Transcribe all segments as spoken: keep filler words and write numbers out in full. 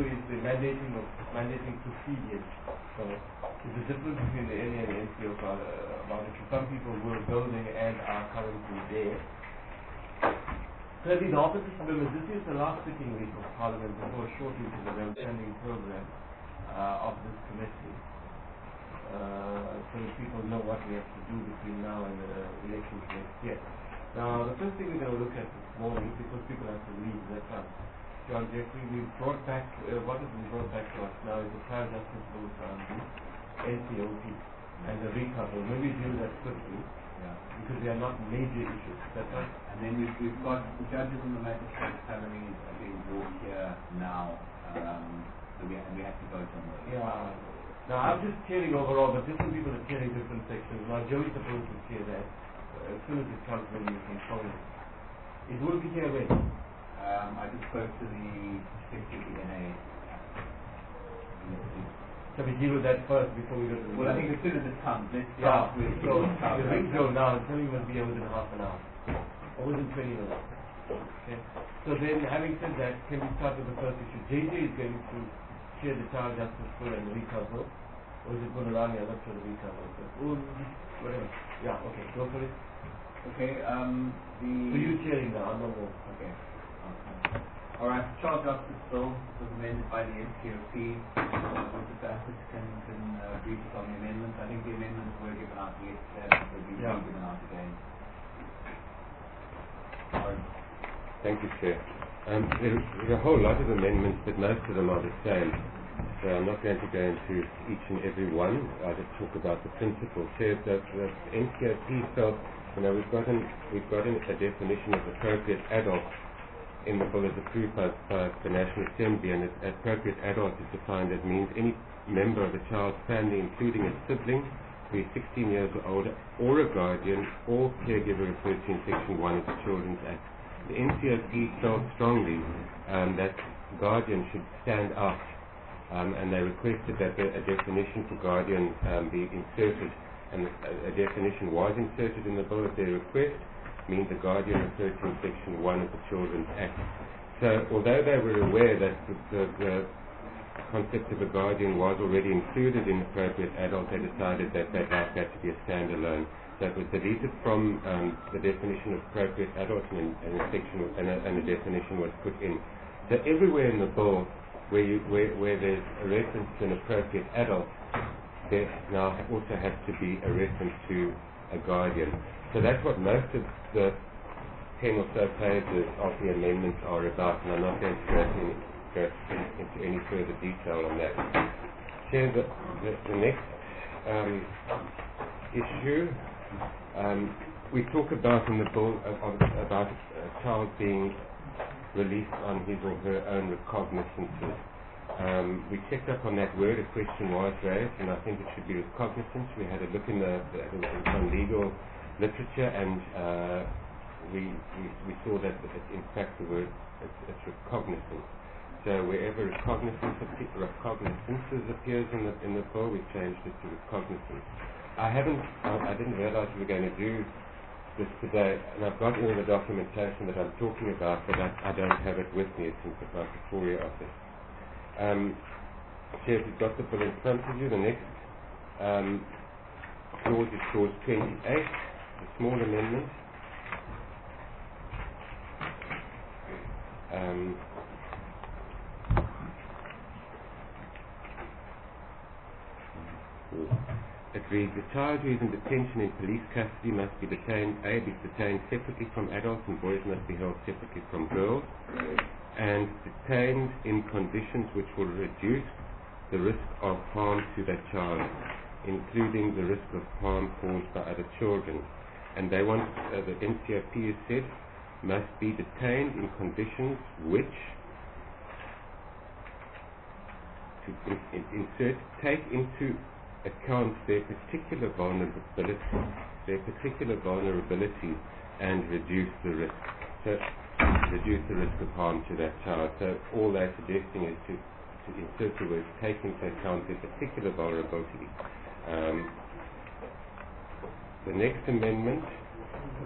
issue is the mandating of mandating procedures. So there's a difference between the N A and the N C O uh, about it. Some people will go there and are currently there. Thirdly, the opposition members, this is the last sitting week of Parliament before a short week of the standing program uh, of this committee. Uh, so that people know what we have to do between now and the elections next year. Now, the first thing we're going to look at this morning, because people have to leave, that's right. John Jeffrey, we've brought back, uh, what has been brought back to us now is the Child Justice Bill from the N C O P and the recover. Maybe deal that quickly, yeah, because they are not major issues. That's right. And then we've, we've got the judges and the magistrates' salaries are being brought here now, um, so we, we have to vote on those. Yeah. Now, I'm just cheering overall, but different people are cheering different sections. Now, Joey's supposed to cheer that. Uh, as soon as it comes, then you can phone it. It will be here when? Um, I just spoke to the secretary N A. So we deal with that first before we go to the... Well, I think as soon as it comes, let's yeah. start with... So, you ring Joe now and tell him it must be within half an hour. Or within twenty minutes. Okay. So then, having said that, can we start with the first issue? J J is going to share the Child Justice Bill and the recover. Or is it going to run? I'm not sure the recover. So, whatever. Yeah, okay. Go for it. Okay, um, the... So you're cheering now, I'm not more. Okay. Okay. Alright, Child Justice Bill was amended by the N C O P. Uh, with the assets can, can uh, brief us on the amendments. I think the amendments were given out yesterday, but they'll be yeah. given out again. Thank you, Chair. Um, there, there are a whole lot of amendments, but most of them are the same. So I'm not going to go into each and every one. I'll just talk about the principle. Chair, the, the N C O P felt, you know, we've got, an, we've got an, a definition of appropriate adult in the bill as approved by, by the National Assembly, and it, appropriate adult is defined as means any member of a child's family, including a sibling who is sixteen years or older, or a guardian, or caregiver referred to in Section one of the Children's Act. The N C O P felt strongly um, that guardian should stand out, um, and they requested that the, a definition for guardian um, be inserted, and a, a definition was inserted in the bill at their request, means a guardian referred to in Section one of the Children's Act. So, although they were aware that the, the, the concept of a guardian was already included in appropriate adult, they decided that they'd like that to be a standalone. So it was deleted from um, the definition of appropriate adult, and, and, a section, and, a, and a definition was put in. So everywhere in the bill where, you, where, where there's a reference to an appropriate adult, there now also has to be a reference to a guardian. So that's what most of the ten or so pages of the amendments are about, and I'm not going to go, in, go in, into any further detail on that. Chair, the, the, the next um, issue, um, we talk about in the bill uh, about a child being released on his or her own recognizances. Um, we checked up on that word, a question was raised, and I think it should be recognizance. We had a look in the, the, the some legal literature, and uh, we, we we saw that it, in fact the word it's, it's recognizance. So wherever recognizance recognizances appears in the in the bill, we changed it to recognizance. I haven't I, I didn't realize we were going to do this today, and I've got all the documentation that I'm talking about, but I, I don't have it with me. It's in my Pretoria office. Um, Chair, if you've got the bill in front of you, the next um, clause is clause twenty-eight. A small amendment. Um, it reads, the child who is in detention in police custody must be detained, A, be detained separately from adults, and boys must be held separately from girls, and detained in conditions which will reduce the risk of harm to that child, including the risk of harm caused by other children. And they want, uh, the N C O P has said, must be detained in conditions which, to in, in, insert, take into account their particular vulnerability, their particular vulnerability, and reduce the risk. So, reduce the risk of harm to that child. So, all they're suggesting is to, to insert the words, take into account their particular vulnerability. Um, the next amendment.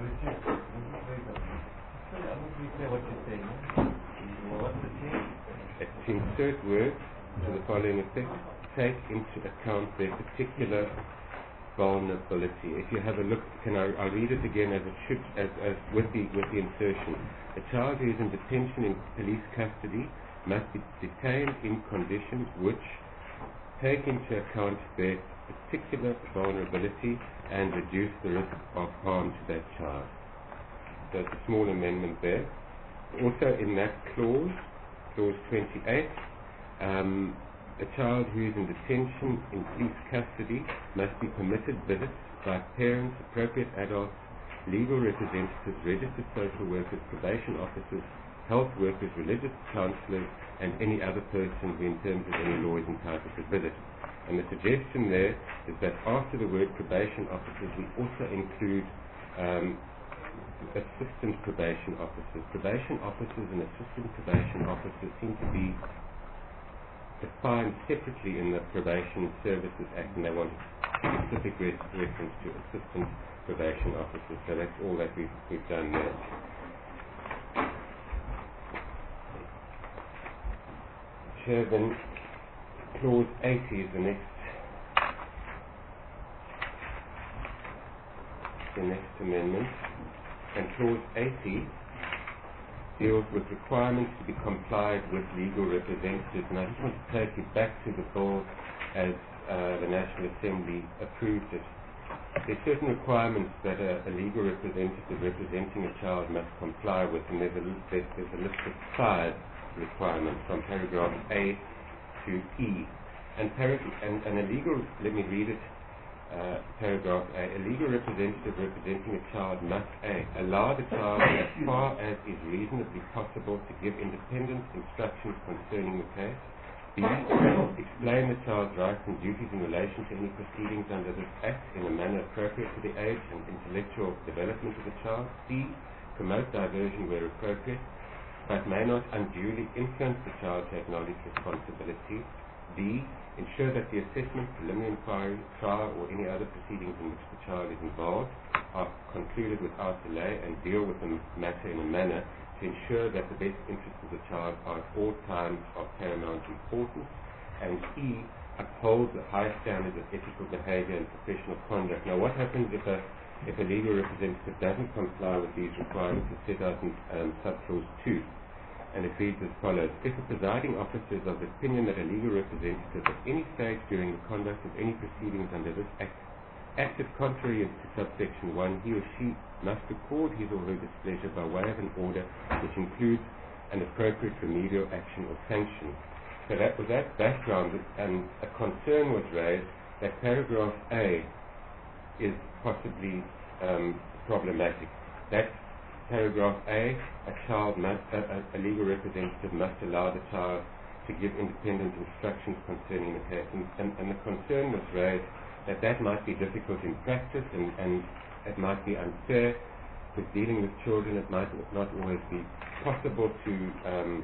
What you're saying? What's the change? to insert words to the following effect: take into account their particular vulnerability. If you have a look, can I, I'll read it again as it should, as, as with the with the insertion. A child who is in detention in police custody must be detained in conditions which take into account their particular vulnerability and reduce the risk of harm to that child. So it's a small amendment there. Also in that clause, clause twenty-eight, um, a child who is in detention in police custody must be permitted visits by parents, appropriate adults, legal representatives, registered social workers, probation officers, health workers, religious counselors, and any other person who in terms of any law is entitled to visit. And the suggestion there is that after the word probation officers, we also include um, assistant probation officers. Probation officers and assistant probation officers seem to be defined separately in the Probation Services Act, and they want specific reference to assistant probation officers. So that's all that we've, we've done there. Chair, then clause eighty is the next the next amendment, and clause eighty deals with requirements to be complied with legal representatives. And I just want to take you back to the bill as uh, the National Assembly approved it. There are certain requirements that a, a legal representative representing a child must comply with, and there's a, there's, there's a list of five requirements from paragraph A to E. And, parag- and, and a legal, let me read it, Uh, paragraph A, a legal representative representing a child must A, allow the child as far as is reasonably possible to give independent instructions concerning the case. B, explain the child's rights and duties in relation to any proceedings under this Act in a manner appropriate to the age and intellectual development of the child. C, promote diversion where appropriate, but may not unduly influence the child to acknowledge responsibility. D, ensure that the assessment, preliminary inquiry, trial, or any other proceedings in which the child is involved are concluded without delay and deal with the matter in a manner to ensure that the best interests of the child are at all times of paramount importance. And E, uphold the high standards of ethical behavior and professional conduct. Now, what happens if a if a legal representative doesn't comply with these requirements as set out in um, subclause two? And it reads as follows: if a presiding officer is of the opinion that a legal representative at any stage during the conduct of any proceedings under this Act acted contrary to subsection one, he or she must record his or her displeasure by way of an order which includes an appropriate remedial action or sanction. So that with that background, and a concern was raised that paragraph A is possibly um, problematic. That paragraph A, a child must, a, a, a legal representative must allow the child to give independent instructions concerning the case. And, and, and the concern was raised that that might be difficult in practice, and, and it might be unfair with dealing with children. It might not always be possible to um,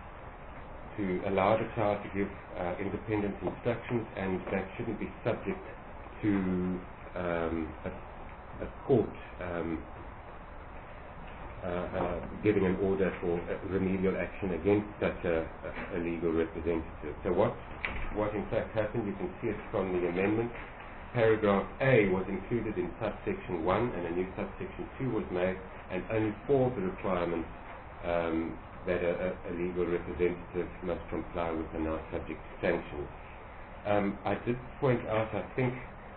to allow the child to give uh, independent instructions, and that shouldn't be subject to um, a, a court um, Uh, uh, giving an order for uh, remedial action against such a, a, a legal representative. So what, what in fact happened, you can see it from the amendment. Paragraph A was included in subsection one, and a new subsection two was made, and only four of the requirements um, that a, a legal representative must comply with are now subject to sanctions. Um, I did point out, I think,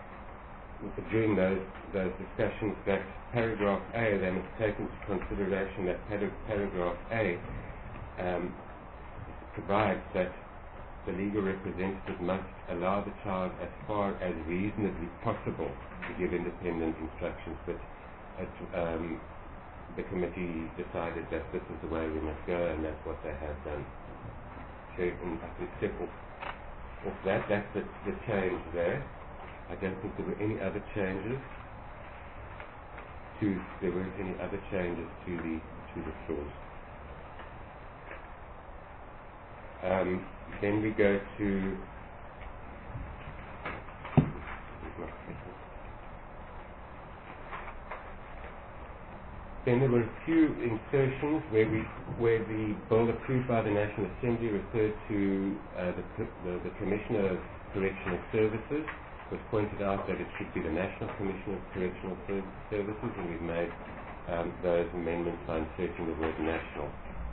during those those discussions, that paragraph A, they must take into consideration that paragraph A um, provides that the legal representative must allow the child as far as reasonably possible to give independent instructions, but it, um, the committee decided that this is the way we must go, and that's what they have done. So, and step off, off that, that's the, the change there. I don't think there were any other changes to there weren't any other changes to the to the clause. Um, then we go to Then there were a few insertions where we, where the bill approved by the National Assembly referred to uh, the, the, the Commissioner of Correctional Services. It was pointed out that it should be the National Commissioner of Correctional Ser- Services, and we've made um, those amendments by inserting the word national.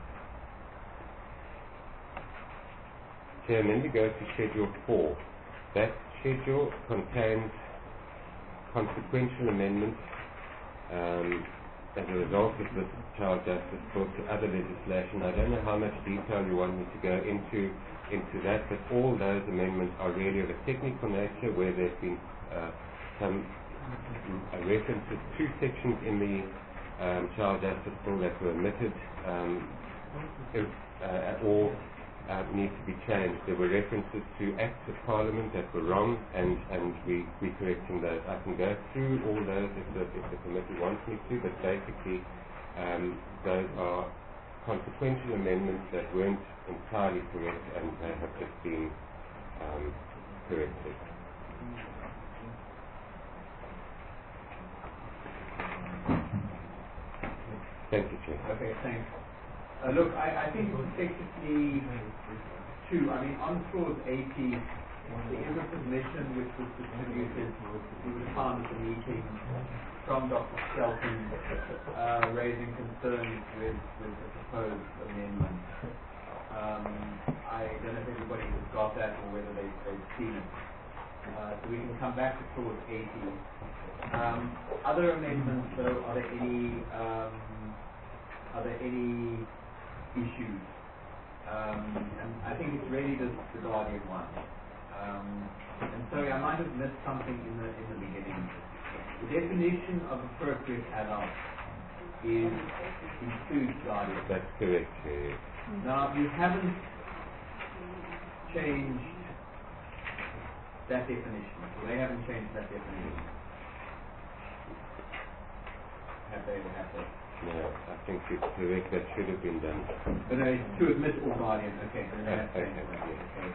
Chair, and then we go to Schedule four. That schedule contains consequential amendments um, as a result of this child justice bill to other legislation. I don't know how much detail you want me to go into into that, but all those amendments are really of a technical nature, where there have been uh, some uh, references to sections in the um, child justice bill that were omitted um, if, uh, or uh, need to be changed. There were references to acts of Parliament that were wrong, and, and we, we're correcting those. I can go through all those if the, if the committee wants me to, but basically um, those are consequential amendments that weren't entirely correct, and they have just been um, corrected. Thank you, Chair. Okay, thanks. Uh, look, I, I think effectively two. I mean, on clause eighty, there is a submission which was distributed. We would have found at the meeting from Doctor Skelton uh, raising concerns with, with the proposed amendment. Um, I don't know if everybody has got that or whether they, they've seen it. Uh, so we can come back to clause eighty. Um, other amendments, though, are there any um, are there any issues? Um, and I think it's really the, the Guardian one. Um, and sorry, I might have missed something in the in the beginning. The definition of appropriate adult is includes Guardian. That's correct, Chair. Now you haven't changed that definition. So they haven't changed that definition. Have they or have they? No, I think it's correct. That should have been done. But no, it's to admit all Guardian. Okay. Then they have Okay. changed that. Okay.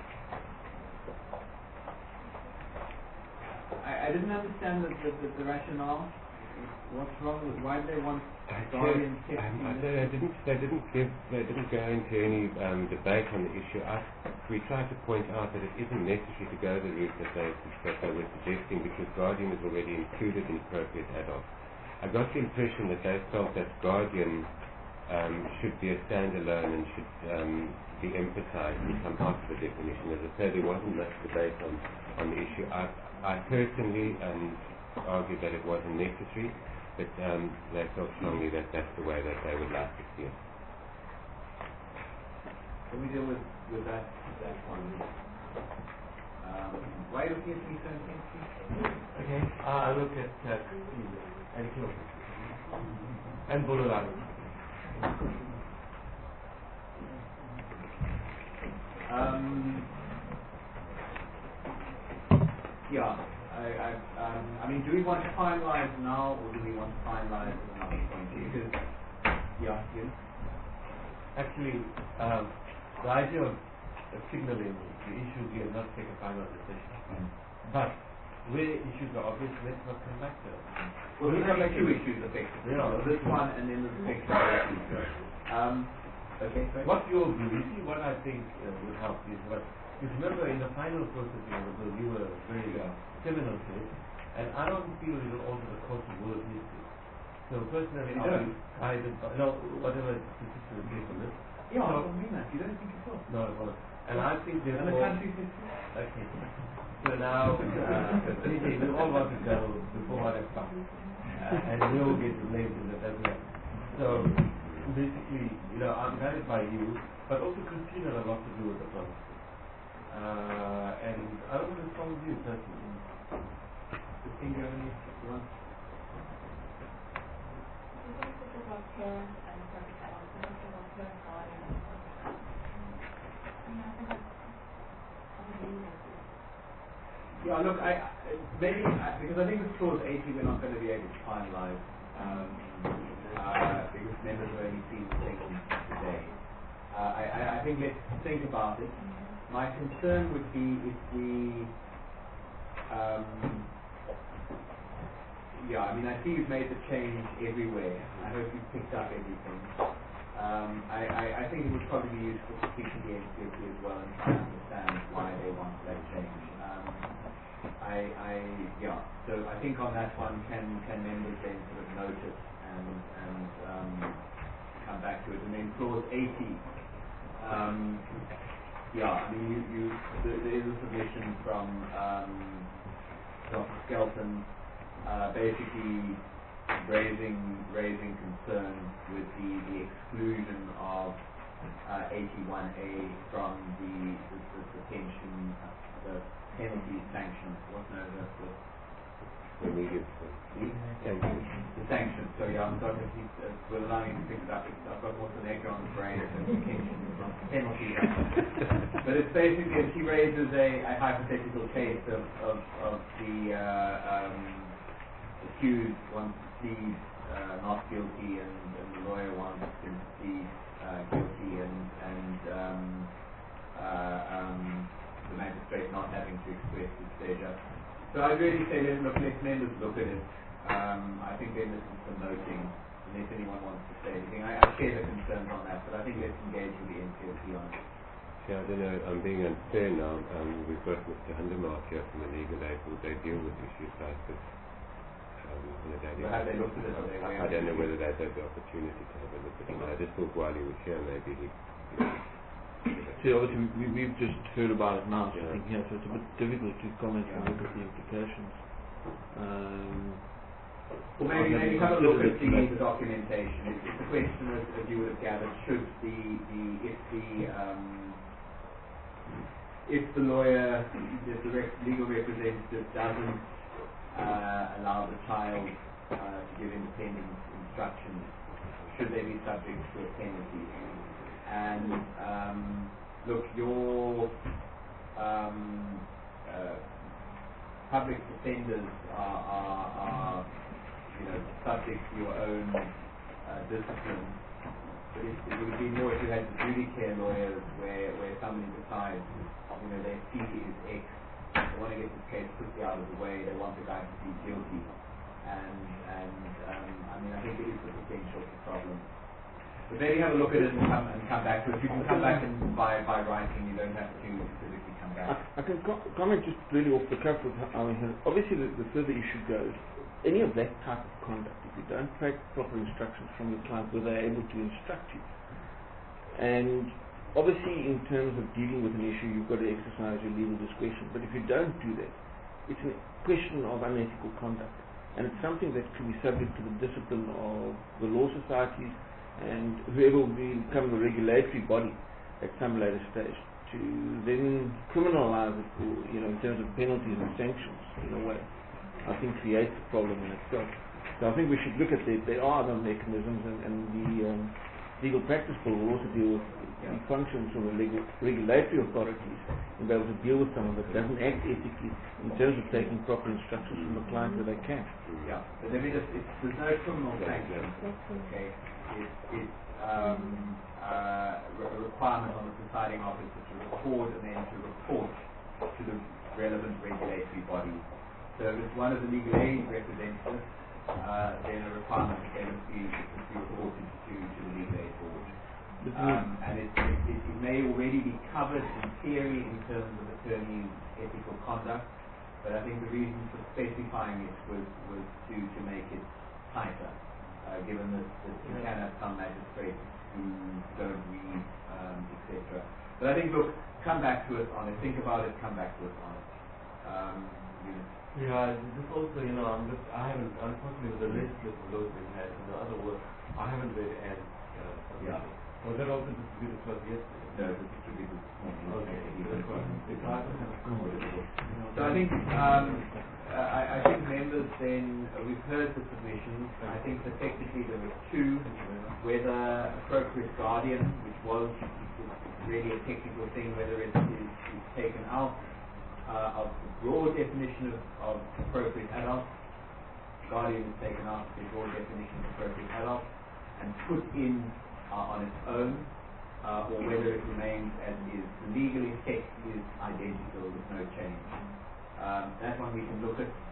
I, I didn't understand the, the, the, the rationale. What's wrong with why do they want Guardian text? Um, I don't, I didn't. They didn't give. They didn't go into any um, debate on the issue. I, we tried to point out that it isn't necessary to go the route that they that they were suggesting, because Guardian is already included in appropriate adult. I got the impression that they felt that Guardian um, should be a standalone and should um, be emphasized and come out of the definition. As I said, there wasn't much debate on, on the issue. I, I personally um, argued that it wasn't necessary, but um, they felt strongly that that's the way that they would like to see it. Can we deal with, with that that one? Um, why are you looking at me so intensely? Okay, uh, I look at uh, and Kyoto and Bologna. Um, yeah, I, I, um, I mean, do we want to finalize now, or do we want to finalize at another point? Because, yeah, yes. Actually, um, the idea of uh, signaling the issues here is not take a final decision. Mm. But where issues are obvious, let's not come back to them. Well, there's only two issues effectively. Yeah. So this one and then the section issue. Um, okay, so What your view, you see, what I think uh, would help is what, because remember in the final processing of the bill, you were very uh, seminal to it, and I don't feel it will alter the course of world history. So personally, You I'll don't? be guided by, no, whatever is particular case of this. yeah, I So- don't mean that. You don't think it will? No, it won't. And I think And the therefore, country's history? okay. So now, uh, anyway, we all want to go before one o'clock. Uh, and we all get related to that as well. So, basically, you know, I'm guided by you, but also Christina has a lot to do with the process. Uh, and I don't know what's wrong with you personally. Christina, you only one. We don't talk about parents and perfect adults. We don't talk about parent guardian and perfect adults. I mean, I think that's unbelievable. Yeah, look, I, I maybe I, because I think with clause eighty we're not going to be able to finalize um, uh, because members have only seen the thing today. Uh, I, I, I think let's think about it. My concern would be if we um, yeah, I mean, I see you've made the change everywhere. I hope you've picked up everything. Um, I, I, I think it would probably be useful to speak to the N C O C as well and try and understand why they want that change. Um, I, I, yeah, so I think on that one, can, can members then sort of note it and, and um, come back to it. And then clause eighty, um, yeah, I mean, you, you, there, there is a submission from um, Doctor Skelton, uh, basically raising raising concern with the, the exclusion of uh, eighty-one A from the the, the, the pension, uh, the penalty sanctions. What's known as the Immediate. the sanctions. So yeah, I'm sorry, if uh, will allow me to pick it up. It's, I've got Montenegro on the brain, so the pension is not penalty. But it's basically, she raises a, a hypothetical case of, of, of the uh, um, accused wants to plead uh, not guilty, and, and the lawyer wants him to plead uh, guilty, and, and um, uh, um, the magistrate not having to express his pleasure. So I'd really say, let, look, let members look at it. Um, I think then this is some noting, unless anyone wants to say anything. I, I share the concerns on that, but I think let's engage with the N C O C on it. Yeah, I don't know, I'm being unfair now. Um, we've got Mister Hundermark here from the legal aid. Will they deal with issues like this? Um, on a daily So have they looked at it? Are they I, I don't know whether they've had the opportunity to have a look at it. I just thought while he was here, maybe he... See, obviously, we, we've just heard about it now, so Yeah. I think, yeah, so it's a bit difficult to comment and look at the implications. Um, Well, maybe, I've maybe never have a look at considered the, the documentation. It's, it's a question, as, as you would have gathered, should the, the if the um, if the lawyer, if the rec- legal representative doesn't uh, allow the child uh, to give independent instructions, should they be subject to a penalty? And um, look, your um, uh, public defenders are, are, are, you know, subject to your own uh, discipline. But it, it would be more if you had the duty care lawyers where, where somebody decides, you know, their fee is X, they want to get this case quickly out of the way, they want the guy to be guilty. And, and um, I mean, I think there is the potential for problems. But maybe have a look at it and come, and come back to it. You can come back and by, by writing, you don't have to physically come back. I, I can co- comment just really off the cuff with how I mean, obviously the, the further issue goes, any of that type of conduct, if you don't take proper instructions from your client, where they're able to instruct you. And obviously in terms of dealing with an issue, you've got to exercise your legal discretion. But if you don't do that, it's a question of unethical conduct. And it's something that can be subject to the discipline of the law societies and whoever will become the regulatory body at some later stage to then criminalize it for, you know, in terms of penalties and sanctions in a way, I think creates a problem in itself. So I think we should look at that. There are other mechanisms, and, and the um, legal practice bill will also deal with the functions of the legal, regulatory authorities and be able to deal with someone that doesn't act ethically in terms of taking proper instructions from the client where they can. Yeah, but let me just, it's, there's no criminal sanction, okay? It's, it's um, uh, a requirement on the deciding officer to record and then to report to the relevant regulatory body. So if it's one of the legal aid representatives, uh, then a requirement that they must be, must be reported to, to the legal aid board. Um, and it, it, it, it may already be covered in theory in terms of attorney's ethical conduct, but I think the reason for specifying it was, was to, to make it tighter. Uh, given that, that you can have some magistrates who don't read, um, et cetera. But I think, look, come back to us on it. Think about it. Come back to us on it. Um, you know. Yeah, this also, you know, I'm just, I haven't, unfortunately, with the legislative load we had and the other work, I haven't read Anne's uh, submission. Yeah. Was that also distributed to us yesterday? No, the distributed this morning. Okay, that's right. It's hard to have a clue. So I think um, uh, I, I think members then uh, we've heard the submissions. I think that technically there were two. Whether appropriate guardian, which was really a technical thing, whether it is, is taken out uh, of the broad definition of, of appropriate adult, guardian is taken out of the broad definition of appropriate adult, and put in uh, on its own. Uh, or whether it remains as is. The legal effect is identical with no change. Um, that one we can look at.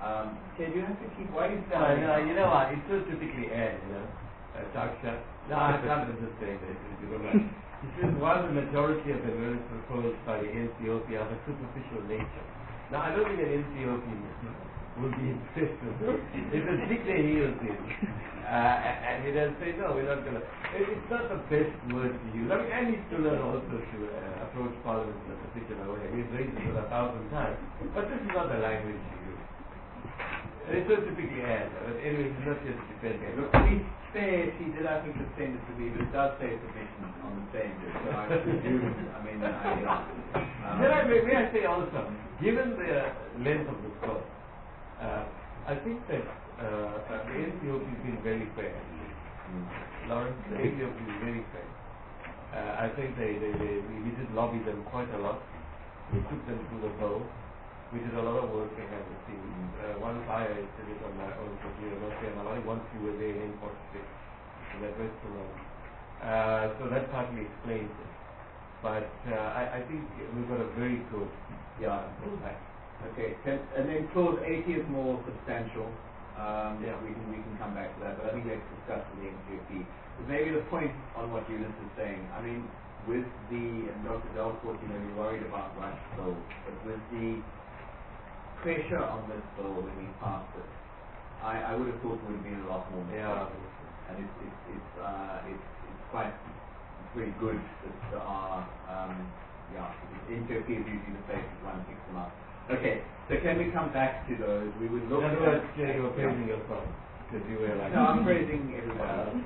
Um, Ted, you have to keep, why are you No, standing no, up? you know what, it's so typically Ed, you know, uh, Taksha. No, I can't just say this, if you don't mind. He says, while the majority of the amendments proposed by the N C O P are of a superficial nature. Now, I don't think an N C O P would be interested. If they stick their heels in, uh, and he does say, no, we're not going to, it's not the best word to use. I mean, I need to learn also to uh, approach Parliament in a particular way. We've raised it a thousand times, but this is not the language to use. It's so typically Ed, but anyway, he's not just defending. Look, to be fair, she did, I think, send it to me, but it does say submission on the same day, so I presume, I mean, I, um, Then I, may, may I say also, given the length of the course, uh, I think that uh, uh, the N C O P has been very fair. Mm. Lawrence, the N C O P is very fair. Uh, I think they, they, they, we did lobby them quite a lot. We took them to the vote. We did a lot of work behind the scenes. Uh, once I did it on my own for university, and only once you were there in forty-six in that restaurant. Uh, so that partly explains it. But uh, I, I think we've got a very good yeah. impact. Okay, can, and then clause eighty is more substantial. Um, Yeah. we can we can come back to that, but I think let's discuss the N C O P. But maybe the point on what Eunice is saying, I mean, with the, and Doctor Delcourt, you know, you're worried about Rush bill, but with the pressure on this bill when we passed it, I, I would have thought it would have been a lot more. Yeah. And it's it's it's uh, it's, it's quite it's very good that there are um, yeah, N C O P is usually the place that one picks them up. Okay, so can we come back to those? We would look In other at words, Jerry, you're praising yourself because you were like. no, I'm praising everybody.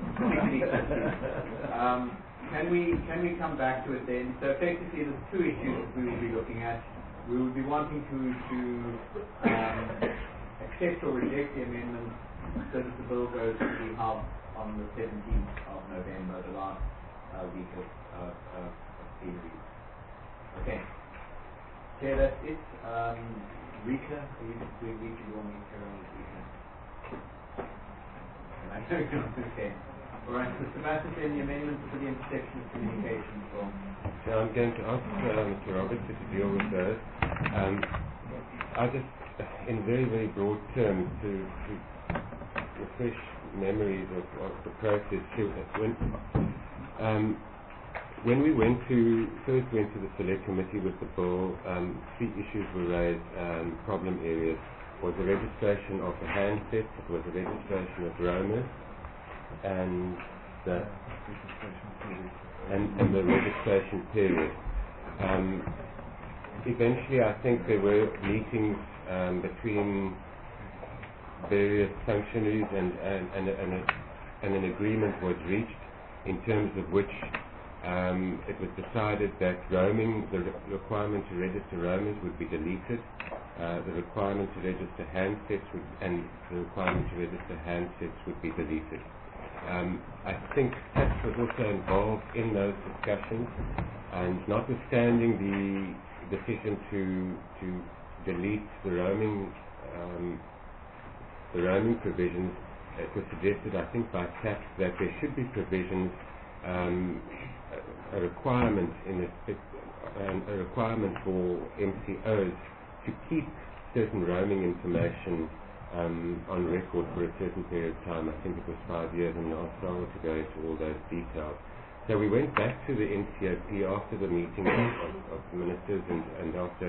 um, can we can we come back to it then? So effectively, there's two issues we will be looking at. We would be wanting to to um, accept or reject the amendment so that the bill goes to the House on the seventeenth of November, the last uh, week of uh, uh, of plenary. Okay. Okay, that's it. Um, Rita, are you just doing Rita? You want me to carry on with Rita? I don't know. Okay. All right. So Sebastian, then the amendments for the intersection of communication from. So I'm going to ask uh, Mister Roberts to deal with those. Um, I just, in very, very broad terms, to, to refresh memories of, of the process. When, um, when we went to first went to the select committee with the bill, um, three issues were raised, um, problem areas. Was the registration of the handsets, it was the registration of roamers, and the and, and the registration period. Um, eventually, I think there were meetings um, between various functionaries, and and and, and, a, and an agreement was reached in terms of which um, it was decided that roaming, the re- requirement to register roamers would be deleted. Uh, the requirement to register handsets would, and the requirement to register handsets would be deleted. Um, I think tax was also involved in those discussions, and notwithstanding the decision to to delete the roaming um, the roaming provisions, it was suggested, I think, by tax that there should be provisions, um, a, a requirement in a, a requirement for M C Os to keep certain roaming information um, on record for a certain period of time. I think it was five years, and I'll struggle to go into all those details. So we went back to the N C O P after the meeting of, of, of ministers and, and after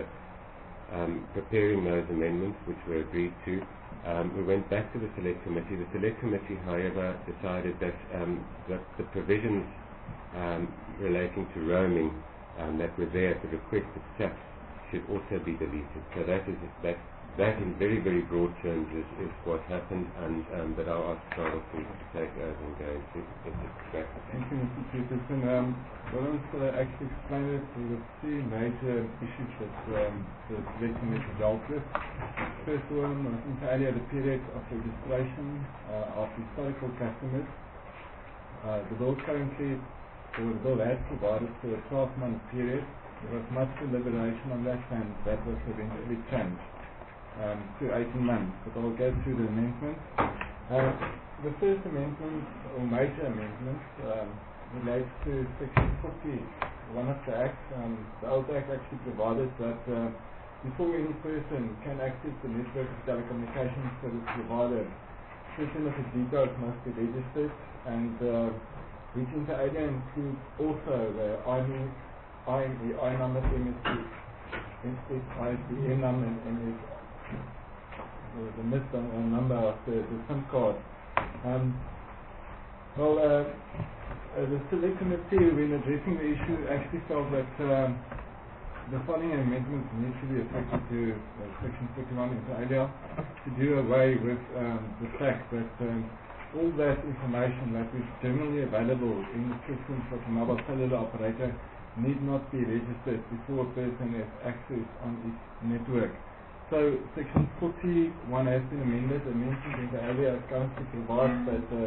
um, preparing those amendments, which were agreed to. Um, we went back to the Select Committee. The Select Committee, however, decided that, um, that the provisions um, relating to roaming um, that were there at the request of S A P should also be deleted. So that is that. That, in very, very broad terms, is, is what happened, and um, but I'll ask Charles to take over and go into it. Thank you, Mister Peterson. Um, Lawrence uh, actually explained it. There were three major issues that um, the Select Committee dealt with. First one, I think earlier, the period of registration uh, of historical customers. Uh, the bill currently, or the bill has provided for a twelve-month period. There was much deliberation on that, and that was eventually changed Um, to eighteen months, but I'll go through the amendments. Uh, the first amendment, or major amendment, um, relates to section forty, one of the Act. Um, the old Act actually provided that uh, before any person can access the network of telecommunications service provider, certain of the details must be registered, and uh, which inter alia includes also the I M E I number, M S S I S D N number, and M S, uh, the missed uh, number of the, the SIM card. Um, well, uh, uh, the Select Committee, when addressing the issue, actually felt that um, the following amendments need to be affected to uh, Section forty-one inter alia to do away with um, the fact that um, all that information that is generally available in the systems of a mobile cellular operator need not be registered before a person has access on its network. So Section forty-one has been amended and mentioned inter alia currently provides that uh,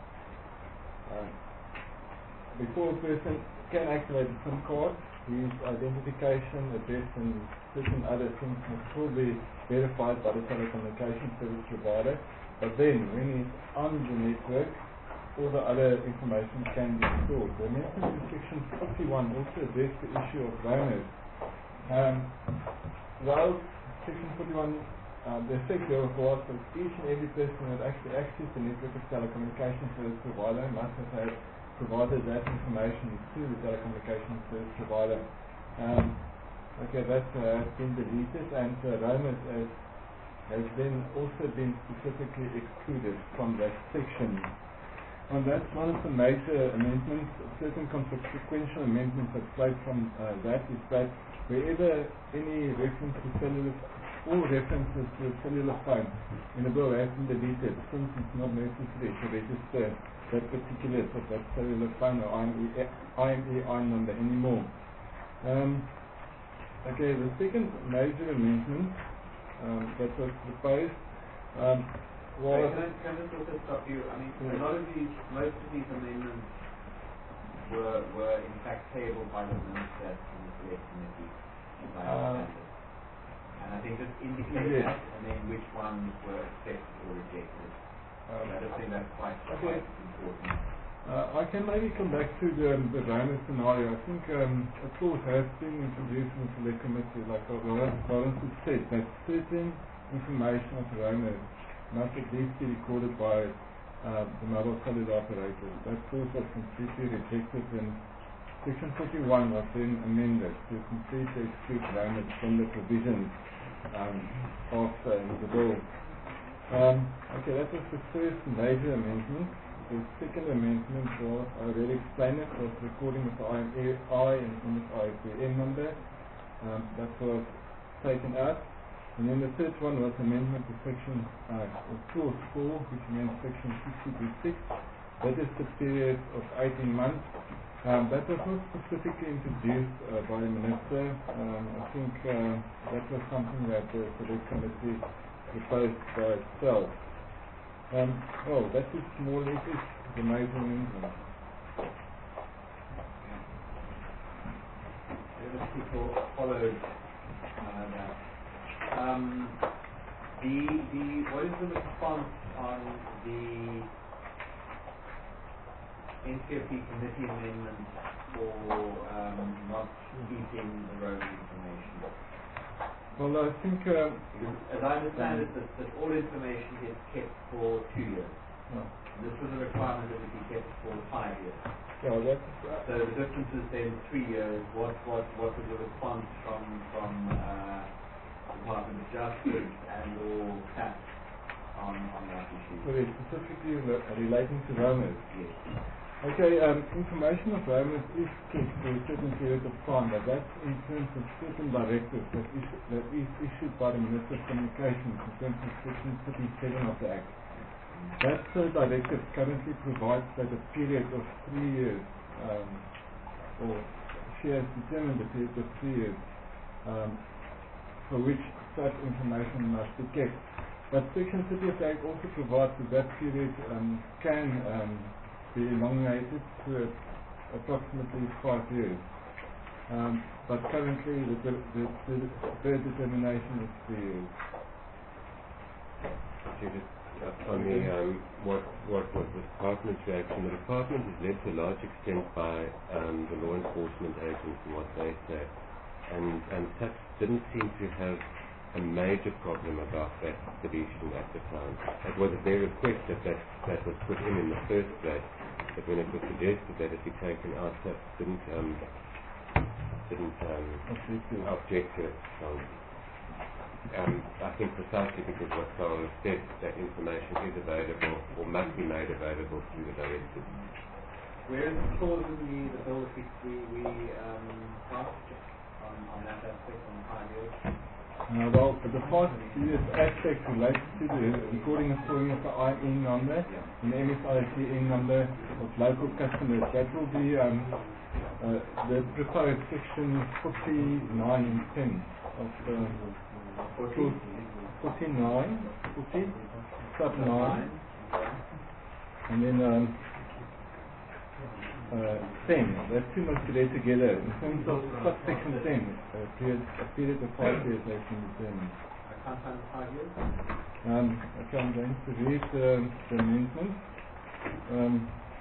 uh, before a person can activate a SIM card, his identification, address, and certain other things must still be verified by the telecommunication service provider. But then, when he's on the network, all the other information can be stored. The amendment in Section forty-one also addressed the issue of roamers. Um, while Section forty-one, uh, the effect thereof was that each and every person that actually accessed the network of telecommunication service provider must have had provided that information to the telecommunication service provider. Um, okay, that uh, has been deleted, and uh, roamers has, has then also been specifically excluded from that section. And that's one of the major amendments. Certain consequential amendments that flow from uh, that is that wherever any reference to cellular, all references to a cellular phone in a bill has been deleted, since it's not necessary to register that particular of that cellular phone or I M E I number anymore. Um, okay, the second major amendment um, that was proposed um, was... Can I, can I just also stop you? I mean, yeah. a lot of these, most of these amendments were, were in fact payable by the minister in the Select Committee, as I understand it. And I think just indicate yes. that, and then which ones were accepted or rejected. Um, I just think that's quite, okay. quite important. Uh, I can maybe come back to the, um, the roamer scenario. I think um, a clause has been introduced in the Select Committee, like Lawrence has said, that certain information of roamers must at least be recorded by uh, the mobile cellular operator. That clause was completely rejected, and Section forty-one was then amended to completely exclude roamers from the provisions um, of uh, the bill. Um, okay, that was the first major amendment. The second amendment was, I already explained it, was recording of the I M E I and M S I S D N number. Um, that was taken out. And then the third one was amendment to section uh, clause four, which means section sixty to six. That is the period of eighteen months. Um, that was not specifically introduced uh, by the Minister. Um, I think uh, that was something that the Select Committee proposed by itself. Um, well, that is more or less the major amendment. Other people followed uh, that. Um, the the what is the response on the N C O P committee amendment for um, not keeping the roaming information? Well, I think uh, as I understand it, that, that all information gets kept for two years. no. This was a requirement that it be kept for five years. Yeah, that's, uh, So the difference is then three years. What what what was the response from from uh, Department of Justice and or C A P on on that issue? so it's specifically re- relating to roamers. Yes. Okay, um, information of roamers is kept for a certain period of time, but that's in terms of certain directives that is, that is issued by the Minister of Communications in terms of section thirty-seven of the Act. That uh, directive currently provides that a period of three years, um, or she has determined a period of three years, um, for which such information must be kept. But Section thirty of the Act also provides that that period um, can um, be elongated to uh, approximately five years. Um, but currently the, the, the, the, their determination is three years. Judith, uh, on the, um, what, what was the department's reaction? The department is led to a large extent by um, the law enforcement agents and what they say. and and S A P didn't seem to have a major problem about that deletion at the time. It was their request that that, that was put in in the first place, but when it was suggested that it be taken out, S A P didn't um, didn't um, object to it. So, um, I think precisely because what Carl said, that information is available or must be made available through the directive. Where is the clause in the, the bill that we, we, we um, passed on, on that aspect on five years? Uh, well, the first serious aspect relates to the recording and storing of the I N E number and the M S I C N number of local customers. That will be um, uh, the proposed section forty-nine and ten of the forty-nine, forty, sub nine, and then um, uh, ten. That's too much to read together. In terms of subsection ten, a period, a period of five years has been determined. I can't find the five years. Um, okay, I'm going to read um, the amendment. Um,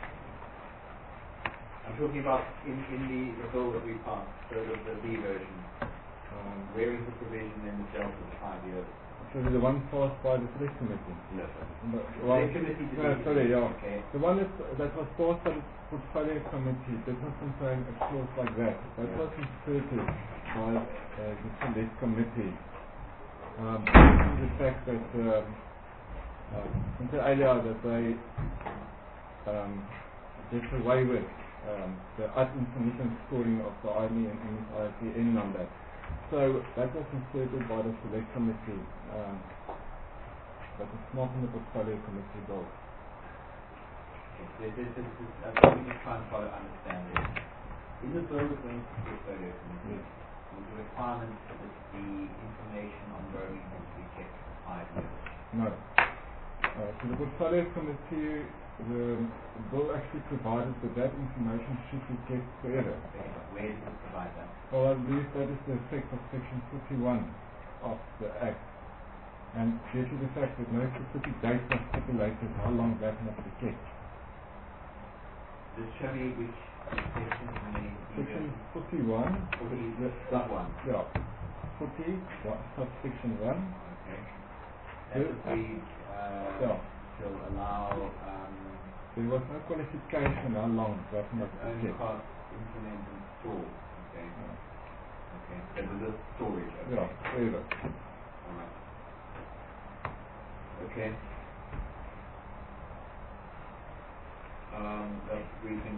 I'm talking about in, in the, the bill that we passed, so the, the B version. Um, where is the provision in the bill for the five years? So the one passed by the select committee. No. No, Well, the committee did no sorry, yeah. Okay. The one that, that was passed by the portfolio committee did not contain a clause like that. That was inserted by uh, the select committee. Um, the fact that um, uh, inter alia that they um, did away with um, the intermittent scoring of the I M E and M S I C N number. So that was inserted by the select committee. Um, but it's not in the portfolio committee bill. This, this, this is, uh, let me just try and follow understand this. In the bill that went to the portfolio committee, Yes. there was a requirement that the information on roaming was to be kept for five years. No. Uh, so the portfolio committee, the bill actually provided that that information should be kept forever. Okay, but where does it provide that? Well, I believe that is the effect of section forty-one of the Act. And due to the fact that no specific date was stipulated how long that must be kept. Just show me which section in the Section forty-one. forty, the, sub one. Yeah. forty, one, subsection one. Okay. That would be uh, Yeah. to allow um, There was no qualification how long that must own be kept. cost, implement and store. Okay. Yeah. Okay. So there's a storage. Okay. Yeah, forever. Alright. Okay. Um, that's briefing.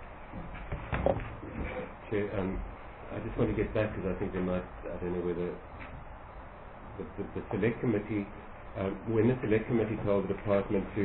Chair, um, I just want to get back because I think there might, I don't know whether the, the, the select committee, um, when the select committee told the department to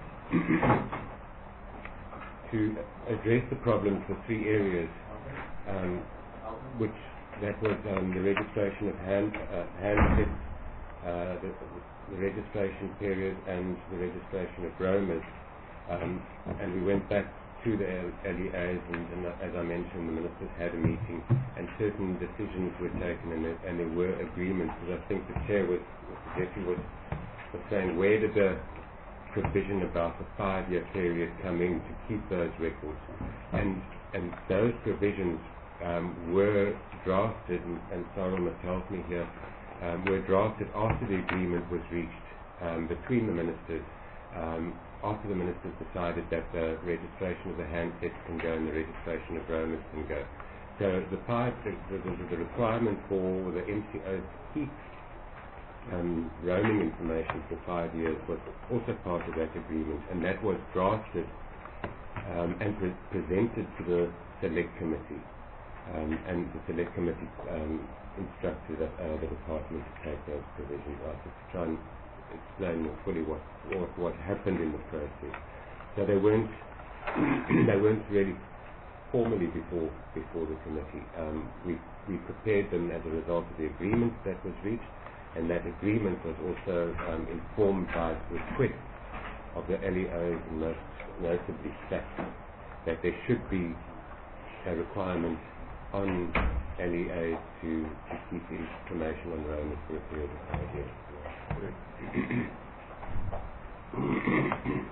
to address the problems for three areas, um, which that was um, the registration of hand uh, handsets, uh, the, the registration period, and the registration of roamers. Um, and we went back to the L E As, and, and uh, as I mentioned, the ministers had a meeting, and certain decisions were taken, and there, and there were agreements. Because I think the chair was, Jeffrey was, was saying, where did the provision about the five-year period come in to keep those records? And and those provisions um, were drafted, and, and Cyril must help me here, um, were drafted after the agreement was reached um, between the ministers. Um, after the ministers decided that the registration of the handsets can go and the registration of roamers can go. So the, five, the, the, the requirement for the M C O to keep um, roaming information for five years was also part of that agreement, and that was drafted um, and pre- presented to the select committee, um, and the select committee um, instructed uh, the department to take those provisions out, just to try and explain more fully what, what what happened in the process. So they weren't they weren't really formally before before the committee. Um, we we prepared them as a result of the agreement that was reached, and that agreement was also um, informed by requests of the L E Os, and most notably S A P, that there should be a requirement on L E As to, to keep the information on roamers for a period of five years.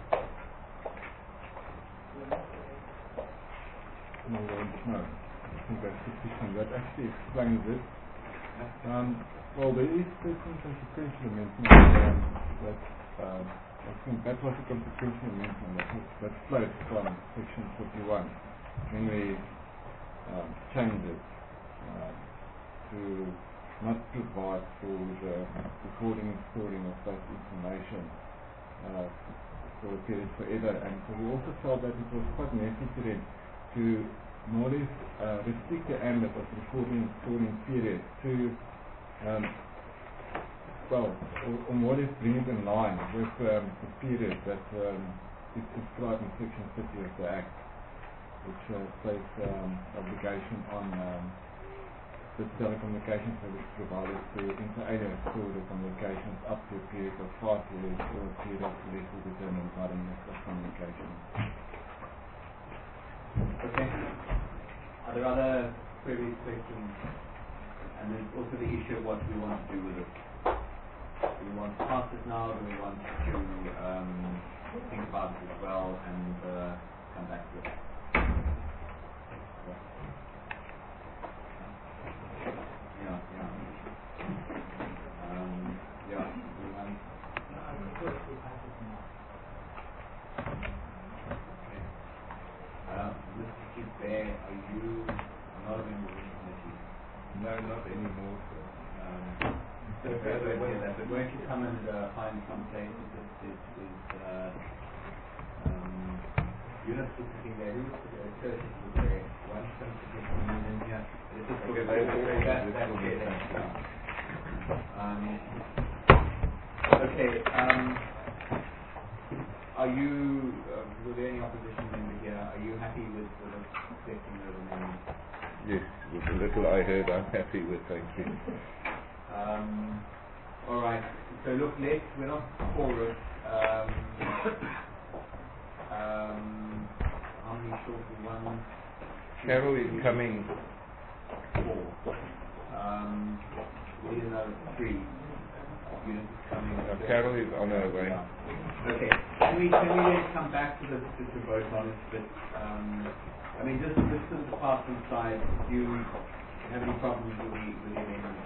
No, no. think that's sufficient. That actually explains it. Um, well, there is certain consequential amendment um, that uh, I think that was a consequential amendment that, was, that flowed from section forty-one when we um, changed it uh, to not provide for the recording and storing of that information uh, for a period forever, and so we also felt that it was quite necessary to more or less uh, restrict the ambit of recording and storing period to um, well, or, or more or less bring it in line with um, the period that um, is described in section thirty of the Act, which uh, places um, obligation on um, the telecommunication service providers to inter alia store the communications up to a period of five years or a period of less determined by the Minister of Communication. Okay. Are there other queries, questions? And there's also the issue of what we want to do with it. Do we want to pass it now? Do we want to um, think about it as well and uh, come back to it? Yeah, yeah. Um, yeah. Um, okay. Uh, Mister Chief Bear, are you not a member of the committee? No, not anymore. So. Um, so good to hear that. But won't you come and uh, find some places that is, is uh, um, Eunice was sitting there, who was sitting there, Curtis was there, one comes to get some in here. It's just okay, that, that, that chair there. Um, okay, um, are you, uh, were there any opposition member here? Are you happy with, with accepting those amendments? Yes, with the little I heard, I'm happy with, thank you. Um, all right. So look, let's. We're not for it. Um, um, how many short? One. Carol is coming. Four. Um, we need another three. Units is coming. Uh, Carol is on her way. Okay. Can we can we then come back to this to, to vote on it? But um, I mean, just just to the department side, do you have any problems with the with the amendment?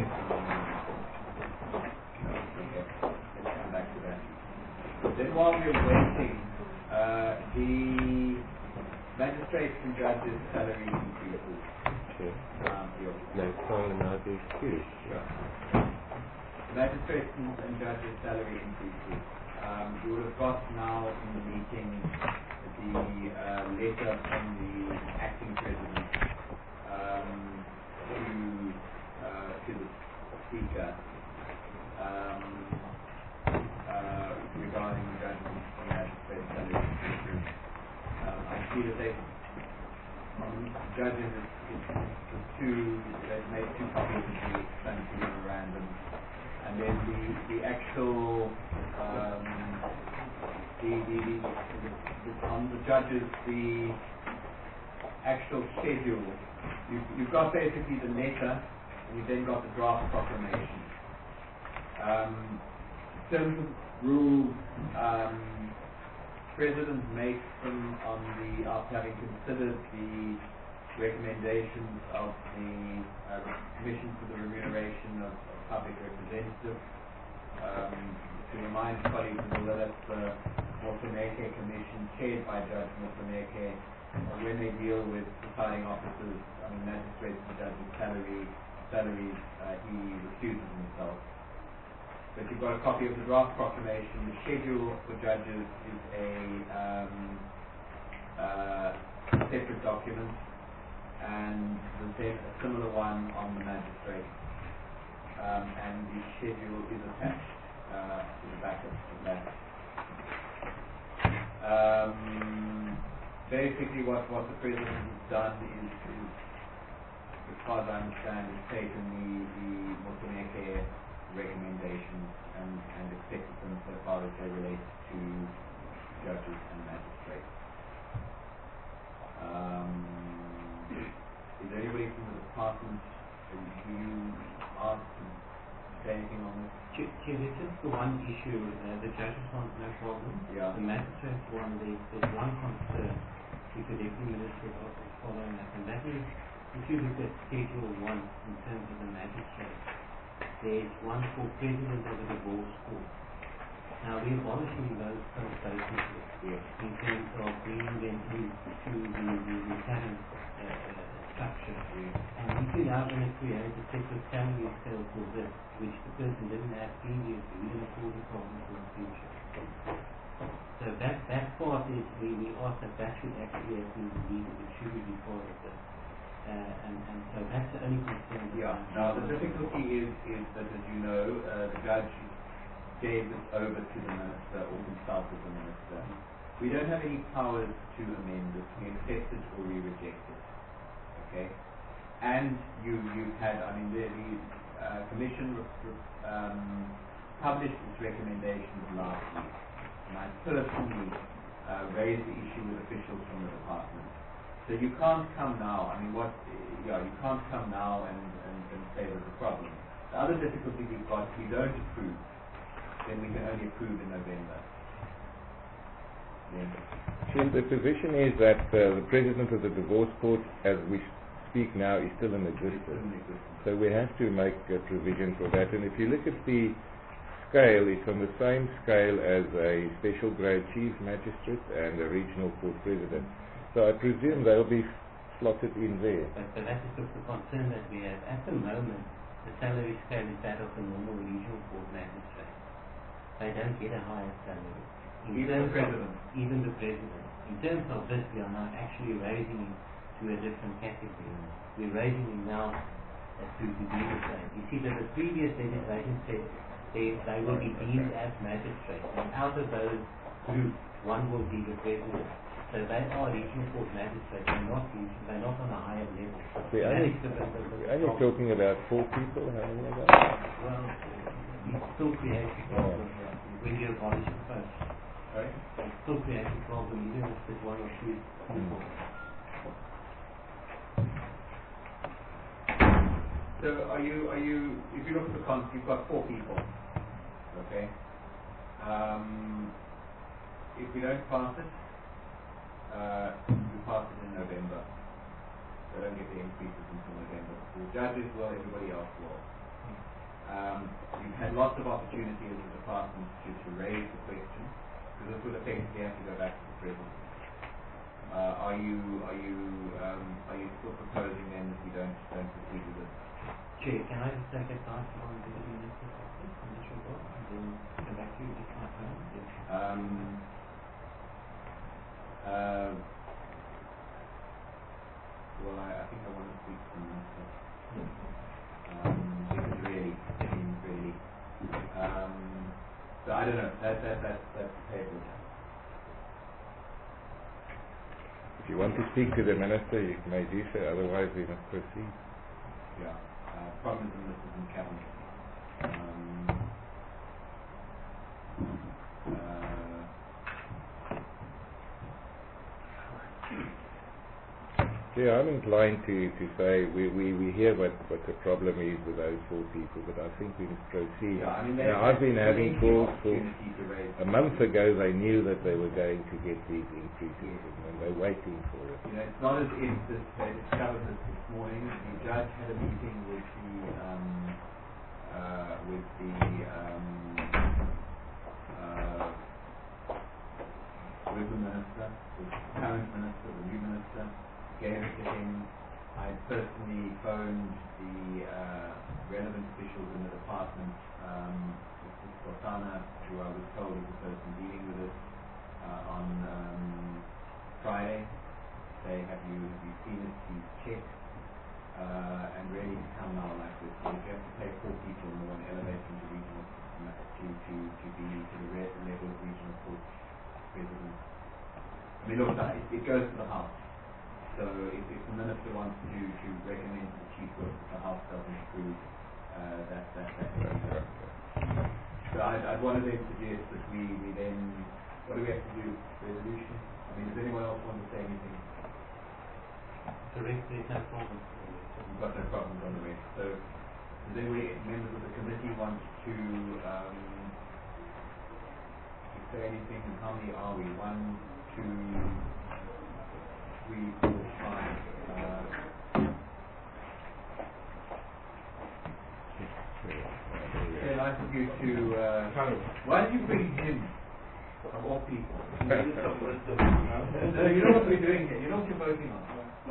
Okay, let's come back to that. Then while we're waiting, uh, the magistrates and judges' salary increases. Sure. Um, yeah. No, sorry, no, there's two. Sure. Magistrates and, and judges' salary increases. Um, you would have got now in the meeting the uh, letter from the acting president um, to uh, to the speaker um, uh, regarding judges and magistrates' salary increases. Um, I see that they um, judges is, is, is two. They've made two copies of the explanatory memorandum. And then the, the actual, um, the, the, the, the, on the judges, the actual schedule, you've, you've got basically the letter, and you've then got the draft proclamation. Um, in terms of rules, um, President makes them on the, after having considered the recommendations of the uh, Commission for the Remuneration of, of Public Representatives. Um, to remind colleagues as well, that's the Moseneke Commission chaired by Judge Moseneke. Uh, when they deal with deciding officers, I mean magistrates and judges' salary, salaries, uh, he recuses himself. But you've got a copy of the draft proclamation. The schedule for judges is a um, uh, separate document, and there's then a similar one on the magistrate, um, and the schedule is attached uh, to the back of that. Um, basically, what, what the president has done is, is, as far as I understand, has taken the, the Moseneke recommendations and, and accepted them so far as they relate to judges and magistrates. Um, Is there anybody from the department who you asked to say anything on this? Chair, there's just the one issue. Uh, the judges want no problem. Yeah. The magistrates one, there's, there's one concern if the deputy minister is also following that, and that is if you look at Schedule one in terms of the magistrates, there's one for President of the Divorce Court. Now we're abolishing those posts basically Yes. in terms of bringing them into the, the, the current uh, uh, structure. And if you're now going to create a separate salary scale for this, which the person didn't have previously, we're going to cause a problem for the future. So that, that part is, we, we ask that that should actually have been deleted, it should be part of this. Uh, and, and so that's the only concern. Yeah. Now the difficulty is, is that, as you know, uh, the judge gave this over to the minister or consulted the minister. We don't have any powers to amend it. We accept it or we reject it. Okay? And you, you've had, I mean, the, the uh, commission um, published its recommendations last week. And I personally uh, raised the issue with officials from the department. So you can't come now, I mean, what, yeah, you can't come now and, and, and say there's a problem. The other difficulty we've got, if we don't approve, then we can only approve in November. Yeah. Jim, the position is that uh, the president of the divorce court, as we speak now, is still in existence. So we have to make a provision for that. And if you look at the scale, it's on the same scale as a special grade chief magistrate and a regional court president. So I presume they'll be slotted in there. But, but that is the concern that we have. At the moment, the salary scale is that of the normal regional court magistrate. They don't get a higher salary. In Even the terms president? Of, even the president. In terms of this, we are now actually raising him to a different category. We're raising him now uh, to, to be the same. You see that the previous legislation said they, they will be deemed as magistrates. And out of those groups, one will be the president. So they are regional court magistrates. They're not, they're not on a higher level. We're only, the, the, the, the we're only problem. talking about four people. How many of that? Well, it still creates a problem when you abolish the post. Sorry? It still creates a problem even if there's one or two people. So are you, are you, if you look at the concept, you've got four people, okay? Um, if we don't pass it, uh, we pass it in November. They don't get the increases until November. The judges will, everybody else will. Um, you've had lots of opportunity as a department to, to raise the question, because this would effectively have to go back to the president. Uh, are you, are you, um, are you still proposing then that we don't, don't proceed with it? Chair, can I just take advice on the minister's office on this report and then come back to you if I can? Um, uh, well, I, I think I want to speak to the minister. Um, because really, I mean, really. Um, so I don't know. That that that that's the table. If you want to speak to the minister, you may do so. Otherwise, we must proceed. Yeah. Uh, problem is the minister's in cabinet. Um, uh, Yeah, I'm inclined to, to say we, we, we hear what, what the problem is with those four people, but I think we must proceed. yeah, I mean, Now, I've been having calls for opportunity to raise a month ago. They knew that they were going to get these increases, and they're waiting for it. You know, it's not as if this, they discovered this this morning. The judge had a meeting with the um, uh, with the um, uh, with the minister, with the current minister, the new minister, gave it to him. I personally phoned the uh, relevant officials in the department, um, Mister Sotana, who I was told is the person dealing with it, uh, on um, Friday. Say, have you, have you seen it? Please check. Uh, and really to come now like this, if you have to pay four people more and elevate them to regional, to, to, to be to the re- level of regional court president. I mean, look, it, it goes to the House. So if, if the minister wants to, to recommend to the chief whip that the House doesn't approve, uh, that, that, that can be done. So I'd, I'd want to then suggest that we, we then, what do we have to do? Resolution? I mean, does anyone else want to say anything? Correct, there's no problem. We've got no problems on the rest. So does anybody, members of the committee, want to, um, to say anything? And how many are we? One, two, three, four, five. Uh, Very nice of you to, uh, why did you bring him, of all people? No, you know what we're doing here, you know what you're voting on? No?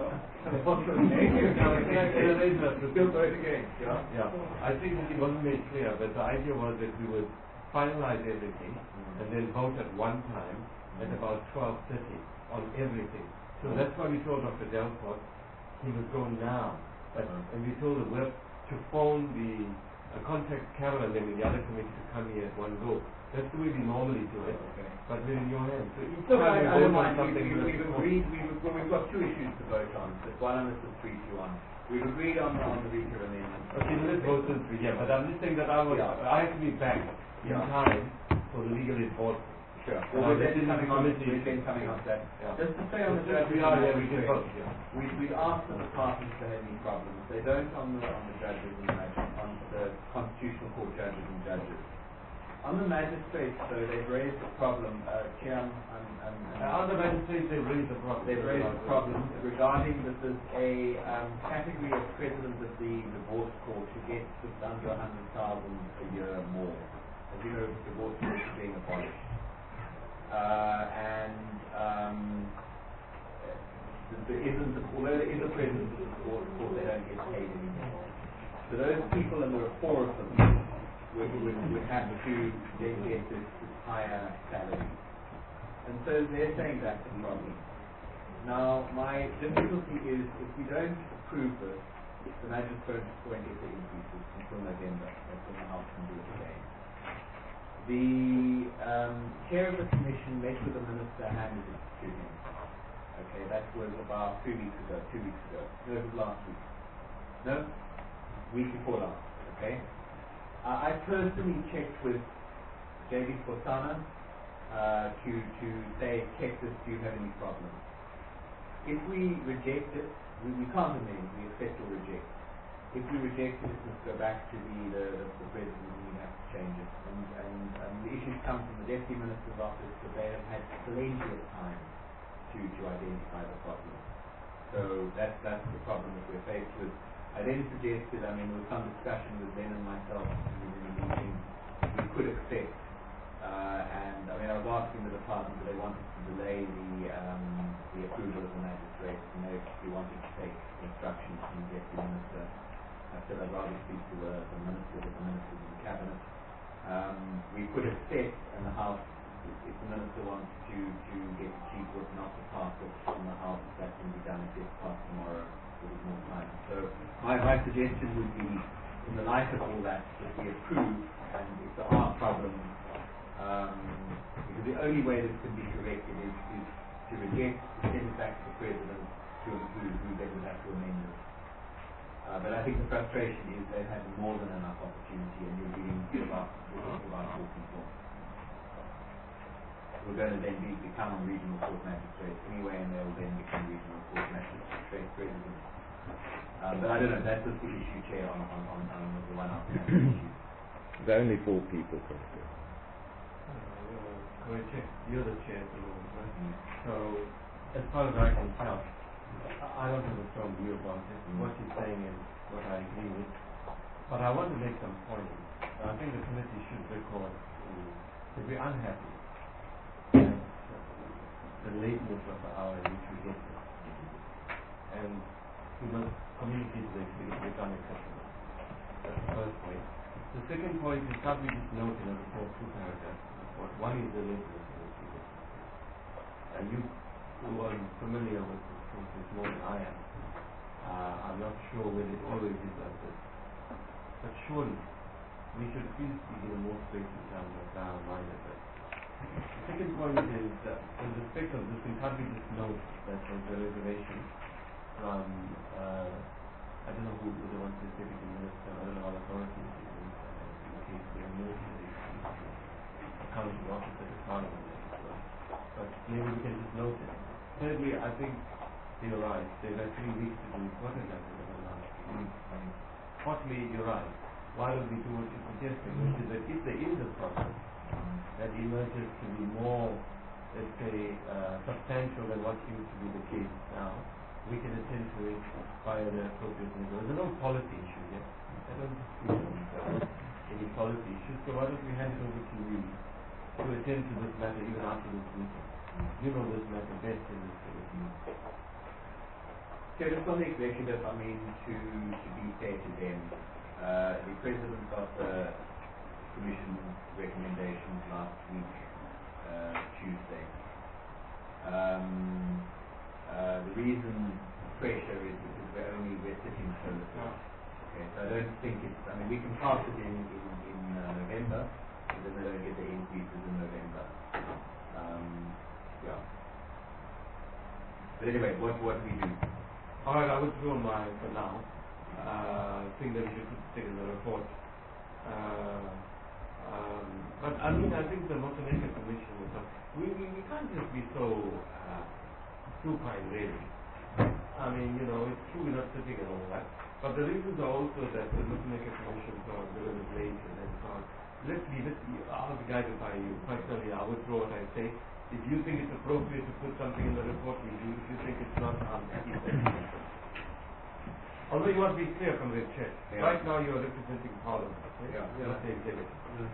Still vote against, yeah? Yeah. I think it wasn't made clear, but the idea was that we would finalize everything and then vote at one time at about twelve thirty on everything. So that's why we told Doctor Delport he must go now. But, and we told him well, to phone the, uh, contact Carol and then the other committee to come here at one go. That's the way we normally do it, Okay. but we're in your hands. So each So time I, we I vote don't on mind, we, something, we, we'll we've support. agreed, we've, well, we've got two issues to vote on. There's one and it's the three to one. We've agreed on, on the Rita amendment. Okay, so let's vote on three, yeah, but I'm just saying that I was, Yeah. I have to be back in Yeah. time for the legal report. Sure. Uh, Well, we're this is then coming on, committee. we're then coming on that. Yeah. Just to say on the Since judges. we are and here, we can magistrates, vote, yeah. We, we asked the departments if they had any problems. They don't on the, on the judges and magistrates, on the constitutional court judges and judges. On the magistrates, though, they've raised a problem, uh, Chiam, and, and, and Uh, other magistrates, they raised the problem. they've raised a problem regarding that there's a um, category of president of the divorce court who gets just under a hundred thousand a year more. As you know, the divorce court is being abolished. Uh, and um, there isn't, although there is a president of the divorce court, they don't get paid anymore. So those people, and there are four of them, would, would, would have to then get this, this higher salary. And so they're saying that's a problem. Now, my difficulty is if we don't approve this, the magistrates won't get the increases until November. That's when the House can do it again. The um, chair of the commission met with the minister, handed it to him. Okay, that was about three weeks ago, two weeks ago. No, it was last week. No? Week before last, okay? Uh, I personally checked with J B Fontana uh, to, to say, check this, do you have any problems? If we reject it, we, we can't amend, we accept or reject. If we reject it, it must go back to the, the, the, the president and we have to change it. And, and, and the issues come from the deputy minister's office, but they have had plenty of time to, to identify the problem. So that's, that's the problem that we're faced with. I then suggested, I mean, there was some discussion with Ben and myself in the meeting, we could accept, uh, and I mean, I was asking the department that they wanted to delay the, um, the approval of the magistrate, and they we wanted to take instructions from the deputy minister. I said I'd rather speak to the, the minister, with the ministers in the cabinet. Um, we could accept, and the House, if, if the minister wants to, to get the chief whip not to pass it in the House, that can be done if it's passed tomorrow. There was more time. So my, my suggestion would be, in the light of all that, that we approve, and if there are problems, um, because the only way this can be corrected is, is to reject, to send it back to the president, to who, who then would have to amend it. Uh, but I think the frustration is they've had more than enough opportunity, and you're dealing with about, with about four people. We're going to then be, become regional court magistrates anyway, and they'll then become regional court magistrate presidents. Um, but I don't know, that's just the issue, Chair, on, on, on, on the one outstanding issue. There are only four people, Pastor. Uh, you're the chair of the room, right? Mm. So, as far as I can tell, I don't have a strong view about it. Mm. What you're saying is what I agree with. But I want to make some points. I think the committee should record um, that we're unhappy at the lateness of the hour in which we get this. And we must communicate this because it's unacceptable. That's the first point. The second point is that we just note in the report two paragraphs. One is the lateness of the speaker. And you who are familiar with this process more than I am, uh, I'm not sure whether it always is like this. But surely, we should at least be given more space in terms of our mind at this. The second point is that in respect of this, we can't be just note that there's a reservation from, uh, I don't know who the one is deputy minister, I don't know what authority it is in the case we are military, accounting officer is part of it. But maybe we can just note it. Thirdly, I think you're right. They've had three weeks to do it. What has happened in the last three weeks? I mean, fourthly, you're right. Why don't we do what you're suggesting, which is that if there is a problem that emerges to be more, let's say, uh, substantial than what seems to be the case now, we can attend to it via the appropriate measures. There's no policy issue here. I don't dispute it. any policy issues, so why don't we hand it over to you to attend to this matter even after this meeting? You know this matter best in this committee. So just on the executive, I mean, to, to be fair to them, uh, the President got the Commission recommendations last week, uh, Tuesday. Um, uh, the reason pressure is because we're only, we're sitting so little. Okay, so I don't think it's, I mean, we can pass it in, in, in uh, November, and then they don't get the increases in November. Um, yeah. But anyway, what, what do we do? Alright, I withdraw mine for now. Uh, I think that we should put it in the report. Uh, um, but I mean, I think the Montenegro Commission was up. We, we, we can't just be so uh, supine, really. I mean, you know, it's true we're not sitting and all that. But the reasons are also that the Montenegro Commission are a bit of late and so on. Let's be, let's be, I'll be guided by you. Personally, I withdraw what I say. If you think it's appropriate to put something in the report, we do. If you think it's not, I'll keep that. Although you must be clear from the chair. Yeah. Right now you are representing Parliament. Okay? Yeah. You're not the executive.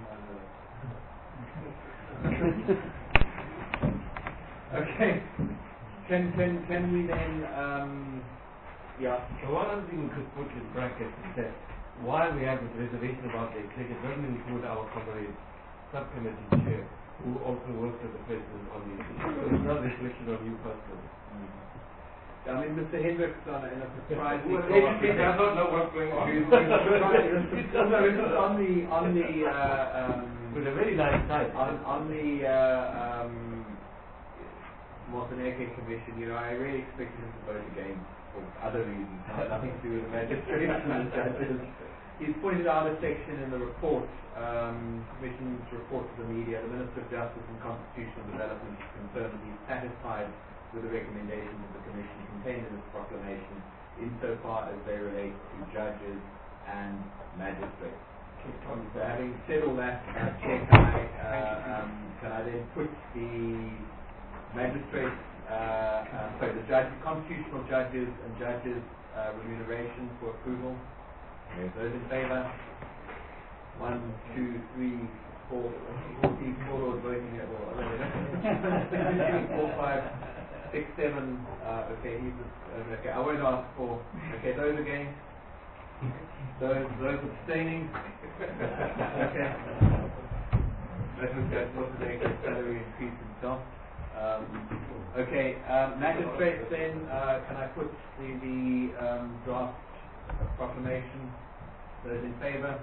Okay. Can can can we then um yeah. So one other thing we could put in brackets is that while we have this reservation about the executive, it doesn't include our comrade subcommittee chair who also works with the President on these issues. So it's not a reflection on you personally. Mm. I mean, Mister Hendricks on in a surprising Well, educated, I don't know what's going on. no, this is on the on the uh, um, with a very nice type. on on the uh, um, Montenegro Commission. You know, I really expected him to vote against for other reasons, nothing to do with the magistrates and judges. He's pointed out a section in the report, um, Commission's report to the media. The Minister of Justice and Constitutional Development is concerned that he's satisfied with the recommendations of the Commission contained in this proclamation insofar as they relate to judges and magistrates. So having said all that, uh, Chair, can I, uh, um, can I then put the magistrates, uh, uh, sorry, the judge, constitutional judges and judges uh, remuneration for approval? Okay, those in favour? One, two, three, four, forty, four lords voting at all. Four, five, six, seven. Uh, okay, he's uh, okay. I won't ask for. Okay, those against. Those those abstaining. Okay. That was that was the salary increase himself. Um, okay, um, magistrates. Then uh, can I put the the um, draft proclamation? Those in favour?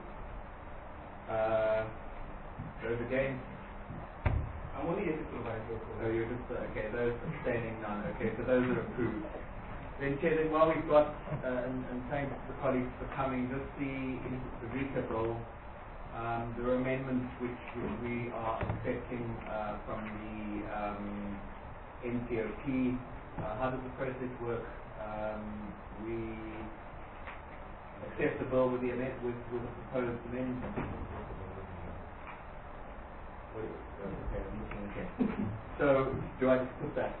Uh, those against? I'm only here to provide your So you're just, uh, okay, those abstaining, none. Okay, so those are approved. Then, Chair, then while we've got, uh, and, and thanks to the colleagues for coming, just the, the RECA bill, um, there are amendments which, which we are accepting uh, from the um, N C O P. Uh, how does the process work? Um, we accept the bill with the amend with, with the proposed amendment. Wait, okay, I'm looking again. So, do I just put that?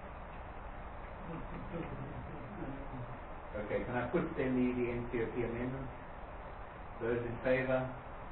Okay, can I put then the, the N C O P amendment? Those in favour?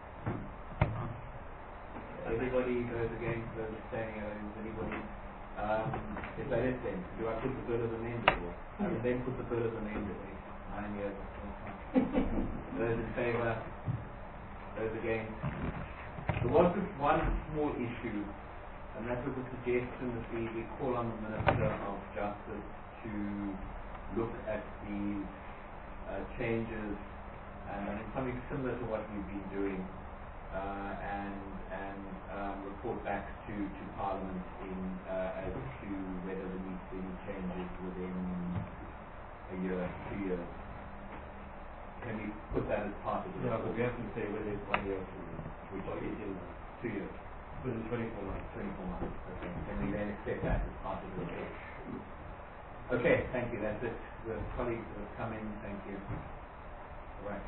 Everybody, those against, those abstaining, is anybody? Um, if that is then, do I put the bill as amended? Or I will then put the bill as amended. Nine years. Those in favour? Those against? There was just one small issue, and that was a suggestion that we, we call on the Minister of Justice to look at these uh, changes, and I mean something similar to what we've been doing, uh, and and um, report back to, to Parliament in uh, as to whether there needs to be any changes within a year, two years. Can we put that as part of the Yeah, report? but we have to say whether it's one year or two years. Which is in two years, Within twenty-four months. twenty-four months. Okay. Can we then accept that as part of the report? Okay, thank you. That's it. The colleagues that have come in, thank you. All right.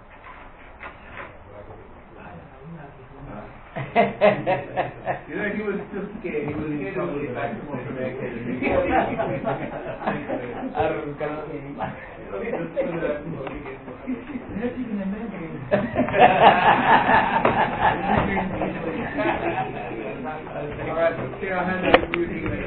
Uh, you know, he was just scared. He was scared to get back to Montenegro. I don't know. Not even a man. All right, Chair, hand over to you.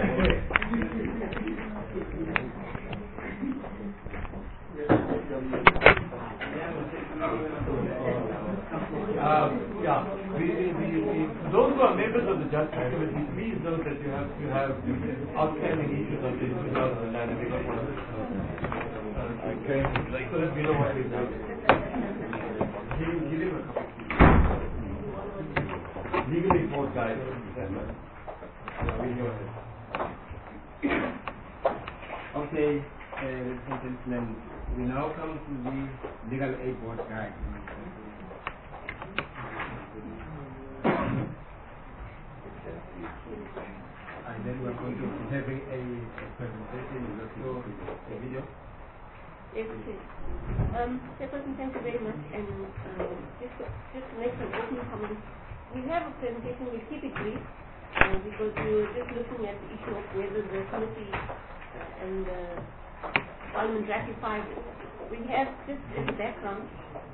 Um, yeah, we, we, we, we, those who are members of the Justice Committee, please note that you have to have outstanding issues of the two thousand nine. Okay. So that we know what we've done. Give him, give him a copy. Legal report guide. Okay, uh, ladies and gentlemen, we now come to the legal aid board guide. And then we're going to be having a, a presentation in the a video. Yes, okay. Um, Chairperson, thank you very much. And uh, just, to, just to make some opening comments, we have a presentation, we'll keep it brief, uh, because we were just looking at the issue of whether the committee uh, and the Parliament ratified it. We have, just as a background,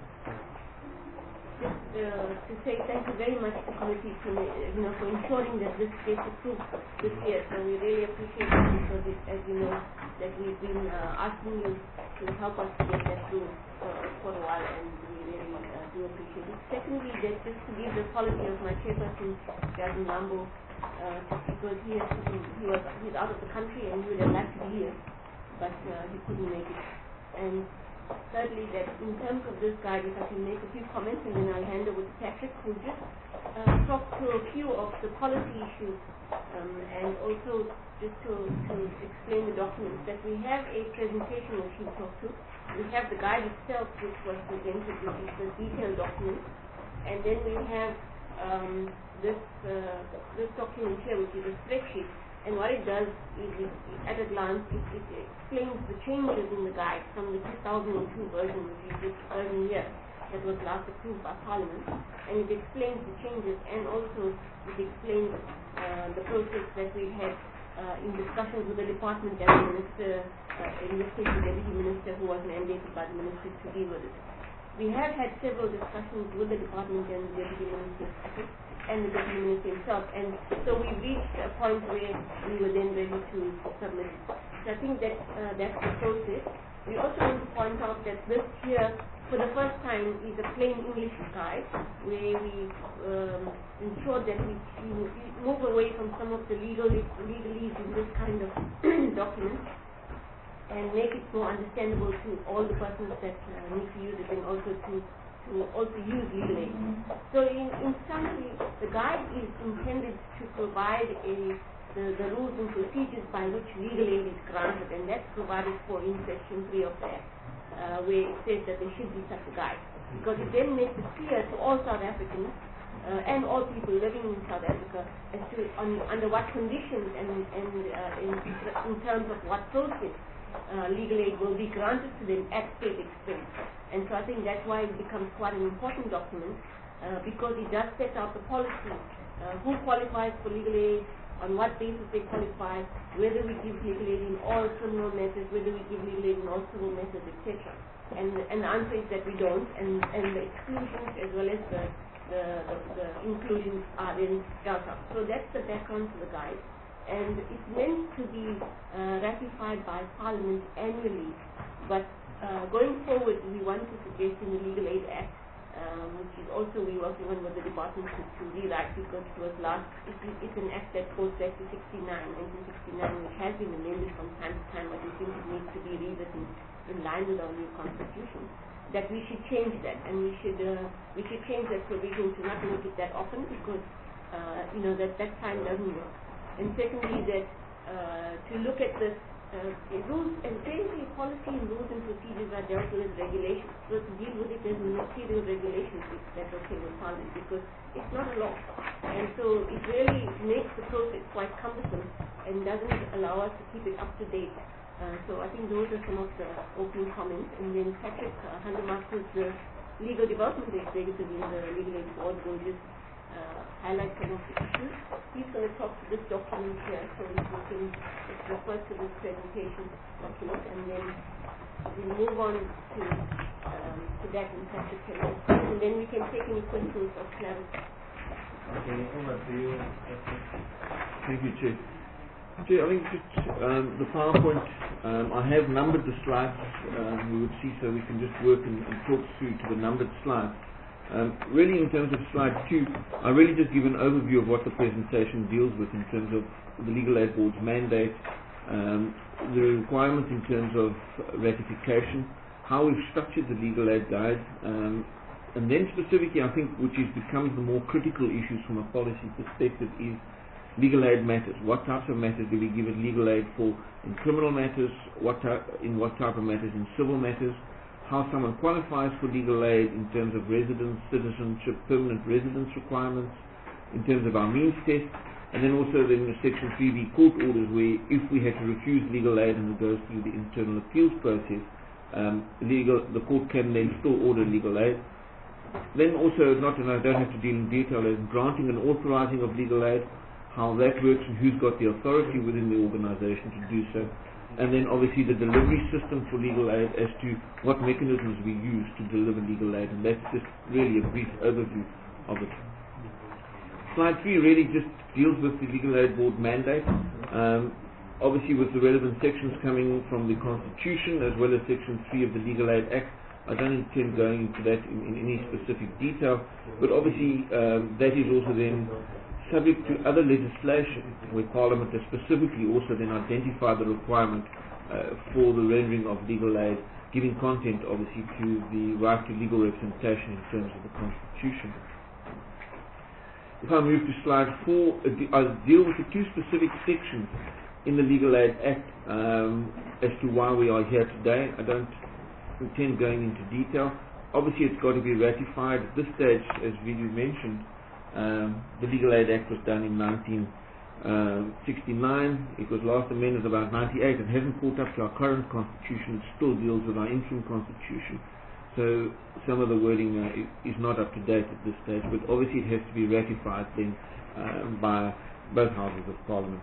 just uh, to say thank you very much to the committee to, you know, for ensuring that this gets approved this year. So we really appreciate it because, it, as you know, that we've been uh, asking you to help us to get that through uh, for a while, and we really uh, do appreciate it. Secondly, that just to give the apology of my chairperson, Gavin Lambo, uh, because he, has to, he was he's out of the country and he would have liked to be here, but uh, he couldn't make it. And thirdly, that in terms of this guide, if I can make a few comments and then I'll hand over to Patrick, who just uh, talk to a few of the policy issues um, and also just to, to explain the documents. That we have a presentation which he talked to. We have the guide itself which was presented, which is the detailed document. And then we have um, this, uh, this document here, which is a spreadsheet. And what it does is, it, at a glance, it, it explains the changes in the guide from the two thousand two version, which is this version here, that was last approved by Parliament. And it explains the changes, and also it explains uh, the process that we had uh, in discussions with the department and the minister, uh, in this case the deputy minister who was mandated by the ministry to deal with it. We have had several discussions with the department and the deputy minister and the deputy minister himself, and so we reached a point where we were then ready to submit. So I think that uh, that's the process. We also want to point out that this here, for the first time, is a plain English guide, where we um, ensure that we, we move away from some of the legal legalese in this kind of document, and make it more understandable to all the persons that uh, need to use it, and also to to also use legal aid. So in, in summary, the guide is intended to provide a the, the rules and procedures by which legal aid is granted, and that's provided for in section three of that, uh, where it says that there should be such a guide, because it then makes it clear to all South Africans uh, and all people living in South Africa as to on, under what conditions and, and uh, in, in terms of what process Uh, legal aid will be granted to them at state expense. And so I think that's why it becomes quite an important document, uh, because it does set out the policy, uh, who qualifies for legal aid, on what basis they qualify, whether we give legal aid in all criminal matters, whether we give legal aid in all civil matters, et cetera. And, and the answer is that we don't, and, and the exclusions as well as the, the, the, the inclusions are then spelled out. So that's the background to the guide. And it's meant to be uh, ratified by Parliament annually. But uh, going forward, we want to suggest in the Legal Aid Act, um, which is also we're working on with the department to, to rewrite, because it was last, it, it's an act that goes back to sixty-nine, nineteen sixty-nine, which has been amended from time to time, but we think it needs to be rewritten in line with our new constitution. That we should change that, and we should uh, we should change that provision to not make it that often, because uh, you know that that time doesn't work. And secondly, that uh, to look at this uh, rules, and basically policy and rules and procedures are dealt with as regulations. So to deal with it as ministerial regulations, if that's okay with Parliament, because it's not a law. And so it really makes the process quite cumbersome and doesn't allow us to keep it up to date. Uh, so I think those are some of the opening comments. And then Patrick uh, Handemark, who's the legal development executive in the Legal Aid Board, will just Uh, highlight some of the issues. He's going to talk to this document here, so we can just refer to this presentation document, and then we'll move on to um, to that in Patrick and then we can take any questions or clarity. Okay, over to you. Thank you, Chair. Chair, I think just um, the PowerPoint, um, I have numbered the slides, um, we would see, so we can just work and, and talk through to the numbered slides. Um, really, in terms of slide two, I really just give an overview of what the presentation deals with in terms of the Legal Aid Board's mandate, um, the requirements in terms of ratification, how we've structured the Legal Aid Guide, um, and then specifically, I think, which is becomes the more critical issues from a policy perspective, is legal aid matters. What types of matters do we give it legal aid for in criminal matters? What type, in what type of matters in civil matters? How someone qualifies for legal aid in terms of residence, citizenship, permanent residence requirements, in terms of our means test, and then also then the Section three B court orders where if we had to refuse legal aid and it goes through the internal appeals process, um, legal, the court can then still order legal aid. Then also, not and I don't have to deal in detail, is granting and authorizing of legal aid, how that works and who's got the authority within the organization to do so. And then obviously the delivery system for legal aid as to what mechanisms we use to deliver legal aid, and that's just really a brief overview of it. Slide three really just deals with the Legal Aid Board mandate, um, obviously with the relevant sections coming from the Constitution as well as Section three of the Legal Aid Act. I don't intend going into that in, in any specific detail, but obviously um, that is also then subject to other legislation where Parliament has specifically also then identified the requirement uh, for the rendering of legal aid, giving content obviously to the right to legal representation in terms of the Constitution. If I move to slide four, I'll deal with the two specific sections in the Legal Aid Act um, as to why we are here today. I don't intend going into detail. Obviously it's got to be ratified. At this stage, as Viju mentioned, um, the Legal Aid Act was done in nineteen sixty-nine. It was last amended about ninety-eight. It hasn't caught up to our current constitution. It still deals with our interim constitution. So some of the wording uh, is not up to date at this stage, but obviously it has to be ratified then uh, by both houses of Parliament.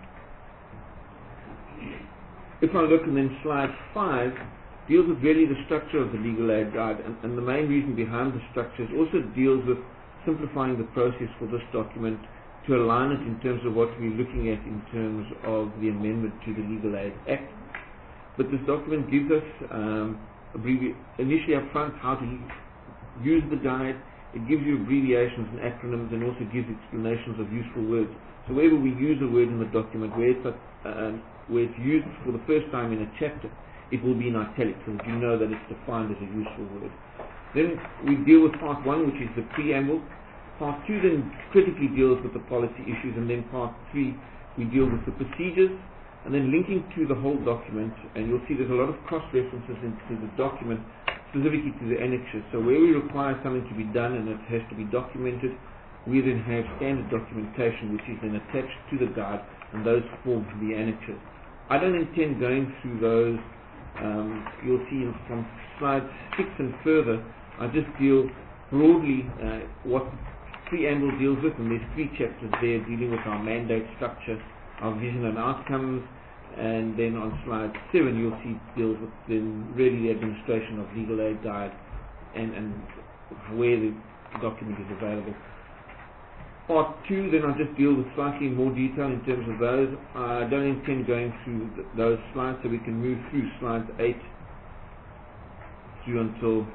If I look and then slide five, deals with really the structure of the Legal Aid Guide, and, and the main reason behind the structure is also deals with simplifying the process for this document to align it in terms of what we're looking at in terms of the amendment to the Legal Aid Act. But this document gives us um, abbrevi- initially up front how to use the guide. It gives you abbreviations and acronyms and also gives explanations of useful words. So wherever we use a word in the document, where it's, uh, where it's used for the first time in a chapter, it will be in italics, and you know that it's defined as a useful word. Then we deal with part one, which is the preamble. Part two then critically deals with the policy issues, and then part three we deal with the procedures, and then linking to the whole document, and you'll see there's a lot of cross-references into the document, specifically to the annexes. So where we require something to be done and it has to be documented, we then have standard documentation which is then attached to the guide, and those form the annexes. I don't intend going through those. Um, you'll see from slide six and further, I just deal broadly uh, what the preamble deals with, and there's three chapters there dealing with our mandate structure, our vision and outcomes, and then on slide seven you'll see deals with then really the administration of Legal Aid Guide and, and where the document is available. Part two, then I'll just deal with slightly more detail in terms of those. I don't intend going through th those slides, so we can move through slides eight through until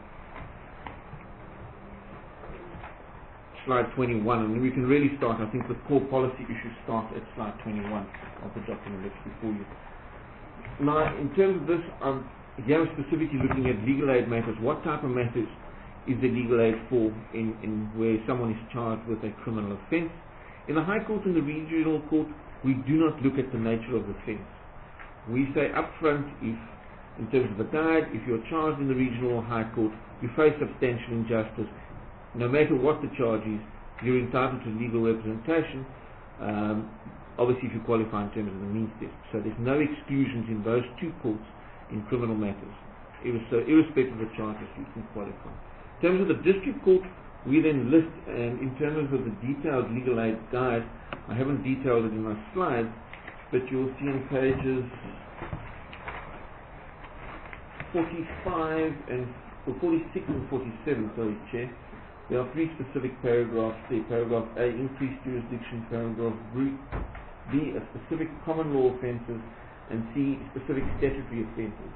slide twenty-one, and we can really start. I think the core policy issues start at slide twenty-one of the document that's before you. Now, in terms of this, I'm here specifically looking at legal aid matters. What type of matters is the legal aid for in, in where someone is charged with a criminal offence? In the High Court and the Regional Court, we do not look at the nature of the offence. We say up front, if, in terms of the guide, if you're charged in the Regional or High Court, you face substantial injustice. No matter what the charge is, you're entitled to legal representation, um, obviously if you qualify in terms of the means test. So there's no exclusions in those two courts in criminal matters. So irrespective of the charges, you can qualify. In terms of the district court, we then list, and in terms of the detailed legal aid guide, I haven't detailed it in my slides, but you'll see on pages forty-five and well, forty-six and forty-seven, sorry, Chair. There are three specific paragraphs there. Paragraph A, increased jurisdiction. Paragraph B, B, a specific common law offences, and C, specific statutory offences.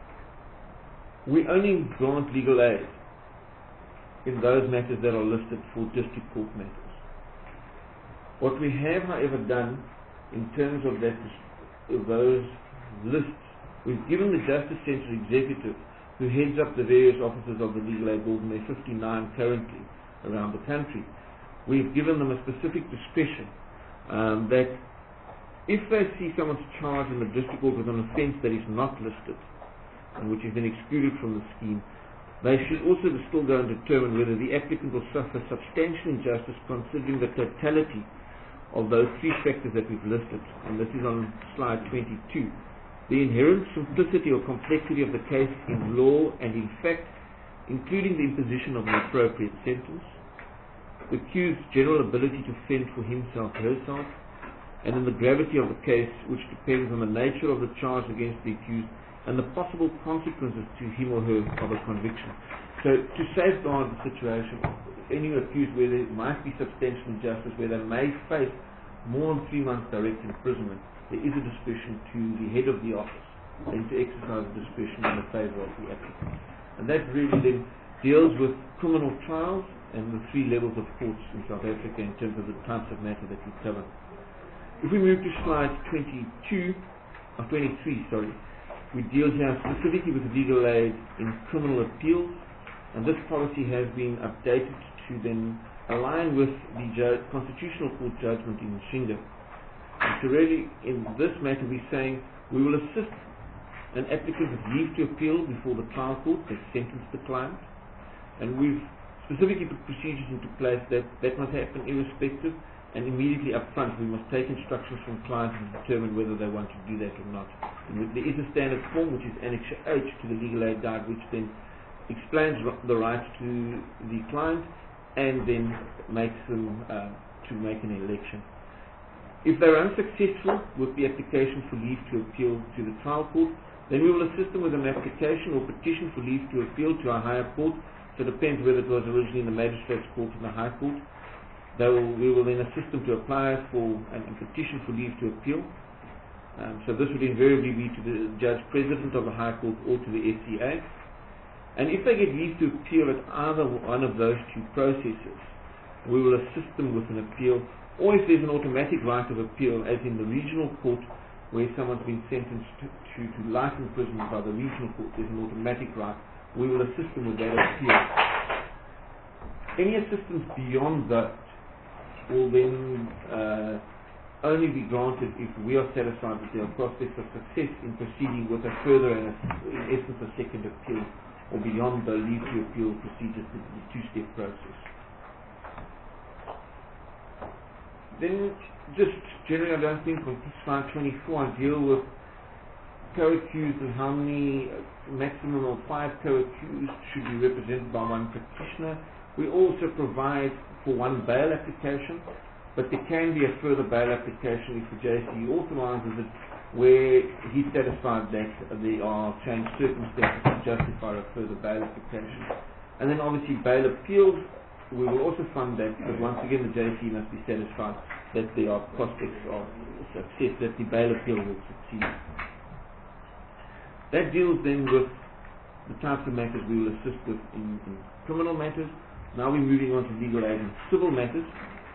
We only grant legal aid in those matters that are listed for district court matters. What we have, however, done in terms of that, of those lists, we've given the Justice Centre Executive, who heads up the various offices of the Legal Aid Board, and there are fifty-nine currently around the country. We've given them a specific discretion um, that if they see someone's charged in the district court with an offence that is not listed, and which has been excluded from the scheme, they should also still go and determine whether the applicant will suffer substantial injustice considering the totality of those three factors that we've listed. And this is on slide twenty-two. The inherent simplicity or complexity of the case in law and in fact, including the imposition of an appropriate sentence, the accused's general ability to fend for himself or herself, and in the gravity of the case, which depends on the nature of the charge against the accused and the possible consequences to him or her of a conviction. So, to safeguard the situation, any accused where there might be substantial injustice, where they may face more than three months direct imprisonment, there is a discretion to the head of the office and to exercise discretion in the favour of the applicant. And that really then deals with criminal trials and the three levels of courts in South Africa in terms of the types of matter that we cover. If we move to slide twenty-two, or twenty-three, sorry, we deal here specifically with legal aid in criminal appeals, and this policy has been updated to then align with the ju- Constitutional Court judgment in Shinga. And so really, in this matter, we're saying we will assist an applicant with leave to appeal before the trial court that sentenced the client, and we've specifically put procedures into place that that must happen irrespective, and immediately up front we must take instructions from clients and determine whether they want to do that or not. And there is a standard form, which is Annexure H to the Legal Aid Guide, which then explains the rights to the client and then makes them uh, to make an election. If they're unsuccessful with the application for leave to appeal to the trial court, then we will assist them with an application or petition for leave to appeal to a higher court. So it depends whether it was originally in the magistrate's court or the high court. They will, we will then assist them to apply for a petition for leave to appeal. Um, so this would invariably be to the judge president of the high court or to the S C A. And if they get leave to appeal at either one of those two processes, we will assist them with an appeal. Or if there's an automatic right of appeal, as in the regional court, where someone's been sentenced to, to, to life imprisonment by the regional court, there's an automatic right, we will assist them with that appeal. Any assistance beyond that will then uh, only be granted if we are satisfied that there are prospects of success in proceeding with a further, and in essence, a second appeal, or beyond the leave to appeal procedure, the two-step process. Then, just generally, I don't think on slide twenty-four I deal with co-accused and how many, uh, maximum of five co-accused should be represented by one practitioner. We also provide for one bail application, but there can be a further bail application if the J C authorises it, where he's satisfied that there are changed circumstances to justify a further bail application. And then obviously bail appeals, we will also fund that, because once again the J C must be satisfied that there are prospects of success, that the bail appeal will succeed. That deals then with the types of matters we will assist with in, in criminal matters. Now we're moving on to legal aid in civil matters.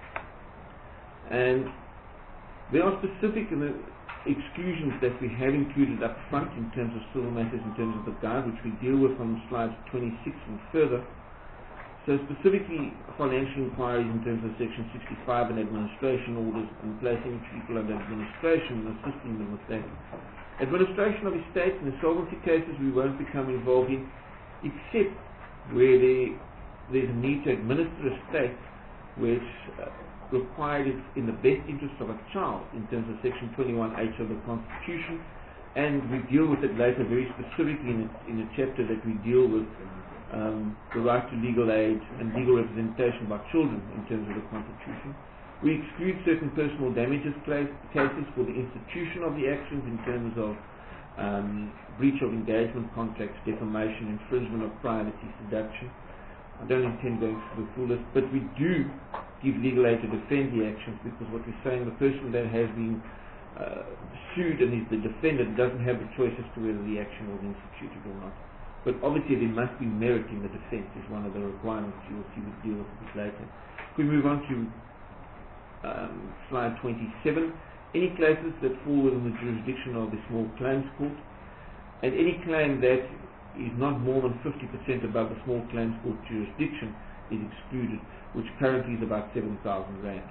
And there are specific exclusions that we have included up front in terms of civil matters, in terms of the guide, which we deal with on slides twenty-six and further. So specifically financial inquiries in terms of section sixty-five and administration orders, and placing people under administration and assisting them with that. Administration of estates and insolvency cases we won't become involved in, except where there, there's a need to administer a estate which uh, required it in the best interest of a child in terms of section twenty-one H of the Constitution, and we deal with it later very specifically in a, in a chapter that we deal with um, the right to legal aid and legal representation by children in terms of the Constitution. We exclude certain personal damages cases for the institution of the actions in terms of um, breach of engagement contracts, defamation, infringement of privacy, seduction. I don't intend going through the full list, but we do give legal aid to defend the actions, because what we're saying, the person that has been uh, sued and is the defendant doesn't have the choice as to whether the action was instituted or not. But obviously there must be merit in the defense, is one of the requirements. You will see we deal with this later. If we move on to um, slide twenty-seven, any cases that fall within the jurisdiction of the small claims court, and any claim that is not more than fifty percent above the small claims court jurisdiction is excluded, which currently is about seven thousand rand.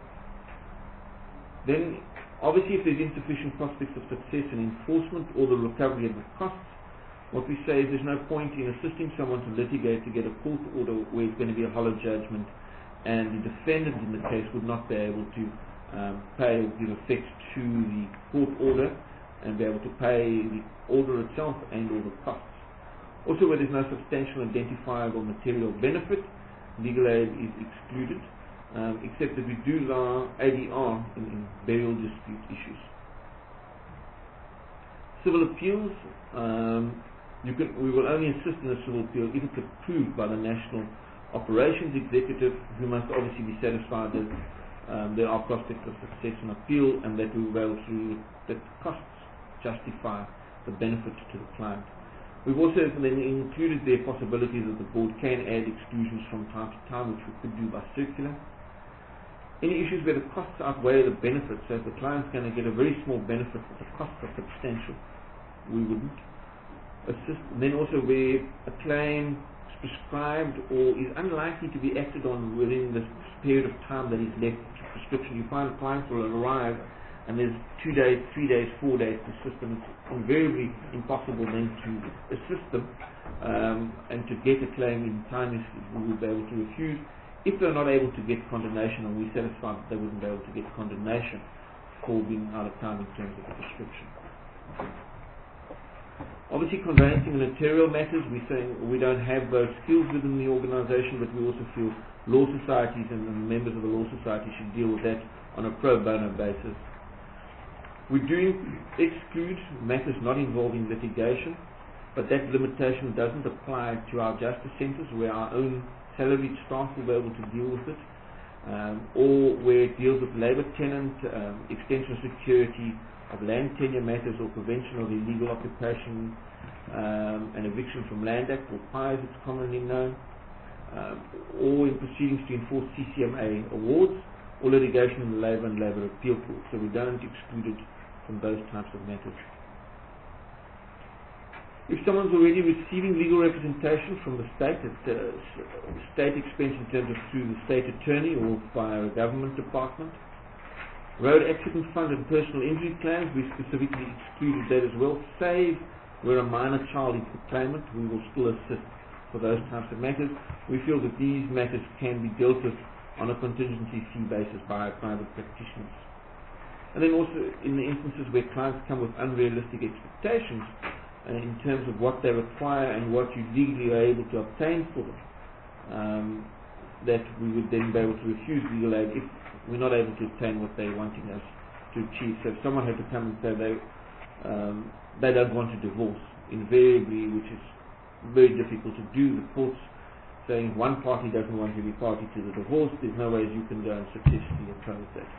Then, obviously, if there's insufficient prospects of success in enforcement or the recovery of the costs, what we say is there's no point in assisting someone to litigate to get a court order where it's going to be a hollow judgment, and the defendant in the case would not be able to um, pay or give effect to the court order and be able to pay the order itself and all the costs. Also, where there's no substantial identifiable material benefit, legal aid is excluded, um, except that we do allow A D R in, in burial dispute issues. Civil appeals, um, you can, we will only assist in a civil appeal if it's approved by the National Operations Executive, who must obviously be satisfied that um, there are prospects of success in appeal and that we will be able to, that costs justify the benefit to the client. We've also then included their possibilities that the board can add exclusions from time to time, which we could do by circular. Any issues where the costs outweigh the benefits, so if the client's going to get a very small benefit but the costs are substantial, we wouldn't assist. And then also where a claim is prescribed or is unlikely to be acted on within the period of time that is left to prescription. You find clients will arrive and there's two days, three days, four days to assist them. It's invariably impossible then to assist them um, and to get a claim in time is we would be able to refuse. If they're not able to get condemnation, and we're satisfied that they wouldn't be able to get condemnation for being out of time in terms of the prescription. Obviously, conveyancing and notarial matters, we're saying we don't have those skills within the organisation, but we also feel law societies and the members of the law society should deal with that on a pro bono basis. We do exclude matters not involving litigation, but that limitation doesn't apply to our justice centres, where our own salaried staff will be able to deal with it, um, or where it deals with labour tenant, um, extension of security of land tenure matters, or prevention of illegal occupation um, and eviction from Land Act, or P I as it's commonly known, um, or in proceedings to enforce C C M A awards, or litigation in the labour and labour appeal court. So we don't exclude it from those types of matters. If someone's already receiving legal representation from the state at uh, state expense in terms of through the state attorney or via a government department, road accident fund and personal injury claims, we specifically excluded that as well, save where a minor child is the claimant, we will still assist for those types of matters. We feel that these matters can be dealt with on a contingency fee basis by private practitioners. And then also in the instances where clients come with unrealistic expectations uh, in terms of what they require and what you legally are able to obtain for them, um, that we would then be able to refuse legal aid if we're not able to obtain what they're wanting us to achieve. So if someone had to come and say they, um, they don't want a divorce, invariably, which is very difficult to do, the courts saying one party doesn't want to be party to the divorce, there's no ways you can go and successfully oppose that.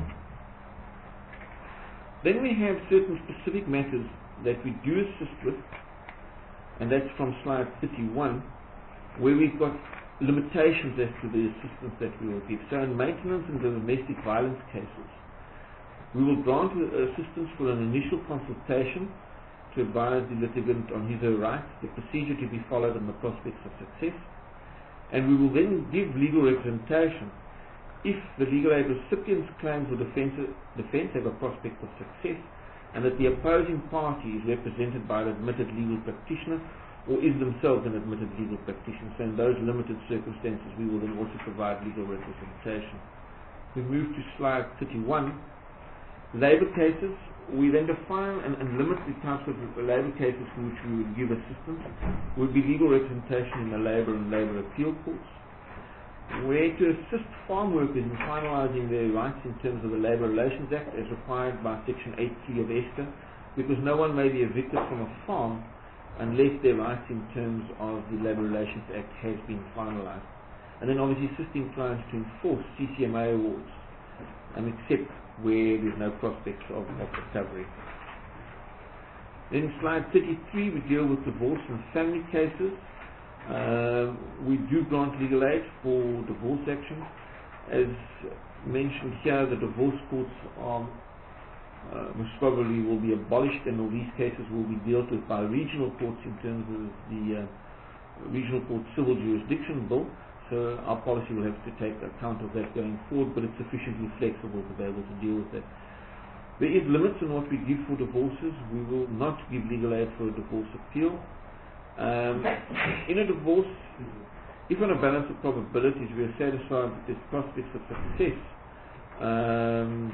Then we have certain specific matters that we do assist with, and that's from slide thirty-one, where we've got limitations as to the assistance that we will give. So in maintenance and domestic violence cases, we will grant assistance for an initial consultation to advise the litigant on his or her rights, the procedure to be followed and the prospects of success, and we will then give legal representation if the legal aid recipient's claims or defense, defense have a prospect of success, and that the opposing party is represented by an admitted legal practitioner or is themselves an admitted legal practitioner. So in those limited circumstances, we will then also provide legal representation. We move to slide thirty-one. Labour cases, we then define and, and limit the types of labour cases for which we would give assistance. Would be legal representation in the labour and labour appeal courts, where to assist farm workers in finalising their rights in terms of the Labour Relations Act as required by Section eight C of ESTA, because no one may be evicted from a farm unless their rights in terms of the Labour Relations Act has been finalised. And then obviously assisting clients to enforce C C M A awards, um, except where there's no prospects of, of recovery. Then slide thirty-three, we deal with divorce and family cases. Uh, we do grant legal aid for divorce actions. As mentioned here, the divorce courts are uh, most probably will be abolished, and all these cases will be dealt with by regional courts in terms of the uh, Regional Court Civil Jurisdiction Bill. So our policy will have to take account of that going forward, but it's sufficiently flexible to be able to deal with that. There is limits on what we give for divorces. We will not give legal aid for a divorce appeal. Um, in a divorce, if on a balance of probabilities we are satisfied that there's prospects of success, um,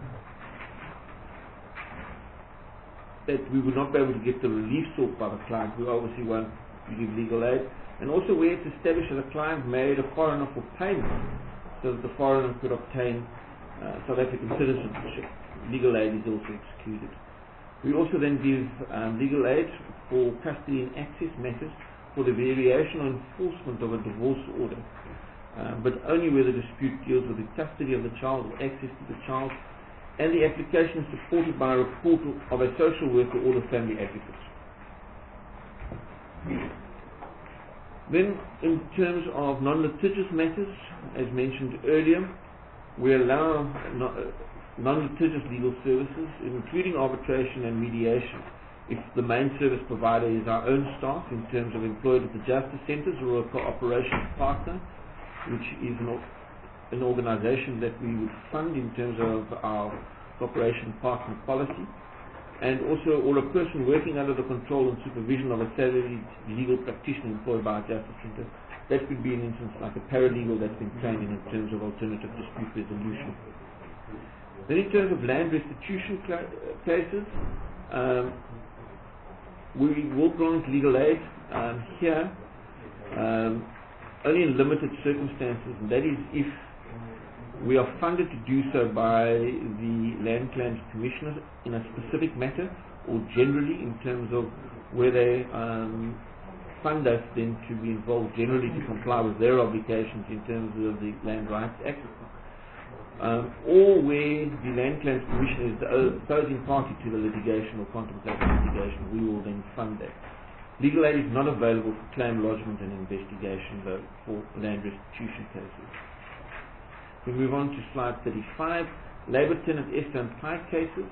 that we would not be able to get the relief sought by the client, we obviously won't give legal aid. And also where it's established that a client married a foreigner for payment, so that the foreigner could obtain uh, South African citizenship, legal aid is also excluded. We also then give um, legal aid for custody and access matters for the variation or enforcement of a divorce order, um, but only where the dispute deals with the custody of the child or access to the child, and the application is supported by a report of a social worker or the family advocate. Then, in terms of non-litigious matters, as mentioned earlier, we allow no, non-litigious legal services, including arbitration and mediation, if the main service provider is our own staff in terms of employed at the justice centres or a cooperation partner, which is an, an organisation that we would fund in terms of our cooperation partner policy, and also or a person working under the control and supervision of a salaried legal practitioner employed by a justice centre. That could be an instance like a paralegal that's been trained in terms of alternative dispute resolution. Then in terms of land restitution cases, um, we will grant legal aid um, here um, only in limited circumstances, and that is if we are funded to do so by the Land Claims Commissioner in a specific matter, or generally in terms of where they um, fund us then to be involved generally to comply with their obligations in terms of the Land Rights Act. Um, or where the Land Claims Commission is the opposing party to the litigation or contemplated litigation, we will then fund that. Legal aid is not available for claim lodgement and investigation, though, for land restitution cases. We move on to slide thirty-five, labour tenant, Esther and Pike cases.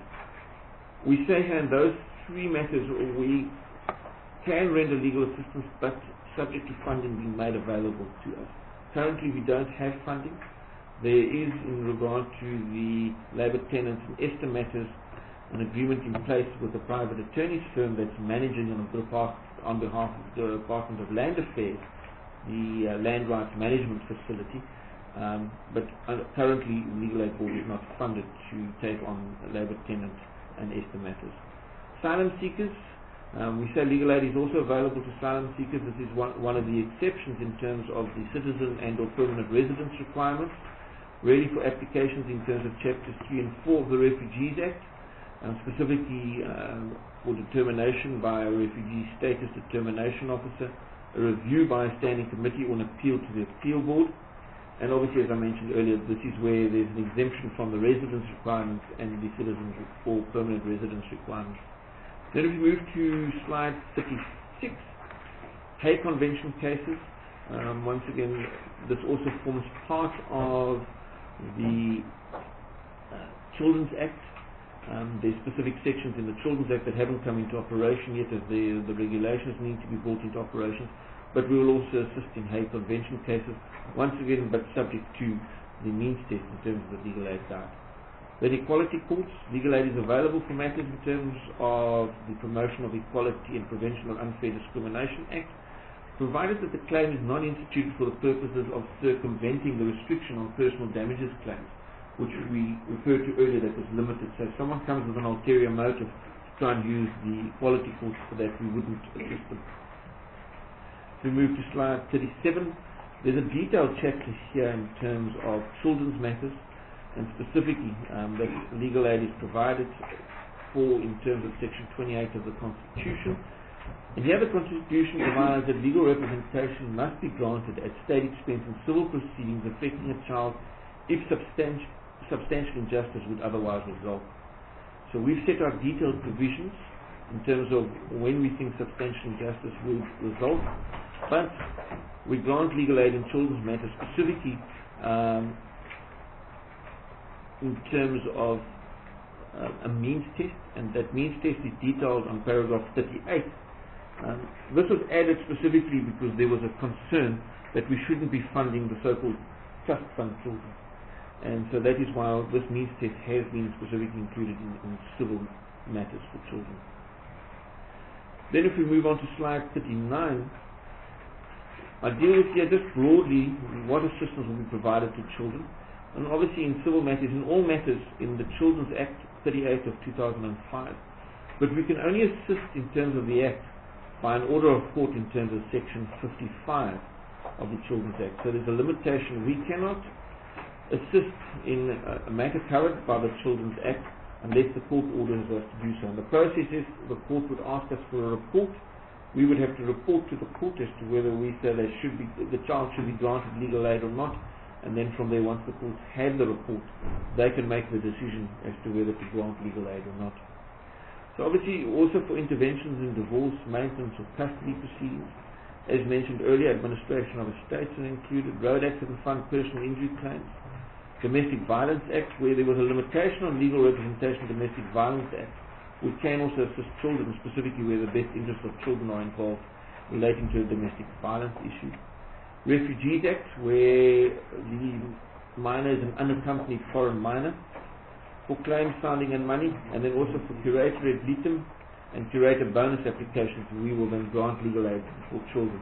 We say here in those three matters we can render legal assistance, but subject to funding being made available to us. Currently we don't have funding. There is, in regard to the labour tenants and Esther matters, an agreement in place with a private attorney's firm that's managing on behalf, on behalf of the Department of Land Affairs, the uh, Land Rights Management Facility, um, but uh, currently Legal Aid Board is not funded to take on labour tenant and Esther matters. Asylum seekers, um, we say legal aid is also available to asylum seekers. This is one, one of the exceptions in terms of the citizen and or permanent residence requirements, really for applications in terms of chapters three and four of the Refugees Act, um, specifically um, for determination by a refugee status determination officer, a review by a standing committee or an appeal to the appeal board, and obviously, as I mentioned earlier, this is where there's an exemption from the residence requirements and the citizen or permanent residence requirements. Then if we move to slide thirty-six, Hague Convention cases, um, once again, this also forms part of the uh, Children's Act. Um, there's specific sections in the Children's Act that haven't come into operation yet, as the, the regulations need to be brought into operation, but we will also assist in Hague Convention cases, once again, but subject to the means test in terms of the legal aid guide. Then equality courts, legal aid is available for matters in terms of the Promotion of Equality and Prevention of Unfair Discrimination Act, provided that the claim is not instituted for the purposes of circumventing the restriction on personal damages claims, which we referred to earlier, that was limited. So if someone comes with an ulterior motive to try and use the equality courts for that, we wouldn't assist them. So we move to slide thirty-seven. There's a detailed chapter here in terms of children's matters, and specifically um, that legal aid is provided fall in terms of Section twenty-eight of the Constitution. And here the Constitution provides that legal representation must be granted at state expense in civil proceedings affecting a child if substanti- substantial injustice would otherwise result. So we've set out detailed provisions in terms of when we think substantial injustice will result, but we grant legal aid in children's matters specifically um, in terms of uh, a means test, and that means test is detailed on paragraph thirty-eight. Um, this was added specifically because there was a concern that we shouldn't be funding the so-called trust fund children, and so that is why this means test has been specifically included in, in civil matters for children. Then if we move on to slide thirty-nine, I deal with here just broadly what assistance will be provided to children, and obviously in civil matters, in all matters in the Children's Act thirty-eight of two thousand five, but we can only assist in terms of the Act by an order of court in terms of Section fifty-five of the Children's Act. So there's a limitation. We cannot assist in a, a matter covered by the Children's Act unless the court orders us to do so. And the process is the court would ask us for a report. We would have to report to the court as to whether we say they should be, the child should be granted legal aid or not. And then from there, once the courts have the report, they can make the decision as to whether to grant legal aid or not. So obviously also for interventions in divorce, maintenance or custody proceedings, as mentioned earlier, administration of estates are included, road accident fund, personal injury claims, Domestic Violence Act, where there was a limitation on legal representation, Domestic Violence Act, we can also assist children, specifically where the best interests of children are involved relating to a domestic violence issue. Refugees Act, where the minor is an unaccompanied foreign minor, for claim sounding and money, and then also for curator ad litem and curator bonus applications, we will then grant legal aid for children.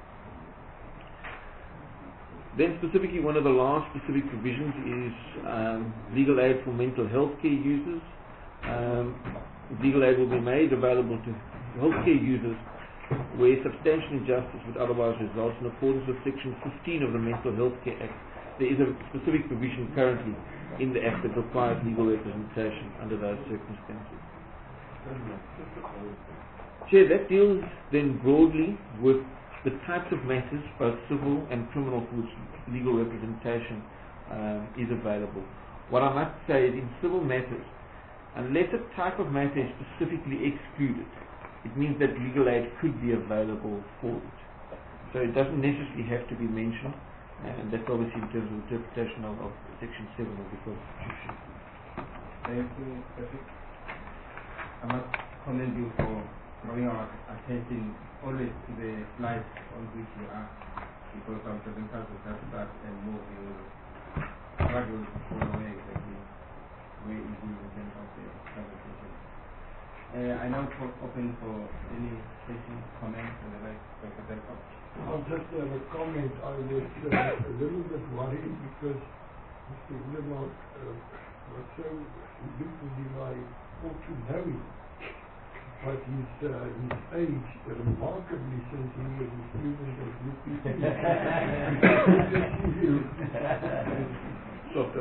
Then specifically, one of the last specific provisions is um, legal aid for mental health care users. Um, legal aid will be made available to healthcare users where substantial injustice would otherwise result in accordance with Section fifteen of the Mental Health Care Act. There is a specific provision currently in the Act that requires legal representation under those circumstances. Chair, that deals then broadly with the types of matters, both civil and criminal, for which legal representation um, is available. What I must say is in civil matters, unless a type of matter is specifically excluded, it means that legal aid could be available for it. So it doesn't necessarily have to be mentioned, and that's obviously in terms of interpretation of, of Section seven of the Constitution. Thank you, Patrick. I must commend you for drawing our attention always to the slides on which you are, because some circumstances have start and move, you will struggle to follow where exactly where it is in terms of the presentation. Uh, I now open for any questions, comments, and the like. Doctor Belko. I'll just have a comment. I was uh, a little bit worried because Mister Wilmot uh, was so beautifully my fortune having, but his, uh, his age, remarkably, since he was a student at U P T. Sure,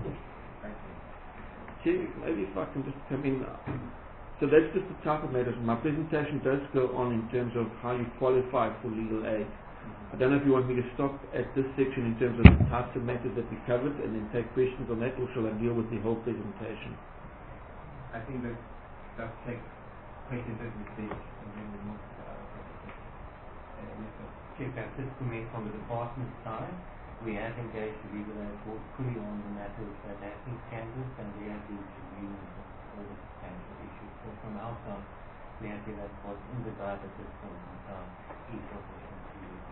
maybe if I can just come in. So that's just the type of matters. My presentation does go on in terms of how you qualify for legal aid. I don't know if you want me to stop at this section in terms of the types of matters that we covered and then take questions on that, or shall I deal with the whole presentation? I think that just take questions at this stage and then we move to the other presentation. Chief, at this comment from the department side, we have engaged the legal aid board fully on the matters that have been canvassed, and they have been reviewing all the substantial issues. So from our side, we have that was in the guide at this point in time, each of us can see it.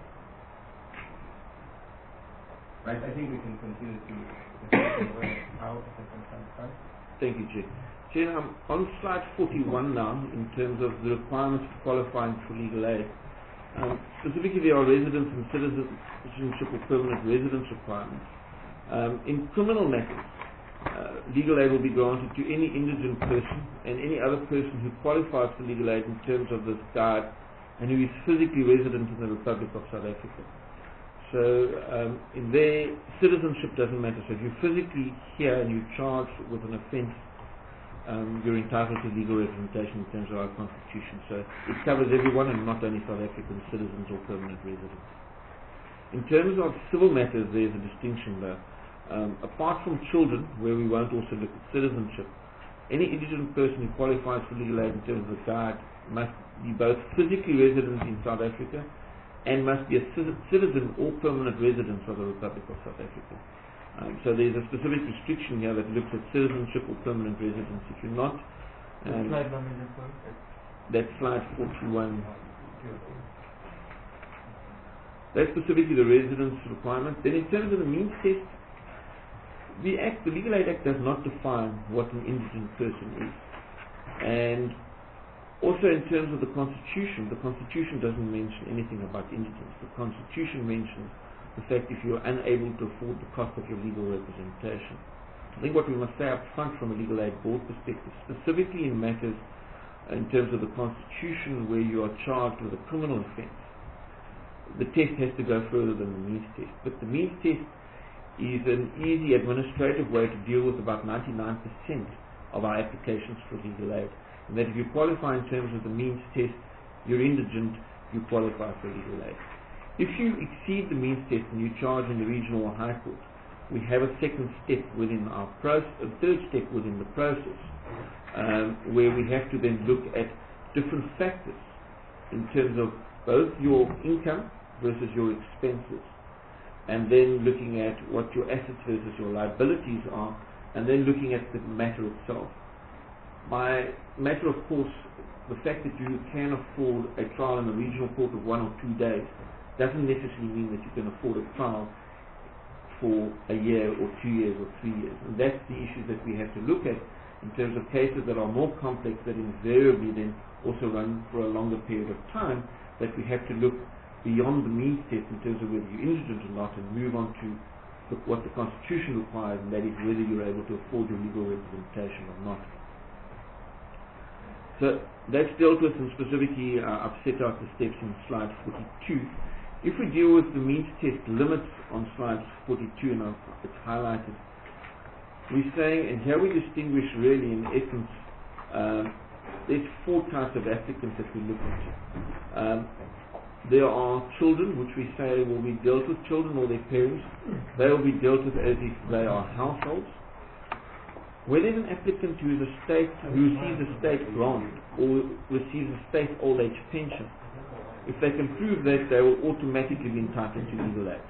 Right, I think we can continue to discuss where, how, et cetera. Thank you, Jay. Jay, I'm on slide forty-one now in terms of the requirements for qualifying for legal aid. Um, specifically, there are residence and citizenship or permanent residence requirements. Um, in criminal matters, uh, legal aid will be granted to any indigent person and any other person who qualifies for legal aid in terms of this guide and who is physically resident in the Republic of South Africa. So um, in there, citizenship doesn't matter. So if you're physically here and you're charged with an offence um, you're entitled to legal representation in terms of our constitution. So it covers everyone and not only South African citizens or permanent residents. In terms of civil matters, there's a distinction though. Um, apart from children, where we won't also look at citizenship, any indigent person who qualifies for legal aid in terms of the guide must be both physically resident in South Africa and must be a citizen or permanent resident of the Republic of South Africa. Um, so there's a specific restriction here that looks at citizenship or permanent residence. If you're not, um, slide number is that's slide forty-one. That's specifically the residence requirement. Then in terms of the means test, the Act, the Legal Aid Act does not define what an indigent person is. And also in terms of the Constitution, the Constitution doesn't mention anything about indigence. The Constitution mentions the fact if you're unable to afford the cost of your legal representation. I think what we must say up front from a Legal Aid Board perspective, specifically in matters in terms of the Constitution where you are charged with a criminal offence, the test has to go further than the means test. But the means test is an easy administrative way to deal with about ninety-nine percent of our applications for legal aid. And that if you qualify in terms of the means test, you're indigent, you qualify for legal aid. If you exceed the means test and you charge in the regional or high court, we have a second step within our process, a third step within the process, um, where we have to then look at different factors in terms of both your income versus your expenses, and then looking at what your assets versus your liabilities are, and then looking at the matter itself. By matter of course, the fact that you can afford a trial in a regional court of one or two days doesn't necessarily mean that you can afford a trial for a year or two years or three years. And that's the issue that we have to look at in terms of cases that are more complex, that invariably then also run for a longer period of time, that we have to look beyond the means test in terms of whether you're indigent or not and move on to look what the Constitution requires, and that is whether you're able to afford your legal representation or not. So that's dealt with, and specifically uh, I've set out the steps in slide forty-two. If we deal with the means test limits on slide forty-two, and I've, it's highlighted, we're saying, and here we distinguish really in essence, um, there's four types of applicants that we look into. Um, there are children, which we say will be dealt with, children or their parents. They will be dealt with as if they are households. Where there's an applicant who is a state, who receives a state grant or receives a state old age pension, if they can prove that, they will automatically be entitled to legal aid.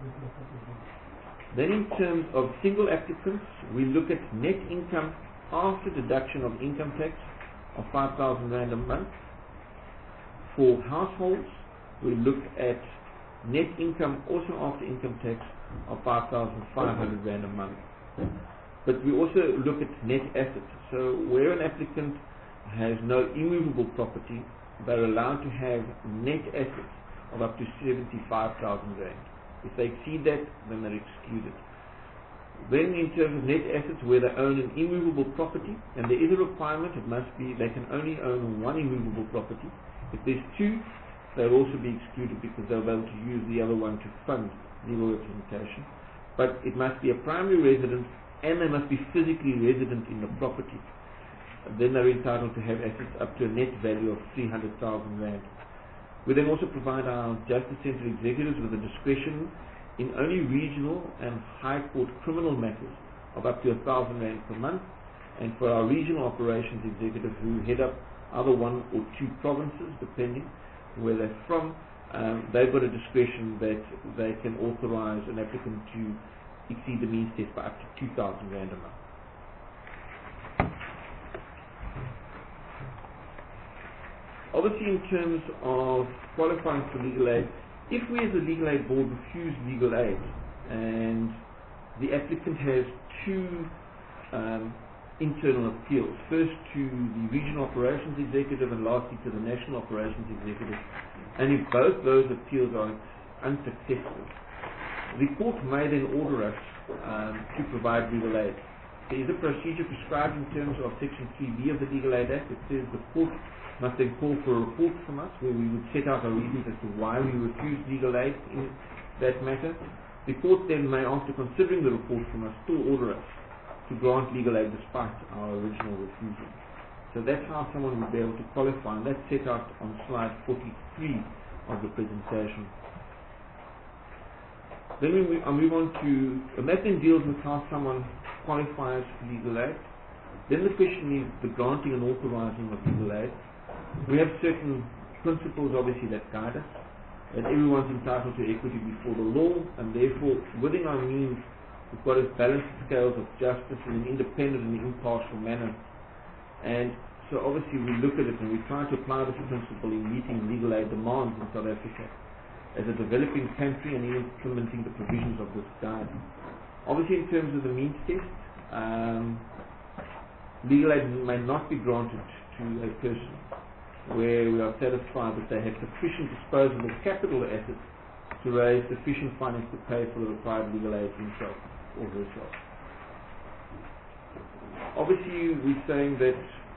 Then in terms of single applicants, we look at net income after deduction of income tax of five thousand rand a month. For households, we look at net income also after income tax of five thousand five hundred rand a month. But we also look at net assets. So where an applicant has no immovable property, they're allowed to have net assets of up to seventy-five thousand rand. If they exceed that, then they're excluded. Then in terms of net assets, where they own an immovable property, and there is a requirement, it must be they can only own one immovable property. If there's two, they'll also be excluded because they'll be able to use the other one to fund legal representation. But it must be a primary residence, and they must be physically resident in the property. Then they're entitled to have assets up to a net value of three hundred thousand rand. We then also provide our Justice Centre executives with a discretion in only regional and high court criminal matters of up to a thousand rand per month, and for our regional operations executives who head up either one or two provinces, depending where they're from, um, they've got a discretion that they can authorize an applicant to exceed the means test by up to two thousand rand a month. Obviously, in terms of qualifying for legal aid, if we as a legal aid board refuse legal aid and the applicant has two um, internal appeals, first to the regional operations executive and lastly to the national operations executive, and if both those appeals are unsuccessful, the court may then order us um, to provide legal aid. There is a procedure prescribed in terms of Section three B of the Legal Aid Act. It says the court must then call for a report from us where we would set out our reasons as to why we refused legal aid in that matter. The court then may, after considering the report from us, still order us to grant legal aid despite our original refusal. So that's how someone would be able to qualify, and that's set out on slide forty-three of the presentation. Then we move, I move on to, and that then deals with how someone qualifies for legal aid. Then the question is the granting and authorizing of legal aid. We have certain principles obviously that guide us, that everyone's entitled to equity before the law, and therefore within our means we've got to balance the scales of justice in an independent and impartial manner. And so obviously we look at it and we try to apply this principle in meeting legal aid demands in South Africa as a developing country and in implementing the provisions of this guide. Obviously in terms of the means test, um, legal aid may not be granted to a person where we are satisfied that they have sufficient disposal of capital assets to raise sufficient finance to pay for the required legal aid himself or herself. Obviously we're saying that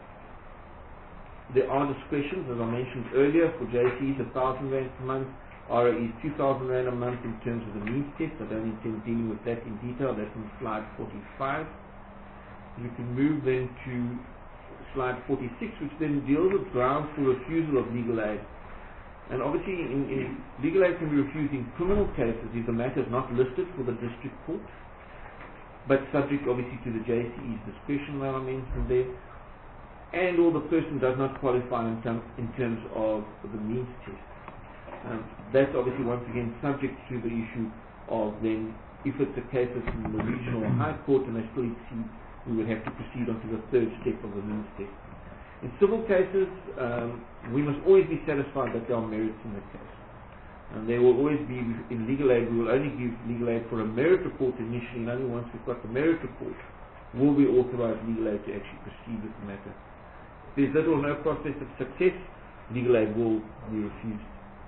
there are discretions, as I mentioned earlier. For J C Es, one thousand rand per month, R O Es two thousand rand a month in terms of the means test. I don't intend dealing with that in detail, that's on slide forty-five. We can move then to slide forty-six, which then deals with grounds for refusal of legal aid. And obviously in, in legal aid can be refused in criminal cases if the matter is not listed for the district court, but subject obviously to the J C E's discretion that I mentioned there, and or the person does not qualify in, term, in terms of the means test. Um, that's obviously once again subject to the issue of then, if it's a case that's in the regional or high court and they still exceed, we would have to proceed on to the third step of the means test. In civil cases, um, we must always be satisfied that there are merits in the case. And there will always be, in legal aid, we will only give legal aid for a merit report initially, and only once we've got the merit report will we authorize legal aid to actually proceed with the matter. If there's little or no prospect of success, legal aid will be refused.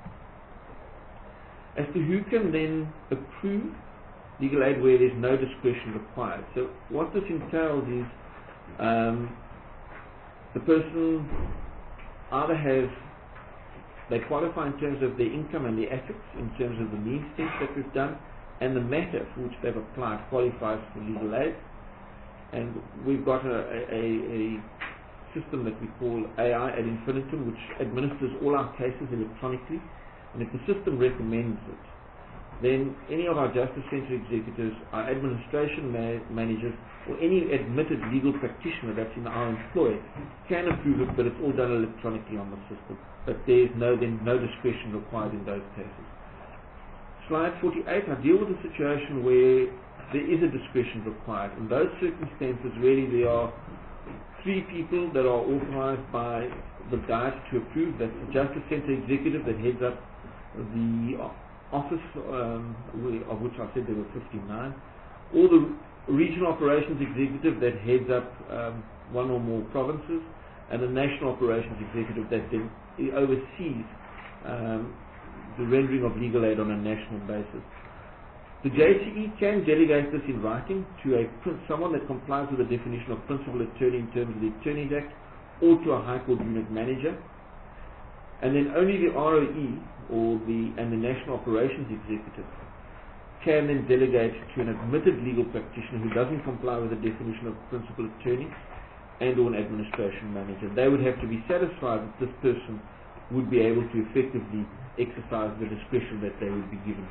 As to who can then approve legal aid where there's no discretion required. So what this entails is um, the person either has, they qualify in terms of their income and their assets, in terms of the means test that we've done, and the matter for which they've applied qualifies for legal aid. And we've got a, a, a system that we call A I ad infinitum, which administers all our cases electronically. And if the system recommends it, then any of our Justice Centre executives, our administration ma managers, or any admitted legal practitioner that's in our employ can approve it, but it's all done electronically on the system. But there's no, then no discretion required in those cases. Slide forty-eight, I deal with a situation where there is a discretion required. In those circumstances, really there are three people that are authorized by the guide to approve. That's the Justice Centre executive that heads up the office, um, of which I said there were fifty-nine, or the regional operations executive that heads up um, one or more provinces, and the national operations executive that then oversees um, the rendering of legal aid on a national basis. The J C E can delegate this in writing to a someone that complies with the definition of principal attorney in terms of the Attorneys Act, or to a High Court unit manager. And then only the R O E or the and the National Operations Executive can then delegate to an admitted legal practitioner who doesn't comply with the definition of principal attorney and or an administration manager. They would have to be satisfied that this person would be able to effectively exercise the discretion that they would be given.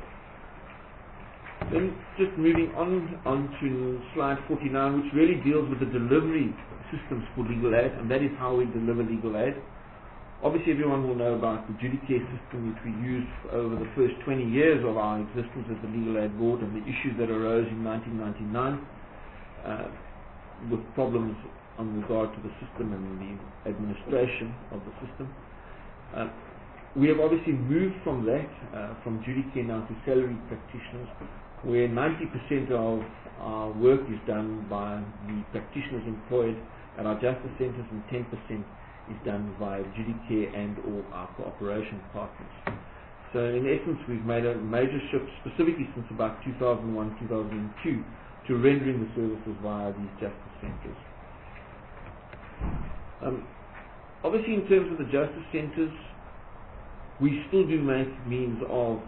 Then just moving on, on to slide forty-nine, which really deals with the delivery systems for legal aid, and that is how we deliver legal aid. Obviously everyone will know about the Judicare system, which we used over the first twenty years of our existence as the Legal Aid Board, and the issues that arose in nineteen ninety-nine uh, with problems on regard to the system and the administration of the system. Uh, we have obviously moved from that, uh, from Judicare now to salaried practitioners, where ninety percent of our work is done by the practitioners employed at our Justice Centres, and ten percent is done via Judicare and or our cooperation partners. So in essence, we've made a major shift, specifically since about two thousand one, two thousand two, to rendering the services via these Justice Centres. Um, obviously in terms of the Justice Centres, we still do make means of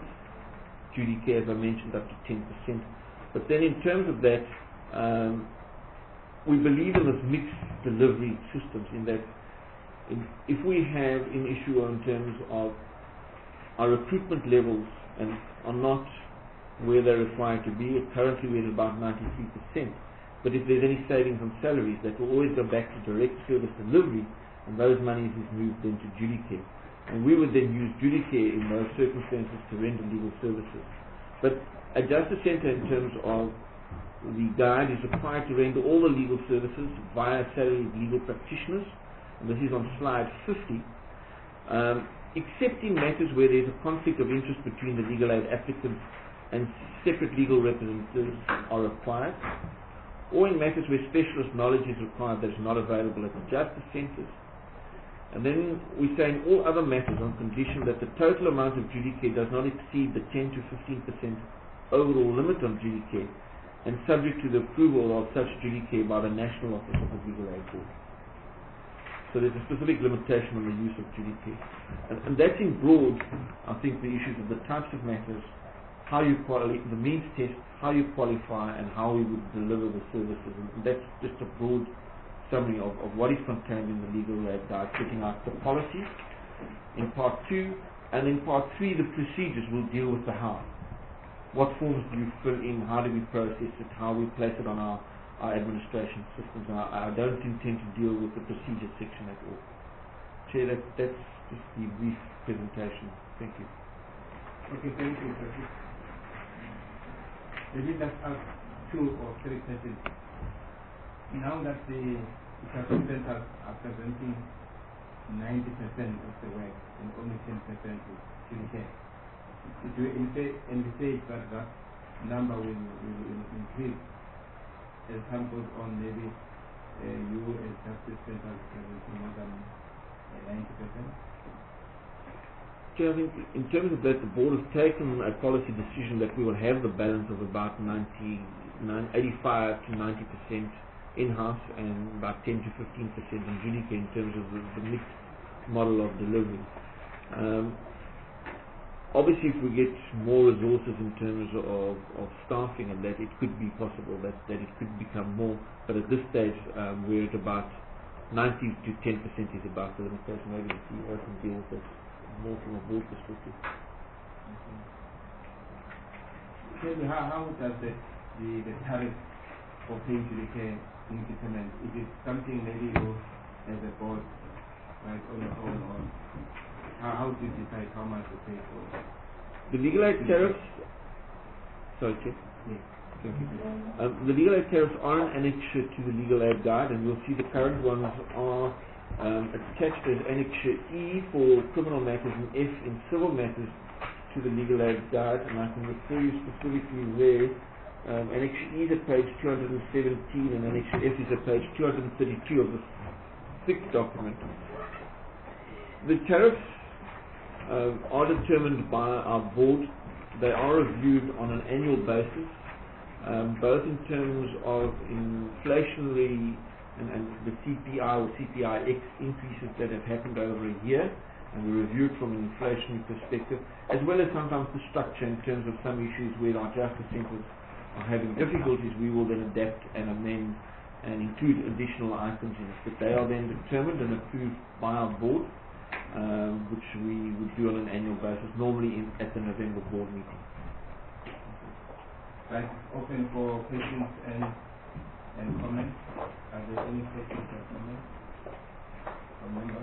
Judicare, as I mentioned, up to ten percent. But then in terms of that, um, we believe in this mixed delivery systems in that in, if we have an issue in terms of our recruitment levels and are not where they're required to be, currently we're at about ninety-three percent, but if there's any savings on salaries, that will always go back to direct service delivery, and those monies is moved then to Judicare. And we would then use Judicare in those circumstances to render legal services. But a Justice Centre, in terms of the guide, is required to render all the legal services via salaried legal practitioners, and this is on slide fifty, um, except in matters where there is a conflict of interest between the legal aid applicants and separate legal representatives are required, or in matters where specialist knowledge is required that is not available at the Justice Centres. And then we say in all other matters on condition that the total amount of Judicare does not exceed the ten to fifteen percent overall limit on Judicare, and subject to the approval of such Judicare by the National Office of the Legal Aid Board. So there's a specific limitation on the use of Judicare. And, and that's in broad, I think, the issues of the types of matters, how you qualify, the means test, how you qualify, and how we would deliver the services. And that's just a broad summary of, of what is contained in the legal aid guide, setting out the policies in part two, and in part three the procedures will deal with the how. What forms do you fill in, how do we process it, how we place it on our, our administration systems. And I, I don't intend to deal with the procedure section at all. Chair, that, that's just the brief presentation. Thank you. Okay, thank you, sir. Maybe let's ask two or three questions. Now that the Justice Centres are presenting ninety percent of the work and only ten percent is Judicare, do you envisage that that number will, will, will increase as time goes on? Maybe uh, you as Justice Centres presenting more than ninety percent? I think in terms of that, the board has taken a policy decision that we will have the balance of about ninety, eighty-five to ninety percent in-house and about ten to fifteen percent in Judicare in terms of the, the mixed model of delivery. Um, obviously, if we get more resources in terms of, of staffing and that, it could be possible that, that it could become more. But at this stage, um, we're at about ninety to ten percent is about the limitation. Maybe the C E O can deal with that more from a board perspective. Tell me, how, how does the, the, the tariff for paying Judicare being determined? Is it something maybe you as a board right on your own, or how, how do you decide how much to pay for it? The legal aid tariffs, sorry, Chair. Yes. Thank you. Um, the legal aid tariffs are an annexure to the legal aid guide, and you'll see the current ones are Um, attached as Annexure E for criminal matters and F in civil matters to the legal aid guide, and I can refer you specifically there. Um, Annexure E is at page two hundred seventeen and Annexure F is at page two hundred thirty-two of the thick document. The tariffs um, are determined by our board. They are reviewed on an annual basis, um, both in terms of inflationary And, and the C P I or C P I X increases that have happened over a year, and we review it from an inflationary perspective, as well as sometimes the structure in terms of some issues where our Justice Centres are having difficulties. We will then adapt and amend and include additional items in it, but they are then determined and approved by our board, um, which we would do on an annual basis, normally in, at the November board meeting. Right, open for questions and and comments. Are there any questions or comments from members?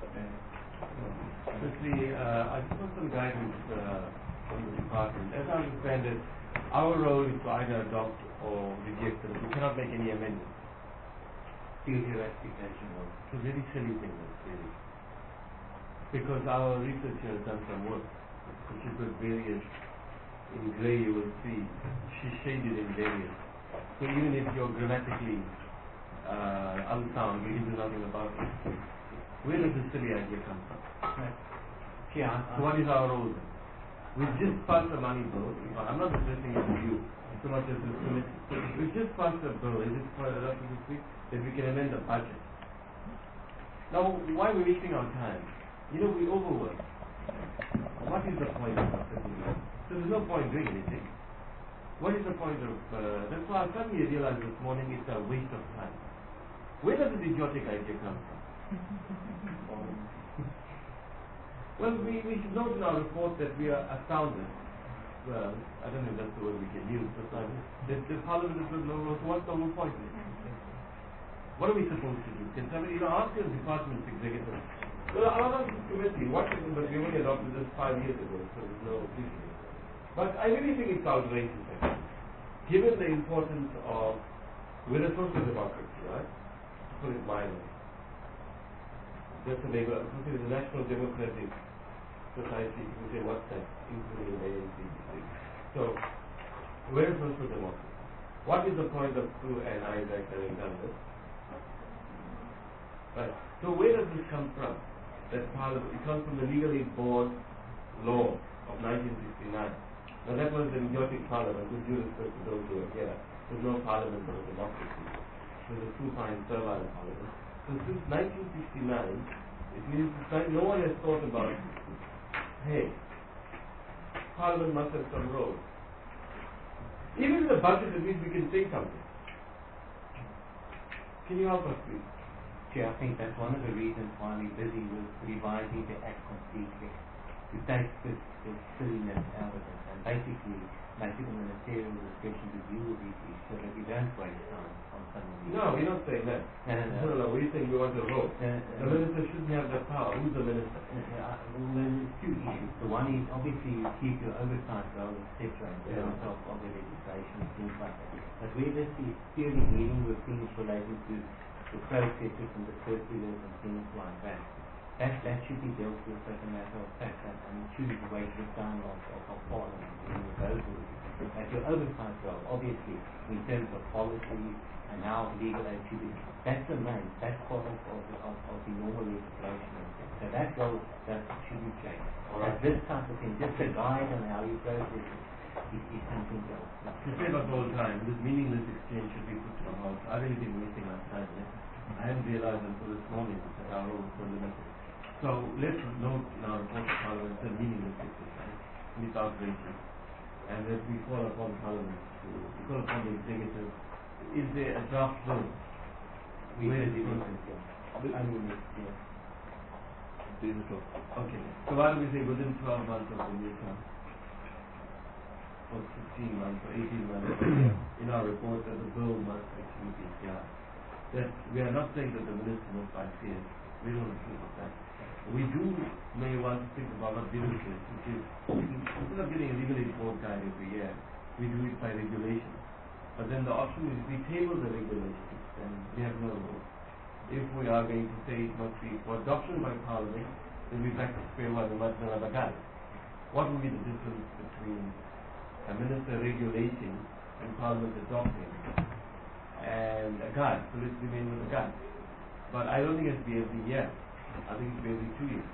Firstly, uh, I just want some guidance uh, from the department. As I understand it, our role is to either adopt or reject it. We cannot make any amendments. Still your expectation was. It's a very silly thing, really. Because our researcher has done some work. If you put various in grey, you will see she shaded in various. So even if you're grammatically uh, unsound, you can do nothing about it. Where does this silly idea come from? Right. Yeah, So what is our role then? We just passed a money bill. I'm not addressing it to you so much as this committee. We just passed a bill, is it for the this week, that we can amend the budget. Now, why are we wasting our time? You know, we overwork. What is the point of sitting here? So there's no point doing anything. What is the point of, uh, that's why I suddenly realized this morning it's a waste of time. Where does this idiotic idea come from? Well, we, we should note in our report that we are astounded. Well, I don't know if that's the word we can use, but uh, the, the Parliament is no longer, so what's the whole point? What are we supposed to do? Can somebody, you know, ask the department's executive. Well, our committee, what is it, but we only adopted this five years ago, so there's no issue. But I really think it's outrageous, actually. Given the importance of, we're a social democracy, right? To put it mildly. Just to make it, the National Democratic Society, you can say what's that, including the A N C. So, we're a social democracy. What is the point of Sue and Isaac having done this? Right. So where does this come from? That Parliament, it comes from the Legal Aid Board law of nineteen sixty-nine. Now that was an idiotic parliament, with due respect to those who are here. There's no parliament or democracy. There's a supine servile parliament. So since nineteen sixty-nine, it means that no one has thought about, hey, Parliament must have some role. Even in the budget, at least we can say something. Can you help us, please? Chair, I think that's one of the reasons why we're busy with revising the Act completely. To take this, this silliness out of it and basically make it a ministerial discretion to deal with these issues so that we don't waste time on some of these. No, we're not saying that. No, no, no. No, no, we're saying we want a vote. Uh, the minister shouldn't have the power. Who's the minister? Uh, uh, well, there's two issues. The one is obviously you keep your oversight role, et cetera, in terms Yeah. of, of the legislation and things like that. But where this is purely dealing with things relating to the processes and the circulars and things like that, that, that should be dealt with as a matter of fact, and, and choose the way to the down of, of, of Parliament dealing with those issues. At your oversight role, obviously, in terms of policy and how legal aid should be, that's the main, that's part of, of, of, of the normal legislation. So that role that shouldn't change. But this type of thing, just a guide on how you process it, is, is something else. To save us all time, this meaningless exchange should be put to a halt. I've really been wasting our time. Yeah? I hadn't realized until this morning that our role was so limited. So let's note in our report to Parliament it's a meaningless exercise. It's outrageous. And that we call upon Parliament to, we call upon the executive. Is there a draft bill? We Where is will it? deal with it, yeah. I mean, yeah. Digital. Okay. So why don't we say within twelve months of the new term? Or sixteen months or eighteen months in our report that the bill must actually be here. That we are not saying that the minister must buy shares. We don't approve of that. We do may want to think about what deal with this, which is instead of getting a legal aid board guide every year, we do it by regulation. But then the option is we table the regulations and we have no rule. If we are going to say it must be for adoption by Parliament, then we back to square one and must have another guide. What would be the difference between a minister regulating and Parliament adopting and a guide? So let's remain with the guide. But I don't think it has to be every year. I think it's every two years.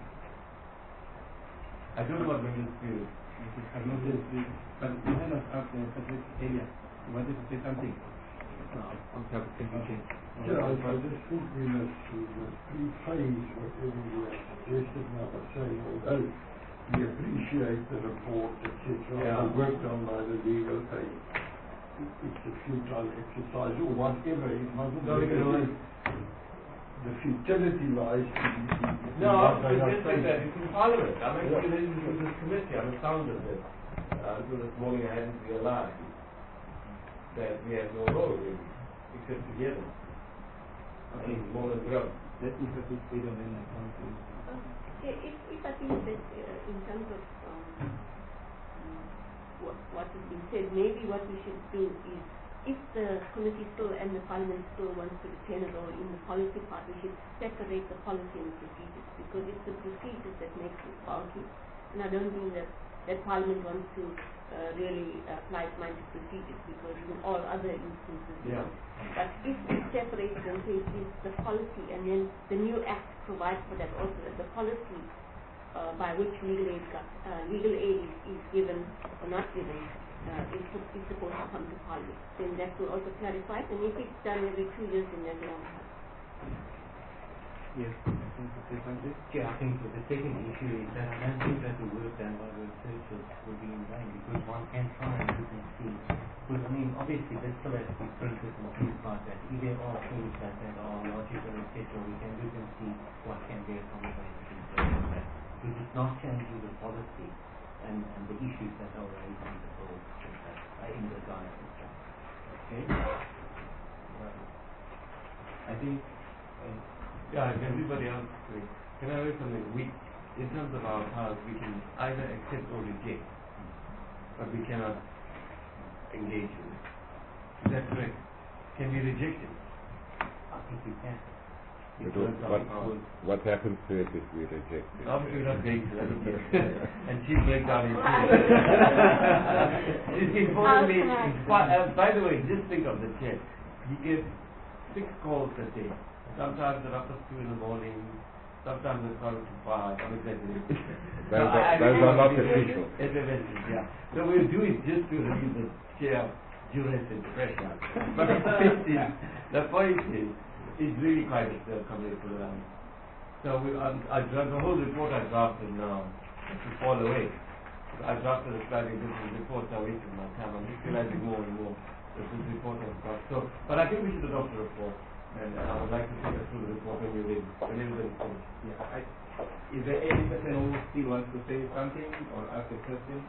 I don't know what members feel. I've noticed this, but you had us out there subject area. You wanted to say something? No, I'm happy to change. Yeah, I, I just think we must, we must prephase whatever we have suggested now by saying, although we appreciate the report, et cetera, Yeah. the work done by the legal aid, it's a futile exercise or whatever, it mustn't No, be. you know, The futility lies in, in, in No, what I they are just say saying. that it's in Parliament. I'm actually related to this committee. I'm astounded that uh, until this morning I hadn't realized that we have no role really, except to hear them. Okay. And more than ground. Let me participate and then I come to Um, yeah, if, if I think that uh, in terms of um, what, what has been said, maybe what we should do is, if the committee still and the Parliament still wants to retain a role in the policy part, we should separate the policy and the procedures, because it's the procedures that makes it bulky. And I don't think that, that Parliament wants to uh, really uh, apply its mind to procedures, because in all other instances, Yeah. but if we separate it and say it's the policy, and then the new Act provides for that also, that the policy uh, by which legal aid, uh, legal aid is, is given or not given uh, is, is supposed to come to Parliament. Then that will also clarify it, and if it's done every two years, then that's a long time. Yes, I think to say something. Yeah, I think the second issue is that I don't think that the work done by the researchers will be in vain, because one can try and look and see. Because, I mean, obviously, this still has to be printed and things like that. If there are things that, that are logical, et cetera, we can look and see what can be accommodated in terms of that. Because it's not changing the policy and, and the issues that are raised in the bill, uh, in the guidance. Okay. Well, I think. Uh, Yeah, and everybody else, wait. Can I say something? We, in terms of our powers, we can either accept or reject, but we cannot engage with it. Is that correct? Can we reject it? I think we can. But what, what, what happens to it if we reject it? Obviously, we're not going to that. And she break down in tears. It's important. Uh, by the way, just think of the chair. He gets six calls a day. Sometimes they're up at two in the morning, sometimes they're starting to five, I'm exaggerating. Those are, I, I those are not official. S M Ss, yeah. So we'll do it just to relieve the chair of duress and pressure. But the point is, the point is, it's really quite a committed um, So we, um, I, the whole report I drafted now to fall away. So I drafted a slightly different report, I wasted my time. I'm just realizing more and more that this report has got. So, but I think we should adopt the report. And uh, I would like to take us through the report when you're ready. When everybody's finished. Yeah. I, is there any person who still wants to say something or ask a question?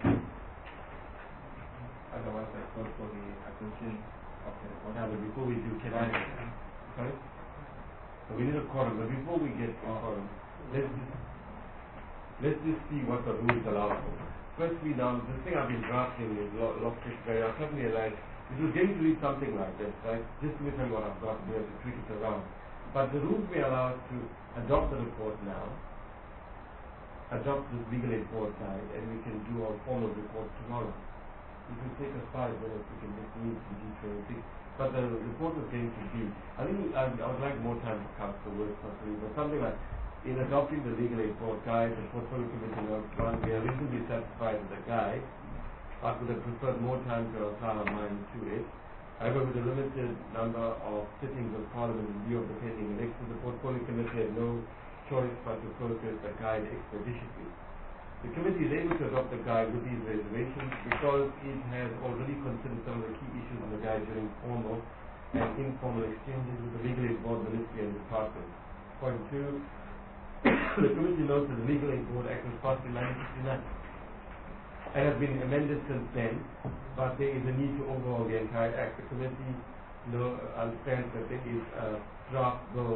Otherwise, I call for the attention of the report. Now, but before we do, can I? Sorry? So we need a quorum, but before we get to a quorum, let's just, let's just see what the rules allow for. Firstly, now, the thing I've been drafting is lots of very. I suddenly realized it was going to read something like this, right? Just to tell you what I've got to be able to tweak it around. But the rules may allow us to adopt the report now, adopt this legal aid board guide, and we can do our formal report tomorrow. It will take us five minutes, we can just meet in G twenty-six. But the report is going to be, I think I, I would like more time for council work possibly, but something like, in adopting the legal aid board guide, the portfolio committee notes one, we are reasonably satisfied with the guide. I would have preferred more time to apply our mind to it. However, with a limited number of sittings of Parliament in view of the pending elections, the Portfolio Committee had no choice but to process the guide expeditiously. The committee is able to adopt the guide with these reservations because it has already considered some of the key issues in the guide during formal and informal exchanges with the Legal Aid Board, Ministry and Department. Point two, the committee notes that the Legal Aid Board Act was passed in nineteen sixty-nine. It has been amended since then, but there is a need to overhaul the entire Act. The committee know, understands that there is a draft bill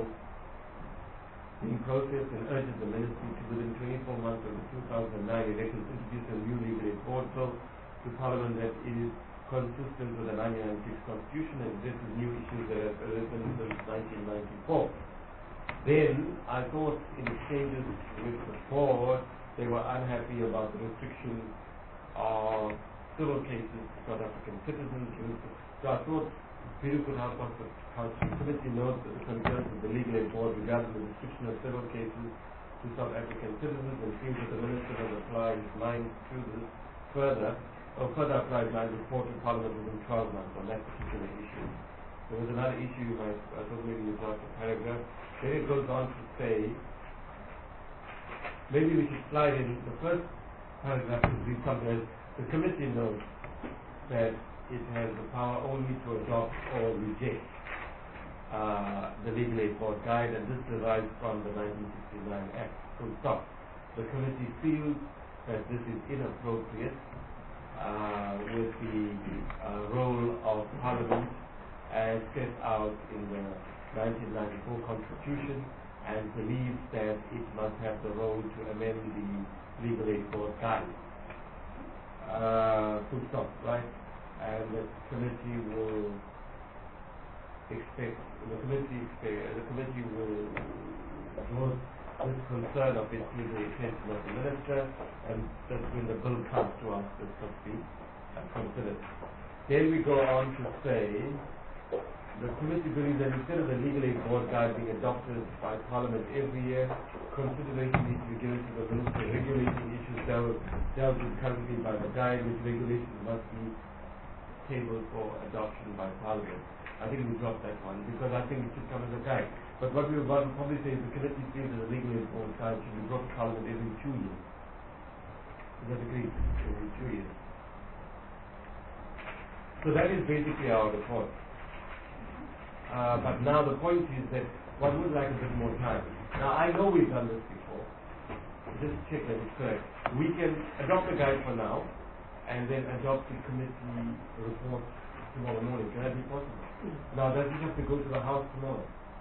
being processed and urges the Ministry to, within twenty-four months of the two thousand nine elections, introduce a new legal aid board bill to Parliament that is consistent with the nineteen ninety-six Constitution and addresses new issues that have arisen since nineteen ninety-four. Then, I thought in exchanges with the board, they were unhappy about the restrictions of civil cases to South African citizens. So I thought Peter could help us with how the committee notes the concerns of the Legal Aid Board regarding the restriction of civil cases to South African citizens, and feels that the Minister has applied his mind to this further, or further applied his mind report to Parliament within twelve months on that particular issue. There was another issue, I, I thought maybe you brought a paragraph. Then it goes on to say, maybe we should slide in the first paragraph to read something as, the committee notes that it has the power only to adopt or reject uh, the Legal Aid Board guide, and this derives from the nineteen sixty-nine Act. So stop. The committee feels that this is inappropriate uh, with the uh, role of Parliament as set out in the nineteen ninety-four Constitution, and believes that it must have the role to amend the Legal Aid Board guide. Uh, full stop, right? And the committee will expect, the committee expect, the committee will draw this concern of it to the attention of the Minister, and that when the bill comes to us, this must be uh, considered. Then we go on to say, the committee believes that instead of the Legal Aid Board guide being adopted by Parliament every year, consideration needs to be given to the Minister regulating issues dealt, dealt with currently by the guide, which regulations must be tabled for adoption by Parliament. I think we drop that one because I think it should come as a guide. But what we were going to probably say is the committee feels that the legal import guide should be brought to Parliament every two years. Is that agreed? Every two years. So that is basically our report. Uh, but now the point is that one would like a bit more time. Now I know we've done this before. Just check that it's correct. We can adopt the guide for now and then adopt the committee report tomorrow morning. Can that be possible? Mm-hmm. Now does it have to go to the House tomorrow?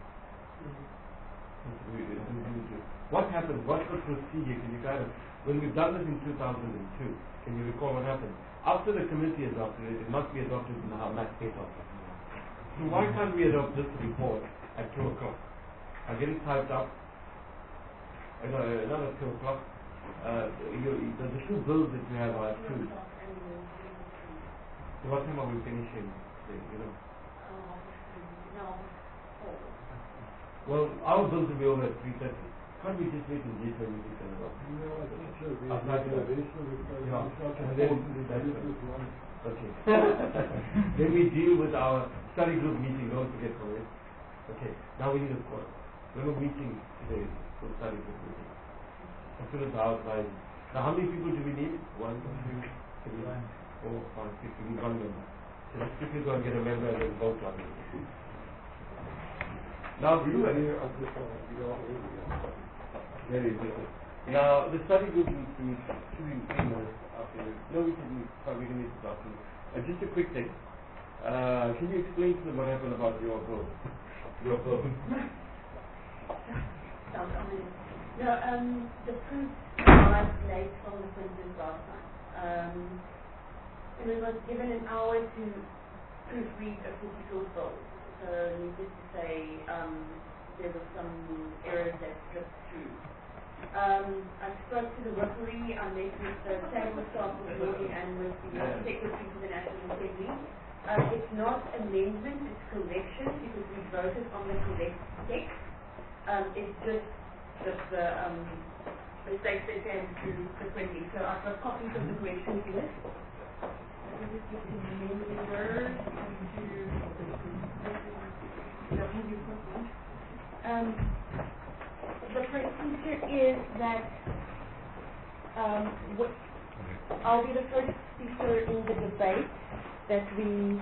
Mm-hmm. What happens? What's the procedure? Can you guide us? When we've done this in two thousand two, can you recall what happened? After the committee adopted it, it must be adopted in the House State office. So why can't we adopt this report at two o'clock? I'll get it typed up. Uh, not at two o'clock. Uh, you, you, the, the two bills that you have are at two. So what time are we finishing? You know. Well, our bills will be over at three thirty. Can't we just wait in G twenty six and about? No, I think so. We Uh, have not to yet. do this one because Yeah. it's not And then important. that's This it. is one. Okay. Then we deal with our study group meeting. Don't forget for it. Okay. Now we need a call. We have a meeting today for study group meeting. As soon as the outline. Now, how many people do we need? One, two, three, four, five, six. We need one member. So let's quickly go and get a member and then vote on it. Now, We do are it. here at the phone. We are here. Very good. Now, the study group needs to meet two in three minutes after this. No, we can meet, uh, we can meet this afternoon. Uh, just a quick thing. Uh, can you explain to them what happened about your vote? Your vote. No, um, the proof arrived late from the printers last time. Um, and it was given an hour to proofread a forty-four bill. So, needless to say, um, there were some errors that slipped through. Um, I spoke to the referee, I met with the table staff this morning and with the secretary to the National Assembly. Um, it's not amendment, it's correction because we voted on the correct text. Um, it's just that the um, mistakes that came through differently. So I've got copies of the corrections here. Let me just get the number to um, the procedure is that um, what, I'll be the first speaker in the debate that we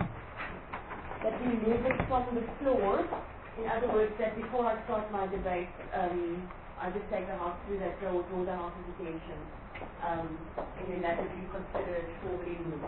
that we move it from the floor. In other words, that before I start my debate, um, I just take the House through that, draw, draw the House's attention, um, and then that would be considered formally moved.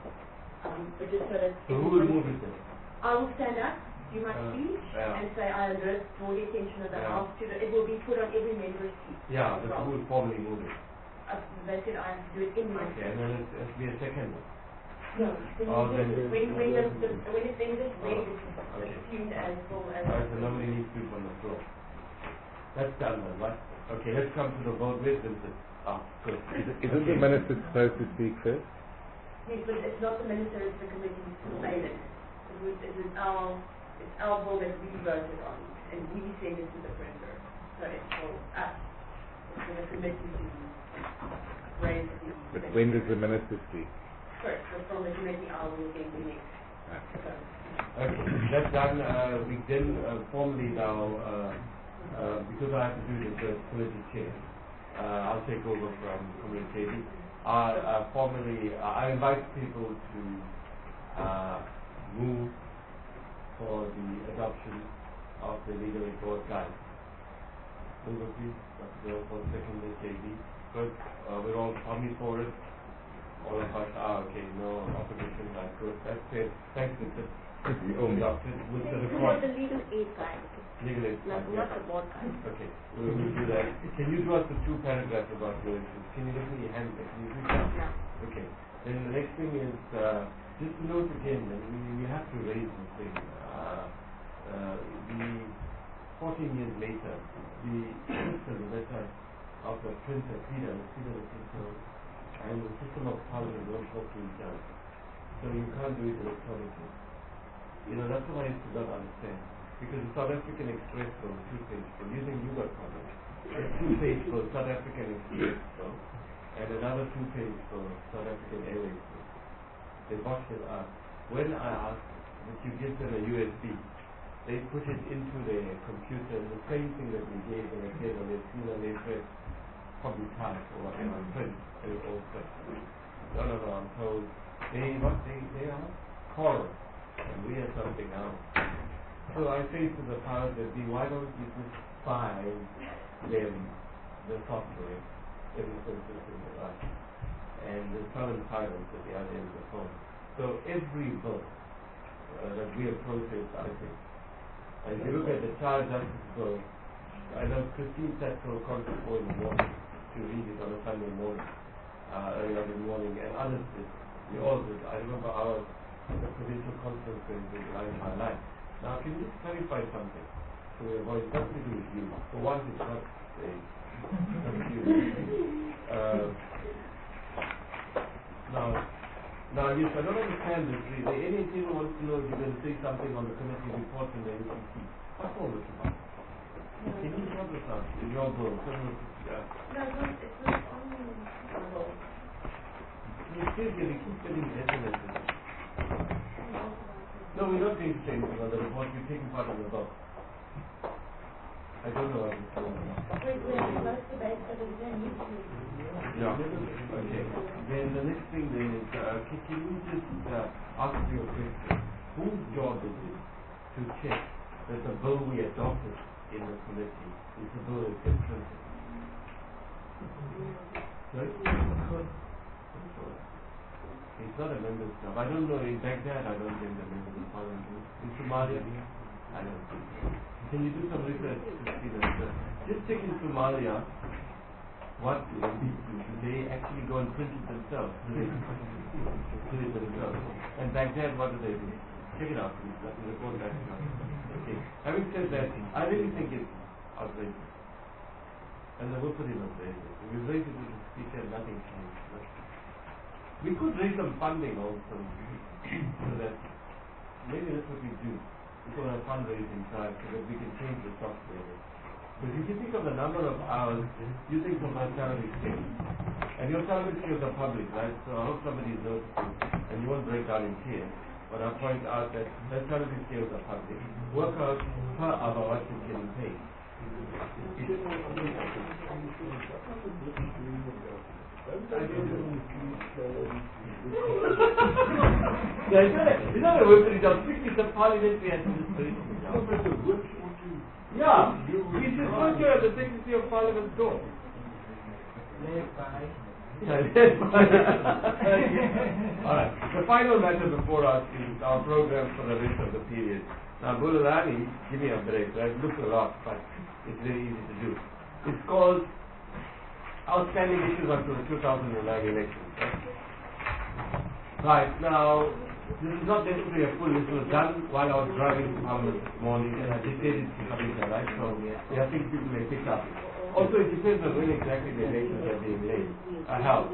Um, but just so that So who will move it then? I will stand up, do my Uh, speech, yeah. and say I address, draw the attention of the Yeah. House to the, it will be put on every member's seat. Yeah, as but well. who will formally move it? Uh, that's it, I have to do it in my Okay, and then it has to be a second. No, then Oh, you then just, it- when, when the, the, when it's then just read, Oh, it's okay. assumed as full as. Alright, so nobody needs to on the floor. That's done then, right? Okay, let's come to the vote with Vincent. Ah, good. Isn't the minister supposed to speak first? Yes, but it's not the minister, it's the committee who made it. It was, it was our, it's our bill that we voted on, and we sent it to the printer. So it's for us, it's for the committee to raise the. But when does the minister speak? First, so from the committee, I will then the next. Okay. So, Okay, that's done. Uh, we then uh, formally now, uh, uh, because I have to do this as committee chair, uh, I'll take over from committee chair. Uh, uh, formally, uh, I invite people to uh, move for the adoption of the legal report guide. Move it, please. Doctor Dale, for second, J D. Good. Uh, we're all coming for it. All of us are okay. No opposition. That's good. That's it. Thanks, Mister Oh, Adopted with the It's report. for the legal aid guide, Legal aid. not, not the board guide. Okay, we will do that. Can you draw us the two paragraphs about your issues? Can you give me your hand there? Can you do that? No. Okay. Then the next thing is, uh, just to note again, that we, we have to raise this thing. Uh, uh, the fourteen years later, the minister, the letter of the printer, Peter, the Peter the printer, and the system of parliament don't talk to each other. So you can't do it electronically. You know, that's what I used to not understand. Because the South African Express bill, two-page bill, using Uber product, a two-page bill, South African Express bill, and another two-page bill, South African Airways bill. They watched it up. When I asked that you give them a U S B. They put it into their computer, the same thing that we gave them, they said on their screen and they press probably type or whatever, print, and it all print. No, no, no, I'm told they, what, they, they are Chorus, and we are something else. So I say to the powers that be, why don't you just buy them the software, everything system they like, and the current silence at the other end of the phone. So every book uh, that we have processed, I think, and if you look at the Child Justice Bill, I know Christine sat for a conference call in the morning to read it on a Sunday morning, uh, early on in the morning, and others did. We all did. I remember ours at the provincial conference when we were in my life. Now, can you just clarify something? So we avoid nothing to do with you. For one, it's not a not you. Uh, now, now, yes, I don't understand this really. Any team wants to know if you're going to say something on the committee report in the A C C. What's all this about? Can you tell us out? In your book, No, it was, it was only a role. you still get, you keep getting S M Ses. No, we're not going to say anything on the report. We're taking part in the vote. I don't know what it's going on. Wait, wait, what's the best of the new Yeah. Okay. Then the next thing then is, uh, can, can you just uh, ask you a question? Whose job is it to check that the bill we adopted in the committee is the bill that gets printed? Right? It's not a member's job. I don't know in Baghdad. I don't think the members of parliament do. In Somalia, I don't think so. Can you do some research to see that? Uh, just check in Somalia. What do they do? Do they actually go and print it themselves? Do they do it themselves? And Baghdad, what do they do? Check it out, please. Let me report back to you. Okay. Having said that, I really think it's outrageous. And the word is outrageous. We raised it with the speaker, nothing changed. We could raise some funding also, so that maybe that's what we do. We call a fundraising drive so that we can change the software. Because if you think of the number of hours, you think of my salary scale. And your salary scales are public, right? So I hope somebody is noticing, and you won't break down in tears. But I'll point out that the salary scales are public. Work out per hour what you're getting paid. It's not a work job, strictly the parliamentary administration. Yeah, we should put you at the Secretary of Parliament's door. Alright, the final matter before us is our program for the rest of the period. Now, Bululani, give me a break. I've looked a lot, but it's very easy to do. It's called Outstanding Issues until the two thousand nine elections. Right, now, this is not necessarily a full list. It was done while I was driving to Parliament this morning, and I dictated to Kabita, right? So, yeah, I think people may pick up. Also, it depends on when exactly the elections are being laid. I help.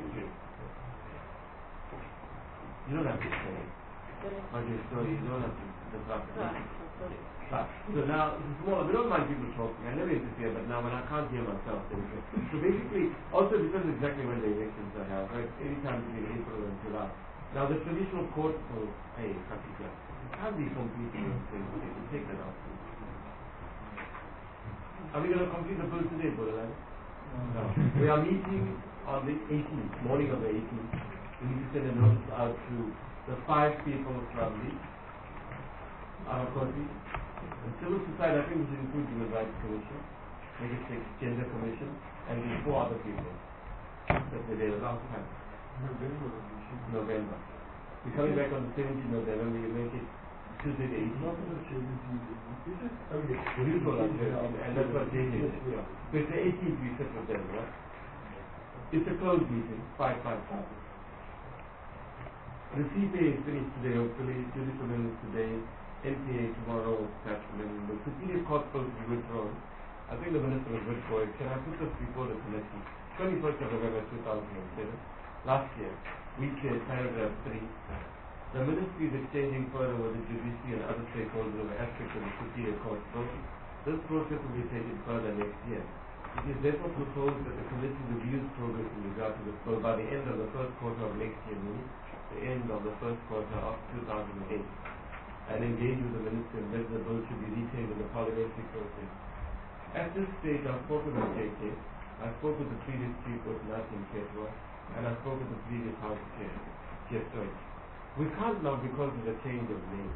You don't have to say it. Okay, so you don't have to. Right. So now, it's more, we don't mind people talking. I never interfere, but now when I can't hear myself, then okay. So basically, also depends exactly when the elections are held, right? Anytime between April and July. Now, the traditional court will, hey, Katika, it can't be completed on Thursday. We'll take that out. Are we going to complete the bill today, Buddha? No. We are meeting on the eighteenth, morning of the eighteenth. We need to send a notice out to the five people from the Arakoti, the Civil Society. I think we should include Human Rights Commission, Legislative Gender Commission, and the four other people that were there last time. November. November. We're coming back on the seventeenth of November. We make it Tuesday the eighteenth. Not the seventeenth. Is it? Okay. The usual, and that's what J J said. Yeah. So it's the eighteenth we set with them, right? It's a closed meeting, five, five, five. The C P A is finished today, hopefully. Judicial minutes today. N P A tomorrow, perhaps when the Superior Court supposed to be withdrawn. I think the Minister was good for it. Can I put this before the committee? twenty-first of November two thousand seven. Last year, we said paragraph three. The Ministry is exchanging further with the judiciary and other stakeholders over aspects of the Superior Court process. This process will be taken further next year. It is therefore proposed that the committee reviews progress in regard to this bill by the end of the first quarter of next year, meaning the end of the first quarter of two thousand eight. and engage with the minister and whether the bill should be retained in the parliamentary process. At this stage, I've spoken with J K, I spoke with the previous chief of Natin Ketwa, and I spoke with the previous House Chair, Chair Deutsch. We can't now because of the change of name.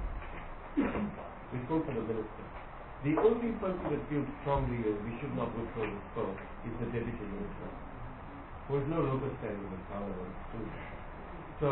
We spoke to the minister. The only person that feels strongly that we should not withdraw this bill is the deputy minister, who has no local standing in parliament. So,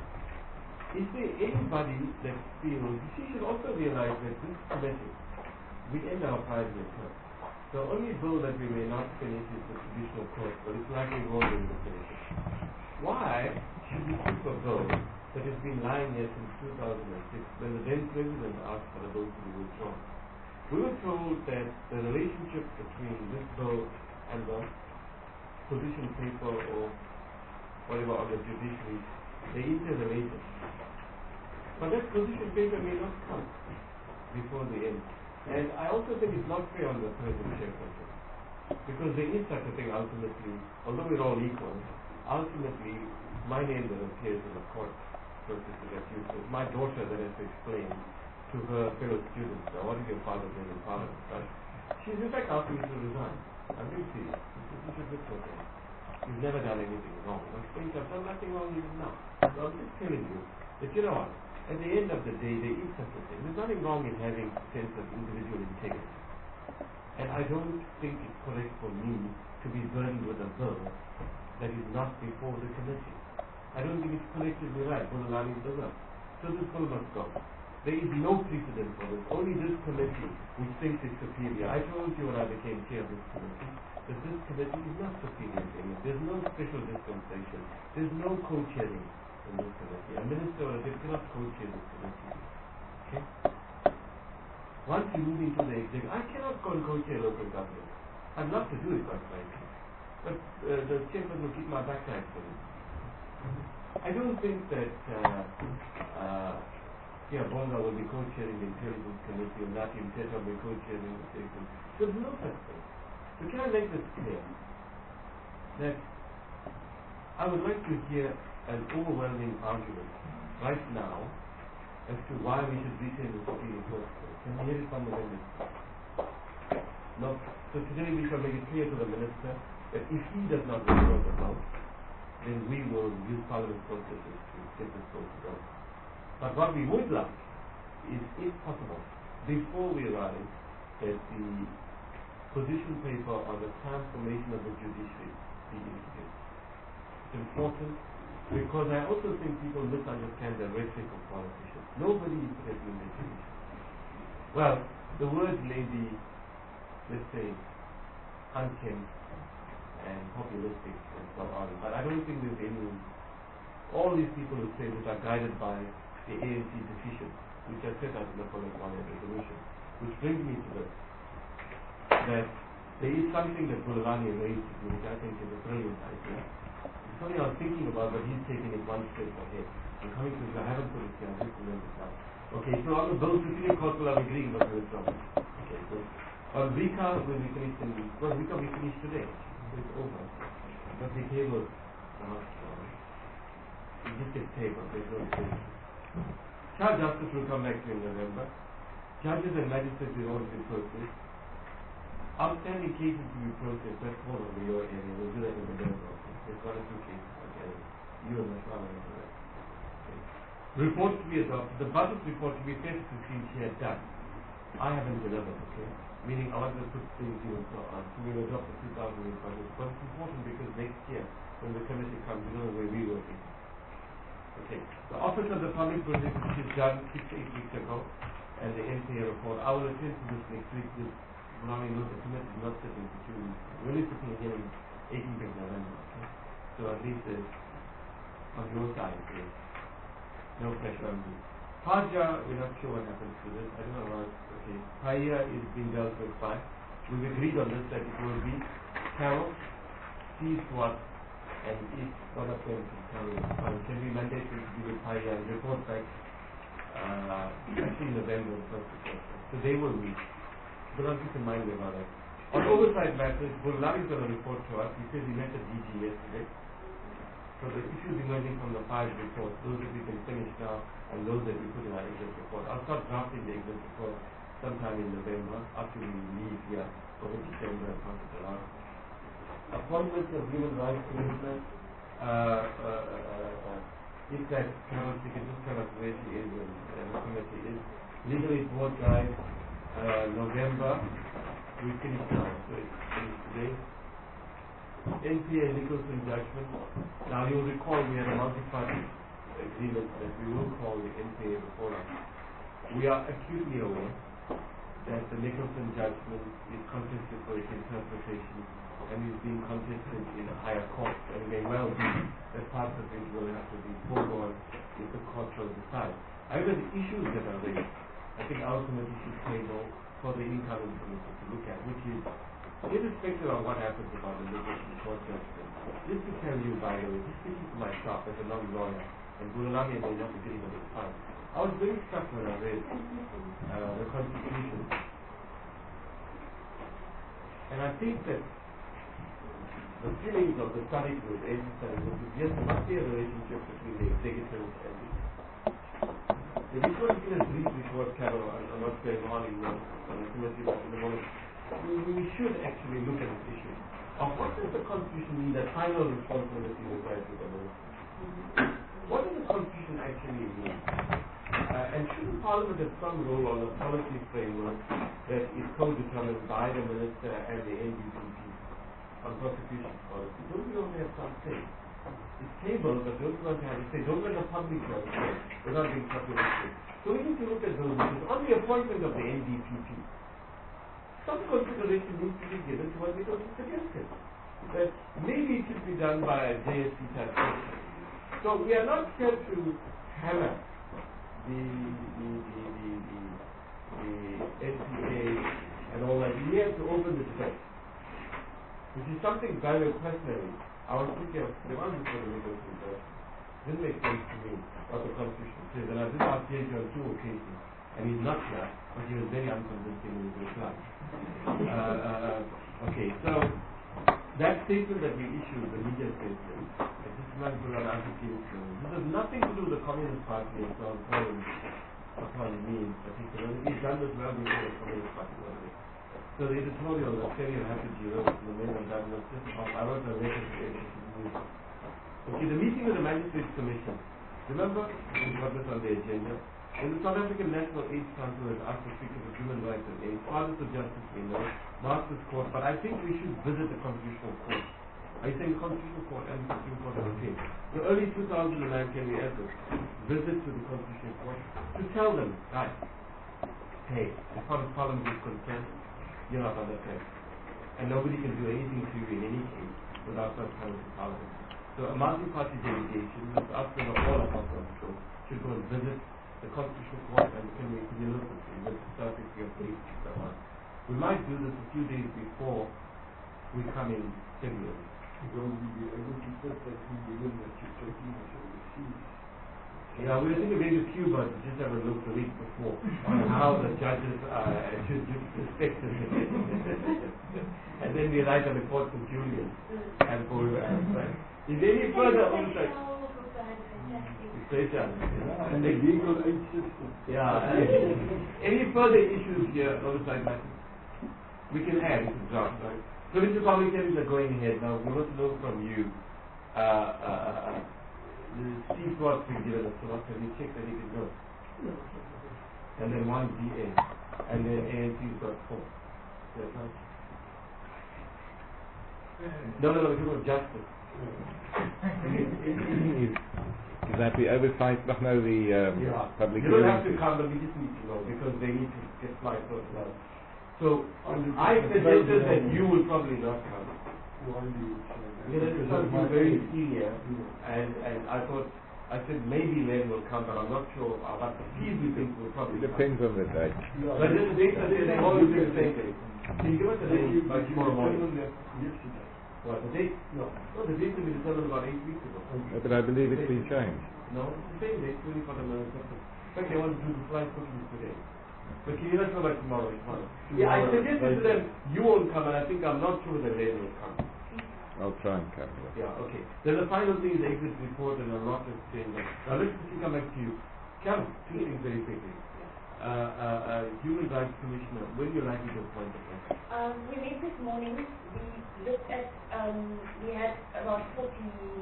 is there anybody that feels, she should also realize that this committee, we end our five-year term. The only bill that we may not finish is the traditional court, but it's likely we won't be able to finish it. Why should we keep a bill that has been lying here since two thousand six when the then president asked for the bill to be withdrawn? We were told that the relationship between this bill and the position paper or whatever on the judiciary, they interrelated. But that position paper may not come before the end. And I also think it's not fair on the present chairperson, because there is such a thing ultimately, although we're all equal, ultimately my name that appears in the court processes that you said. My daughter that has to explain to her fellow students, now, what is your father's name in parliament? Right? She's in fact asked me to resign. I'm being serious. This is a good thing. You've never done anything wrong. I'm saying I've done nothing wrong even now. So I'm just telling you that, you know what, at the end of the day, there is such a thing. There's nothing wrong in having a sense of individual integrity. And I don't think it's correct for me to be burdened with a bill that is not before the committee. I don't think it's collectively right for the Lani Bill. So this bill must go. There is no precedent for this. Only this committee which thinks it's superior. I told you when I became chair of this committee that this committee is not superior to any. There's no special dispensation. There's no co-chairing in this committee. A minister or a deputy cannot co-chair this committee. Okay? Once you move into the executive, I cannot go and co-chair local government. I'd love to do it, quite frankly. But uh, the chairman will keep my backside for me. I don't think that uh, uh, Kia Bonga will be co-chairing the Intelligence Committee or Natin Ketwa will be co-chairing the Safety. There's no such thing. So can I make this clear? That I would like to hear an overwhelming argument right now as to why we should retain the Supreme Court. Can we hear it from the minister? No. So today we shall make it clear to the minister that if he does not withdraw the bill, then we will use parliament processes to get this bill to go. But what we would like is, if possible, before we arrive at the position paper on the transformation of the judiciary be introduced. It's important because I also think people misunderstand the rhetoric of politicians. Nobody is threatening the judiciary. Well, the words may be, let's say, unkempt and populistic and so on, but I don't think there's any, all these people who say this are guided by the A N C decision, which I set out in the following resolution, which brings me to this, that there is something that Bulwani raised to do, which I think is a brilliant idea. It's something I was thinking about, but he's taking it one step ahead. I'm coming to this, I haven't put it here, I just remember it now. Okay, so on the bill, Supreme Court will have agreed with the withdrawal. Okay, so on Vika, when we finished in, well, Vika we finished today. It's over. But the table is not strong. It just gets tabled, there's no decision. Child justice will come back to in November. Judges and magistrates will all be processed. Outstanding cases to be processed, that's all over your area. We'll do that in November. There's one or two cases, okay. You and the father will do that. Okay. Reports to be adopted. The budget report to be fair to fifteen share done. I haven't delivered, okay? Meaning I want to put things in and so on. So we'll adopt the two thousand eight budget. But it's important because next year, when the committee comes, we don't know where we will be. Okay. The Office of the Public Prosecutor is done six to eight weeks ago, and the N P A report. I will attend to this next week. This Brownie Look, the committee is not sitting for two weeks. We're only sitting here in eighteenth of November. Okay? So at least there's, on your side, there's no pressure on you. Paja, we're not sure what happens to this. I don't know about, okay. Paya is being dealt with by. We've agreed on this that it will be Carol, Steve Swat, and if one of them can come in, um, can be mandated to be with Paya and report back uh, actually in November the first report. So they will meet. But I'll keep in mind about that. On oversight matters, Bulwani is going to report to us. He says he met at D G yesterday. So the issues emerging from the five reports, those that we can finish now, and those that we put in our exit report. I'll start drafting the exit report sometime in November, after we leave here, over December and pass it around. Appointments of human rights commissioners, uh, uh, uh, uh, if that Carol, she can just tell us where she is and, and the committee is. Legal Aid Board guys, uh, November, we finish now, so it's finished today. N P A Nicholson judgment. Now you'll recall we had a multi-party agreement that we will call the N P A before us. We are acutely aware that the Nicholson judgment is contested for its interpretation and is being contested in a higher court, and it may well be that parts of it will have to be foregone if the court shall decide. However, the issues that are raised, I think our committee should table for the incoming committee to look at, which is, irrespective of what happens about the Nicholson court judgment, just to tell you, by the way, just speaking to myself as a non-lawyer, and Gululami may not be getting on this fine, I was very struck when I read uh, the Constitution, and I think that the feelings of the study group, A C study group, is yes, there must be a relationship between the executive and the the report in a brief report, Carol, I'm not going on in the, on the committee, but in the moment, we, we should actually look at this issue of what does the Constitution mean, that final responsibility required to the law. What does the Constitution actually mean? Uh, and shouldn't Parliament have some role on the policy framework that is co-determined by the Minister and the N D P P on prosecution policy? Don't we only have some say? It's tabled, but don't want to have a say. Don't let the public know without being populated. So we need to look at those issues. On the appointment of the N D P P, some consideration needs to be given to what we also suggested. That maybe it should be done by a J S C type person. So we are not here to hammer the, the, the, the, the, the N P A and all that. We have to open the debate, which is something very personally. I was thinking of the one before the legal system. Didn't make sense to me what the Constitution says. And I did ask J J on two occasions, and he's not here, but he was very unconvincing in his reply. Uh, uh, okay, so that statement that we issued, the media statement, that this man put on anti-P this has nothing to do with the Communist Party and so on, upon me in particular. He's done this well before the Communist Party was there. So the editorial that Kerry Happy wrote in the main of that was just about, I wrote a letter to the news. Okay, the meeting of the Magistrates Commission. Remember, we got this on the agenda. And the South African National AIDS Council has asked to speak to the Human Rights and AIDS, Fathers of Justice, we know, Masters Court, but I think we should visit the Constitutional Court. I think the Constitutional Court and the Supreme Court are the same. So early two thousand nine, can we ever visit to the Constitutional Court to tell them, right, hey, as far as Parliament is concerned, you're not on the track. And nobody can do anything to you in any case without first coming to Parliament. So a multi-party delegation, that's us and all of us should go and visit the Constitutional Court and can we can you look at it, the surface of case and so on. We might do this a few days before we come in February. Will we be able to put that three billion that you're taking us overseas? Yeah, we were thinking maybe Cuba to just have a look the week before on how the judges uh, should respect it. And then we write a report to Julian and for uh, is there any further oversight? And the legal aid system. Yeah. Any further issues here, oversight matters? We can add to the draft, right? So Mister Communications are going ahead now. We want to know from you. Uh, uh, uh, The Steve Ross will give us a lot, and we check that he can go. And then one D A, and then A N T's got four. That's right. No, no, no, we're talking about justice. Is that the oversight, not know the um, yeah. public You don't have to hearings? come, but we just need to know, because they need to get my thoughts out. So, I suggested that you will probably not come. Because it's something very senior, and, and I thought, I said maybe Len will come, but I'm not sure. But the fees we think will probably It depends come. on the day. But this date, they always do the same thing. Can you give us a date by tomorrow morning? What, the date? No. No, the date will be determined about eight weeks ago. No, but I believe it's been changed. No, it's the same date, twenty-fourth of November. In fact, they want to do the flight bookings today. But can you let us know by tomorrow? Tomorrow. Yeah, I suggested to them, you won't come, and I think I'm not sure that they will come. I'll try and cover that. Yeah, okay. Then the final thing is the exit report, and I'm not explaining that. Now let's quickly come back to you. Carol, two things very quickly. Uh, uh, uh, Human Rights Commissioner, when you're likely to appoint the person? Um, we met this morning. We looked at, um, we had about forty,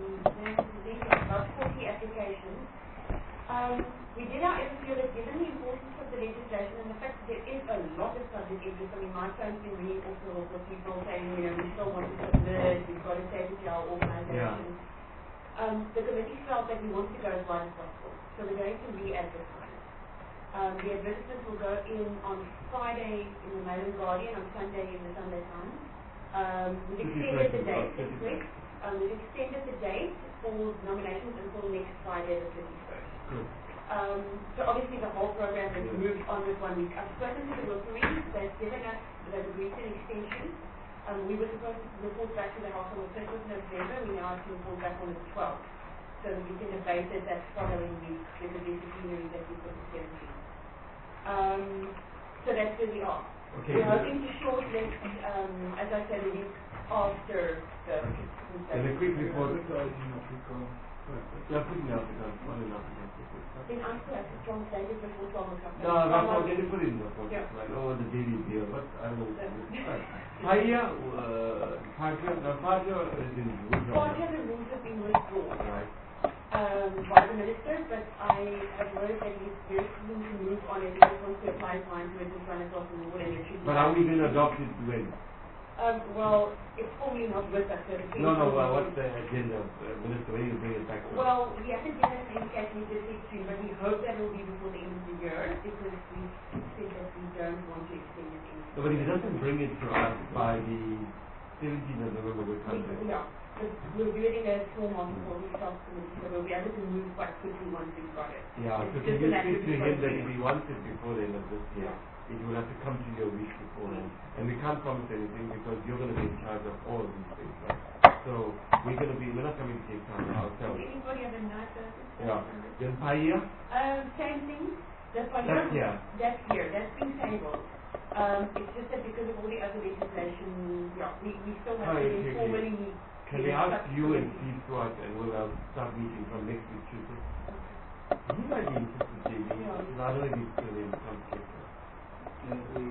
about forty applications. Um, we did however feel that given the importance of the legislation and the fact that there is a lot of public interest, I mean, my phone's been ringing off the hook with people saying, you know, we still want to submit, we've got to take it to our organization. Yeah. Um, the committee felt that we want to go as wide as possible, so we're going to re-advertise. Um, the advertisement will go in on Friday in the Mail and Guardian, on Sunday in the Sunday Times. Um, we've extended the date this week. Um, we've extended the date for nominations until next Friday, the thirty-first. Good. Um, so obviously the whole program has moved on with one week. I've spoken to the Rotary. They've given us, they've agreed to an extension. Um, we were supposed to report back to the House on the first of November. We now have to report back on the twelfth. So we can debate it that following week because there's a plenary that we put the seventeenth. Um, so that's where we are. Okay. We're hoping to shortlist, um, as I said, a week after the... And a quick report. Yeah, put in Africa, not in Africa. Then I still have to translate it before twelve o'clock. No, that's what they put in the project, right? Oh, the daily deal, but I don't know. Paya, uh, Paja, now Paja is in Paja, the rules have been withdrawn. Right. Um, by the minister, but I have heard that he's very keen to move on and he just wants to apply his mind to it and run it off the wall and it should be. But are we going to adopt it when? Um, well, it's formally not with us. So no, no, well, what's the agenda, uh, Minister, when you bring it back to us? Well, we haven't given an indication with this extreme, but we hope that it will be before the end of the year because we said that we don't want to extend it any. No, but if he doesn't bring it to us by the seventeenth of November, we're coming. Yeah. We'll do it in a small multiple resource committee, so we'll be able to move quite quickly once we've got it. Yeah, it's so can you speak to him that if he wants it before the end of this year, it will have to come to you a week before then. And we can't promise anything because you're going to be in charge of all of these things, right? So we're going to be, we're not coming to Cape Town ourselves. Anybody have a night person? Yeah. Then Paya? Um, same thing. The That's here. That's here. That's been tabled. Um, it's just that because of all the other legislation, yeah, we, we still have oh, to okay, formally okay. Can we ask you and Steve Swart and we'll uh, start meeting from next week Tuesday? You might be interested, J B. Yeah. I don't know if he's still in some case. Yes, we,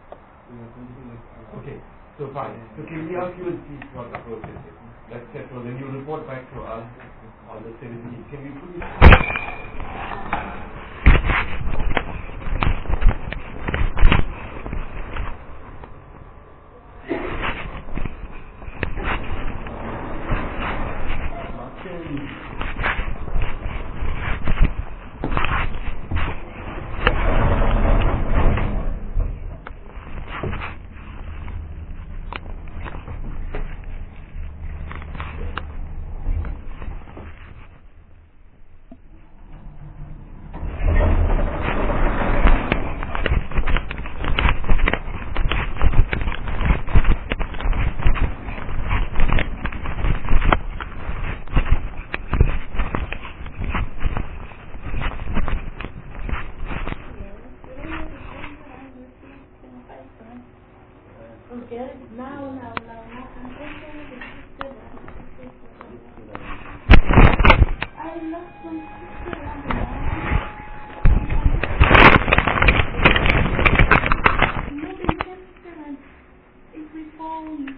we are continuing with Okay, so fine. So can we ask you and Steve Swart the process? Let's settle. Then you report back to us on the seventeenth. Can we put it? If we fall